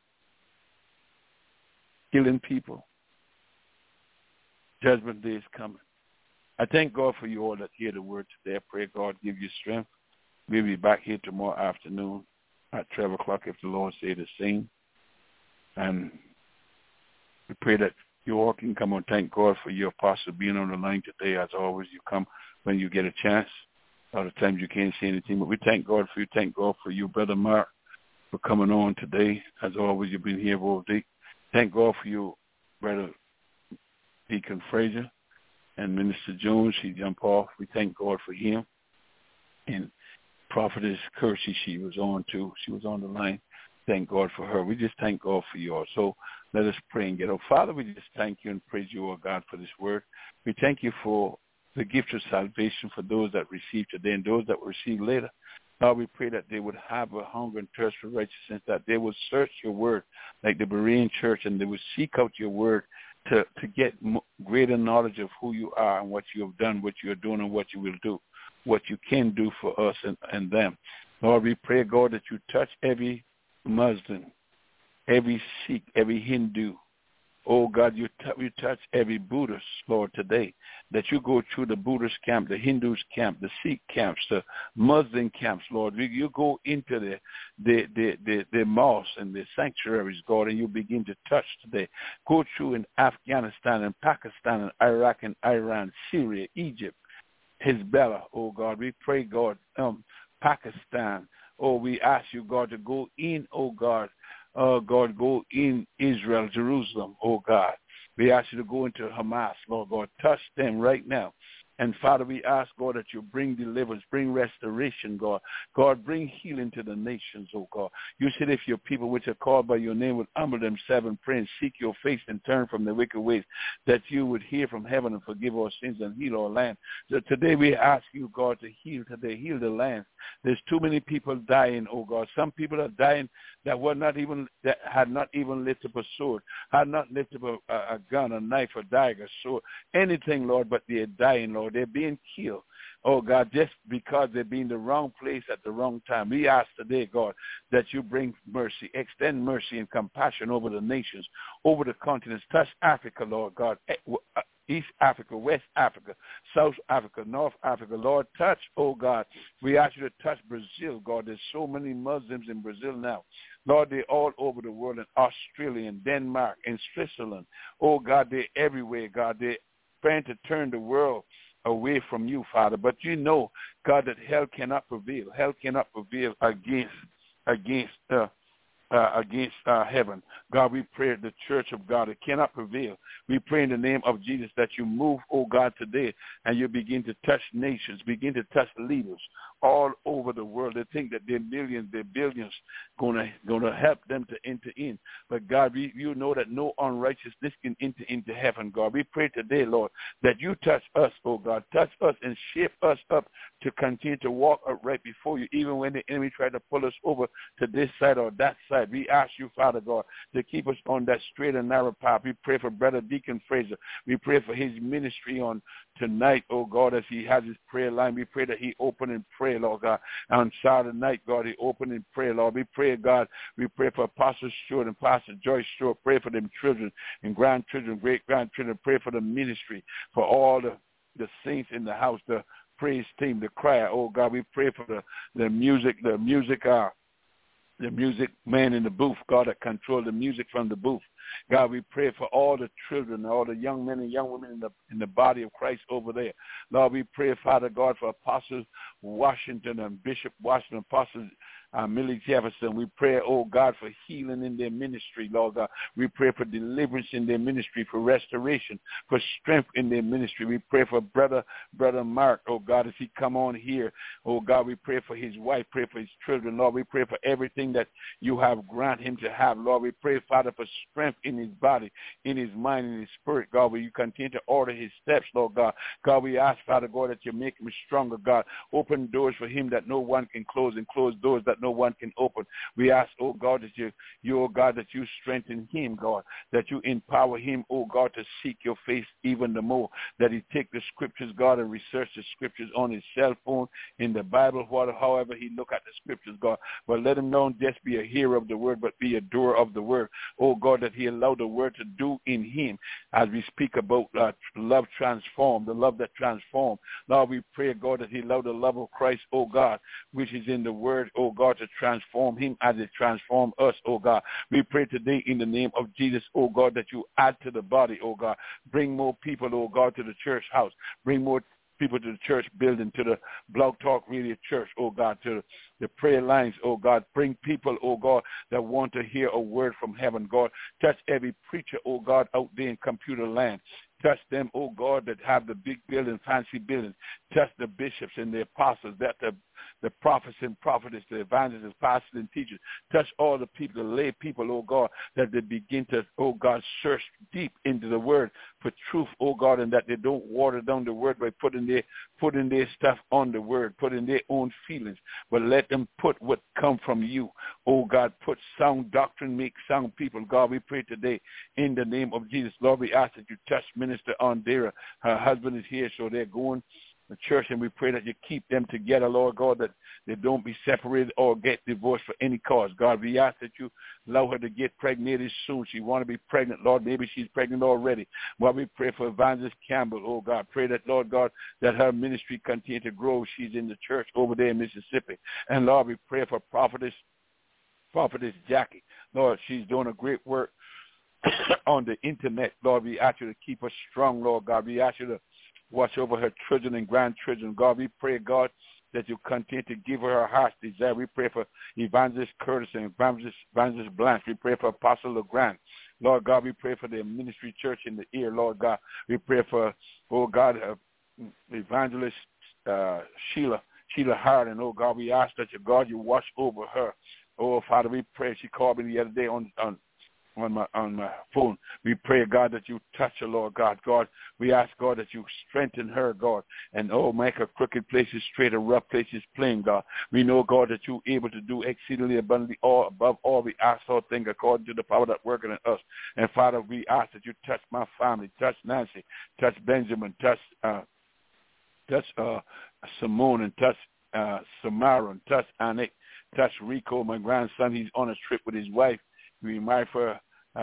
killing people, judgment day is coming. I thank God for you all that hear the word today. I pray God give you strength. We'll be back here tomorrow afternoon at 12 o'clock if the Lord say the same. And we pray that you all can come and thank God for your apostle being on the line today. As always, you come when you get a chance. A lot of times you can't say anything, but we thank God for you. Thank God for you, Brother Mark, for coming on today. As always, you've been here all day. Thank God for you, Brother Deacon Frazier. And Minister Jones, he jumped off. We thank God for him. And Prophetess Kersey, she was on too. She was on the line. Thank God for her. We just thank God for you all. So let us pray and get up. Father, we just thank you and praise you, oh God, for this word. We thank you for the gift of salvation for those that receive today and those that will receive later. God, we pray that they would have a hunger and thirst for righteousness, that they would search your word like the Berean church, and they would seek out your word to get greater knowledge of who you are and what you have done, what you are doing, and what you will do, what you can do for us and them. Lord, we pray, God, that you touch every Muslim, every Sikh, every Hindu. Oh, God, you touch every Buddhist, Lord, today, that you go through the Buddhist camp, the Hindus camp, the Sikh camps, the Muslim camps, Lord. You go into the mosques and the sanctuaries, God, and you begin to touch today. Go through in Afghanistan and Pakistan and Iraq and Iran, Syria, Egypt, Hezbollah, oh, God. We pray, God, Pakistan. Oh, we ask you, God, to go in, oh, God. God, go in Israel, Jerusalem, oh God. We ask you to go into Hamas, Lord God. Touch them right now And, Father, we ask, God, that you bring deliverance, bring restoration, God. God, bring healing to the nations, oh God. You said if your people which are called by your name would humble themselves and pray and seek your face and turn from their wicked ways, that you would hear from heaven and forgive our sins and heal our land. So today we ask you, God, to heal today, heal the land. There's too many people dying, oh God. Some people are dying that had not even lifted up a sword, had not lifted up a gun, a knife, a dagger, sword, anything, Lord, but they're dying, Lord. They're being killed, oh God, just because they're being in the wrong place at the wrong time. We ask today, God, that you bring mercy, extend mercy and compassion over the nations, over the continents. Touch Africa, Lord God, East Africa, West Africa, South Africa, North Africa. Lord, touch, oh God. We ask you to touch Brazil, God. There's so many Muslims in Brazil now. Lord, they're all over the world, in Australia, in Denmark, in Switzerland. Oh, God, they're everywhere, God. They're trying to turn the world away from you, Father. But you know, God, that hell cannot prevail. Hell cannot prevail against heaven. God, we pray the church of God, it cannot prevail. We pray in the name of Jesus that you move, oh God, today, and you begin to touch nations, begin to touch leaders all over the world. They think that they're millions, they're billions, gonna help them to enter in. But God, you know that no unrighteousness can enter into heaven, God. We pray today, Lord, that you touch us, oh God, touch us and shape us up to continue to walk upright before you, even when the enemy tried to pull us over to this side or that side. We ask you, Father God, to keep us on that straight and narrow path. We pray for Brother Deacon Fraser. We pray for his ministry on tonight, oh God, as he has his prayer line. We pray that he open and pray, Lord God. On Saturday night, God, he open and pray, Lord. We pray, God, we pray for Apostle Stewart and Pastor Joyce Stewart. Pray for them children and grandchildren, great-grandchildren. Pray for the ministry, for all the saints in the house, the praise team, the choir. Oh God, we pray for the music man in the booth, God, that control the music from the booth. God, we pray for all the children, all the young men and young women in the body of Christ over there. Lord, we pray, Father God, for Apostle Washington and Bishop Washington, Apostle Millie Jefferson. We pray, oh God, for healing in their ministry, Lord God. We pray for deliverance in their ministry, for restoration, for strength in their ministry. We pray for Brother Mark, oh God, as he come on here. Oh God, we pray for his wife, pray for his children, Lord. We pray for everything that you have granted him to have, Lord. We pray, Father, for strength in his body, in his mind, in his spirit, God, where you continue to order his steps, Lord God. God, we ask, Father God, that you make him stronger, God. Open doors for him that no one can close, and close doors that no one can open. We ask, oh God, that you, oh God, that you strengthen him, God, that you empower him, oh God, to seek your face even the more, that he take the scriptures, God, and research the scriptures on his cell phone, in the Bible, however he look at the scriptures, God. But let him not just be a hearer of the word, but be a doer of the word. Oh God, that he allow the word to do in him as we speak about love transform, the love that transforms. Lord, we pray, God, that he allow the love of Christ, oh God, which is in the word, oh God, to transform him as it transforms us, oh God. We pray today in the name of Jesus, oh God, that you add to the body, oh God. Bring more people, oh God, to the church house. Bring more people to the church building, to the Blog Talk Radio Church, oh God, to the prayer lines, oh God. Bring people, oh God, that want to hear a word from heaven, God. Touch every preacher, oh God, out there in computer land. Touch them, oh God, that have the big building, fancy buildings. Touch the bishops and the apostles, that the prophets and prophetess, the evangelists, pastors and teachers. Touch all the people, the lay people, oh God, that they begin to, oh God, search deep into the word for truth, oh God, and that they don't water down the word by putting their stuff on the word, putting their own feelings, but let them put what come from you. Oh God, put sound doctrine, make sound people. God, we pray today in the name of Jesus. Lord, we ask that you touch Minister Andera. Her husband is here, so they're going to church, and we pray that you keep them together, Lord God, that they don't be separated or get divorced for any cause. God, we ask that you allow her to get pregnant soon. She want to be pregnant, Lord. Maybe she's pregnant already. Well, we pray for Evangelist Campbell, oh God. Pray that, Lord God, that her ministry continue to grow. She's in the church over there in Mississippi. And, Lord, we pray for Prophetess Jackie. Lord, she's doing a great work on the internet. Lord, we ask you to keep her strong, Lord God. We ask you to watch over her children and grandchildren. God, we pray, God, that you continue to give her heart's desire. We pray for Evangelist Curtis and Evangelist Blanche. We pray for Apostle LeGrand. Lord God, we pray for the ministry church in the ear, Lord God. We pray for, oh God, Evangelist Sheila Harden. Oh, God, we ask that you watch over her. Oh, Father, we pray. She called me the other day on my phone. We pray, God, that you touch her, Lord God. God, we ask, God, that you strengthen her, God, and, make her crooked places straight and rough places plain, God. We know, God, that you're able to do exceedingly abundantly all above all we ask or think according to the power that working in us. And, Father, we ask that you touch my family, touch Nancy, touch Benjamin, touch Simone, and touch Samara, and touch Anik, touch Rico, my grandson. He's on a trip with his wife. We been married for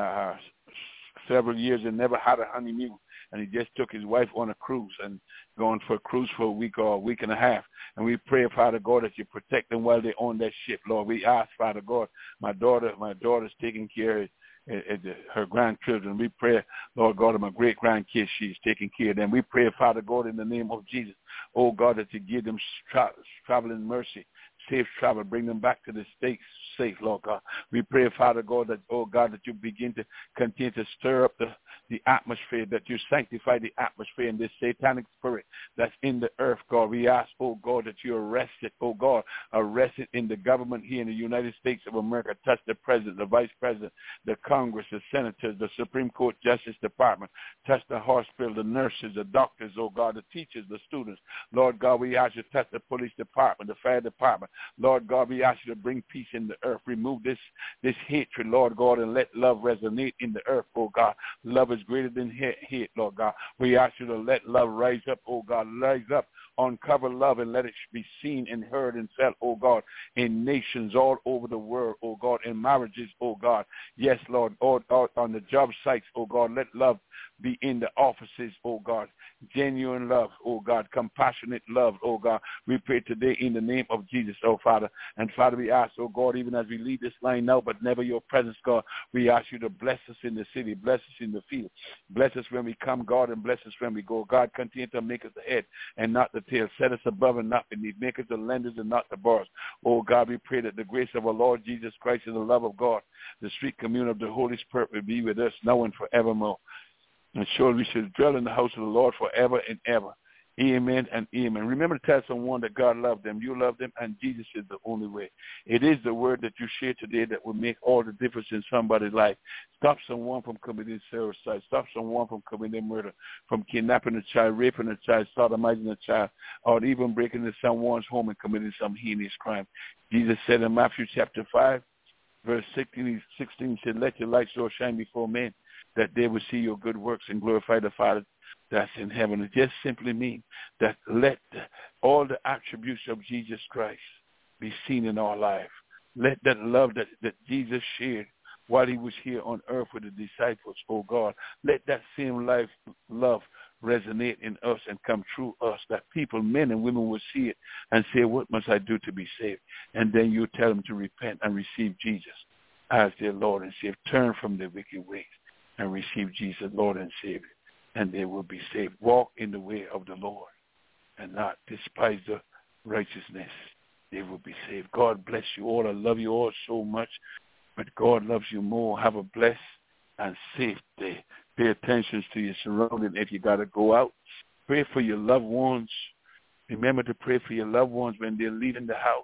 several years and never had a honeymoon. And he just took his wife on a cruise and going for a cruise for a week or a week and a half. And we pray, Father God, that you protect them while they're on that ship, Lord. We ask, Father God, my daughter's taking care of her grandchildren. We pray, Lord God, of my great-grandkids, she's taking care of them. We pray, Father God, in the name of Jesus, oh God, that you give them traveling mercy, safe travel, bring them back to the States safe, Lord God. We pray, Father God, that, oh God, that you begin to continue to stir up the atmosphere, that you sanctify the atmosphere in this satanic spirit that's in the earth, God. We ask, oh God, that you arrest it, oh God, arrest it in the government here in the United States of America. Touch the president, the vice president, the Congress, the senators, the Supreme Court Justice Department. Touch the hospital, the nurses, the doctors, oh God, the teachers, the students. Lord God, we ask you to touch the police department, the fire department. Lord God, we ask you to bring peace in the earth. Remove this hatred, Lord God, and let love resonate in the earth, oh God. Love is greater than hate, Lord God. We ask you to let love rise up, oh God, rise up. Uncover love and let it be seen and heard and felt, oh God, in nations all over the world, oh God, in marriages, oh God. Yes, Lord, on the job sites, oh God, let love be in the offices, oh God. Genuine love, oh God, compassionate love, oh God. We pray today in the name of Jesus, oh Father. And Father, we ask, oh God, even as we leave this line now, but never your presence, God, we ask you to bless us in the city, bless us in the field. Bless us when we come, God, and bless us when we go. God, continue to make us the head and not the tail. Set us above and not beneath. Make us the lenders and not the borrowers. Oh God, we pray that the grace of our Lord Jesus Christ and the love of God, the sweet communion of the Holy Spirit will be with us now and forevermore. And surely we should dwell in the house of the Lord forever and ever. Amen and amen. Remember to tell someone that God loved them. You love them, and Jesus is the only way. It is the word that you share today that will make all the difference in somebody's life. Stop someone from committing suicide. Stop someone from committing murder, from kidnapping a child, raping a child, sodomizing a child, or even breaking into someone's home and committing some heinous crime. Jesus said in Matthew chapter 5, verse 16, he said, let your light so shine before men that they will see your good works and glorify the Father that's in heaven. It just simply means that let all the attributes of Jesus Christ be seen in our life. Let that love that Jesus shared while he was here on earth with the disciples, oh God, let that same love resonate in us and come through us, that people, men and women, will see it and say, what must I do to be saved? And then you tell them to repent and receive Jesus as their Lord and Savior. Turn from their wicked ways and receive Jesus, Lord and Savior, and they will be saved. Walk in the way of the Lord and not despise the righteousness. They will be saved. God bless you all. I love you all so much, but God loves you more. Have a blessed and safe day. Pay attention to your surroundings. If you got to go out, pray for your loved ones. Remember to pray for your loved ones when they're leaving the house.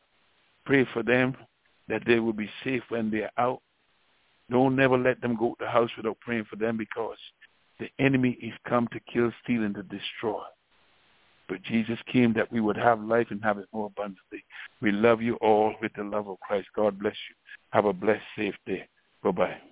Pray for them that they will be safe when they're out. Don't never let them go to the house without praying for them, because the enemy is come to kill, steal, and to destroy. But Jesus came that we would have life and have it more abundantly. We love you all with the love of Christ. God bless you. Have a blessed, safe day. Bye-bye.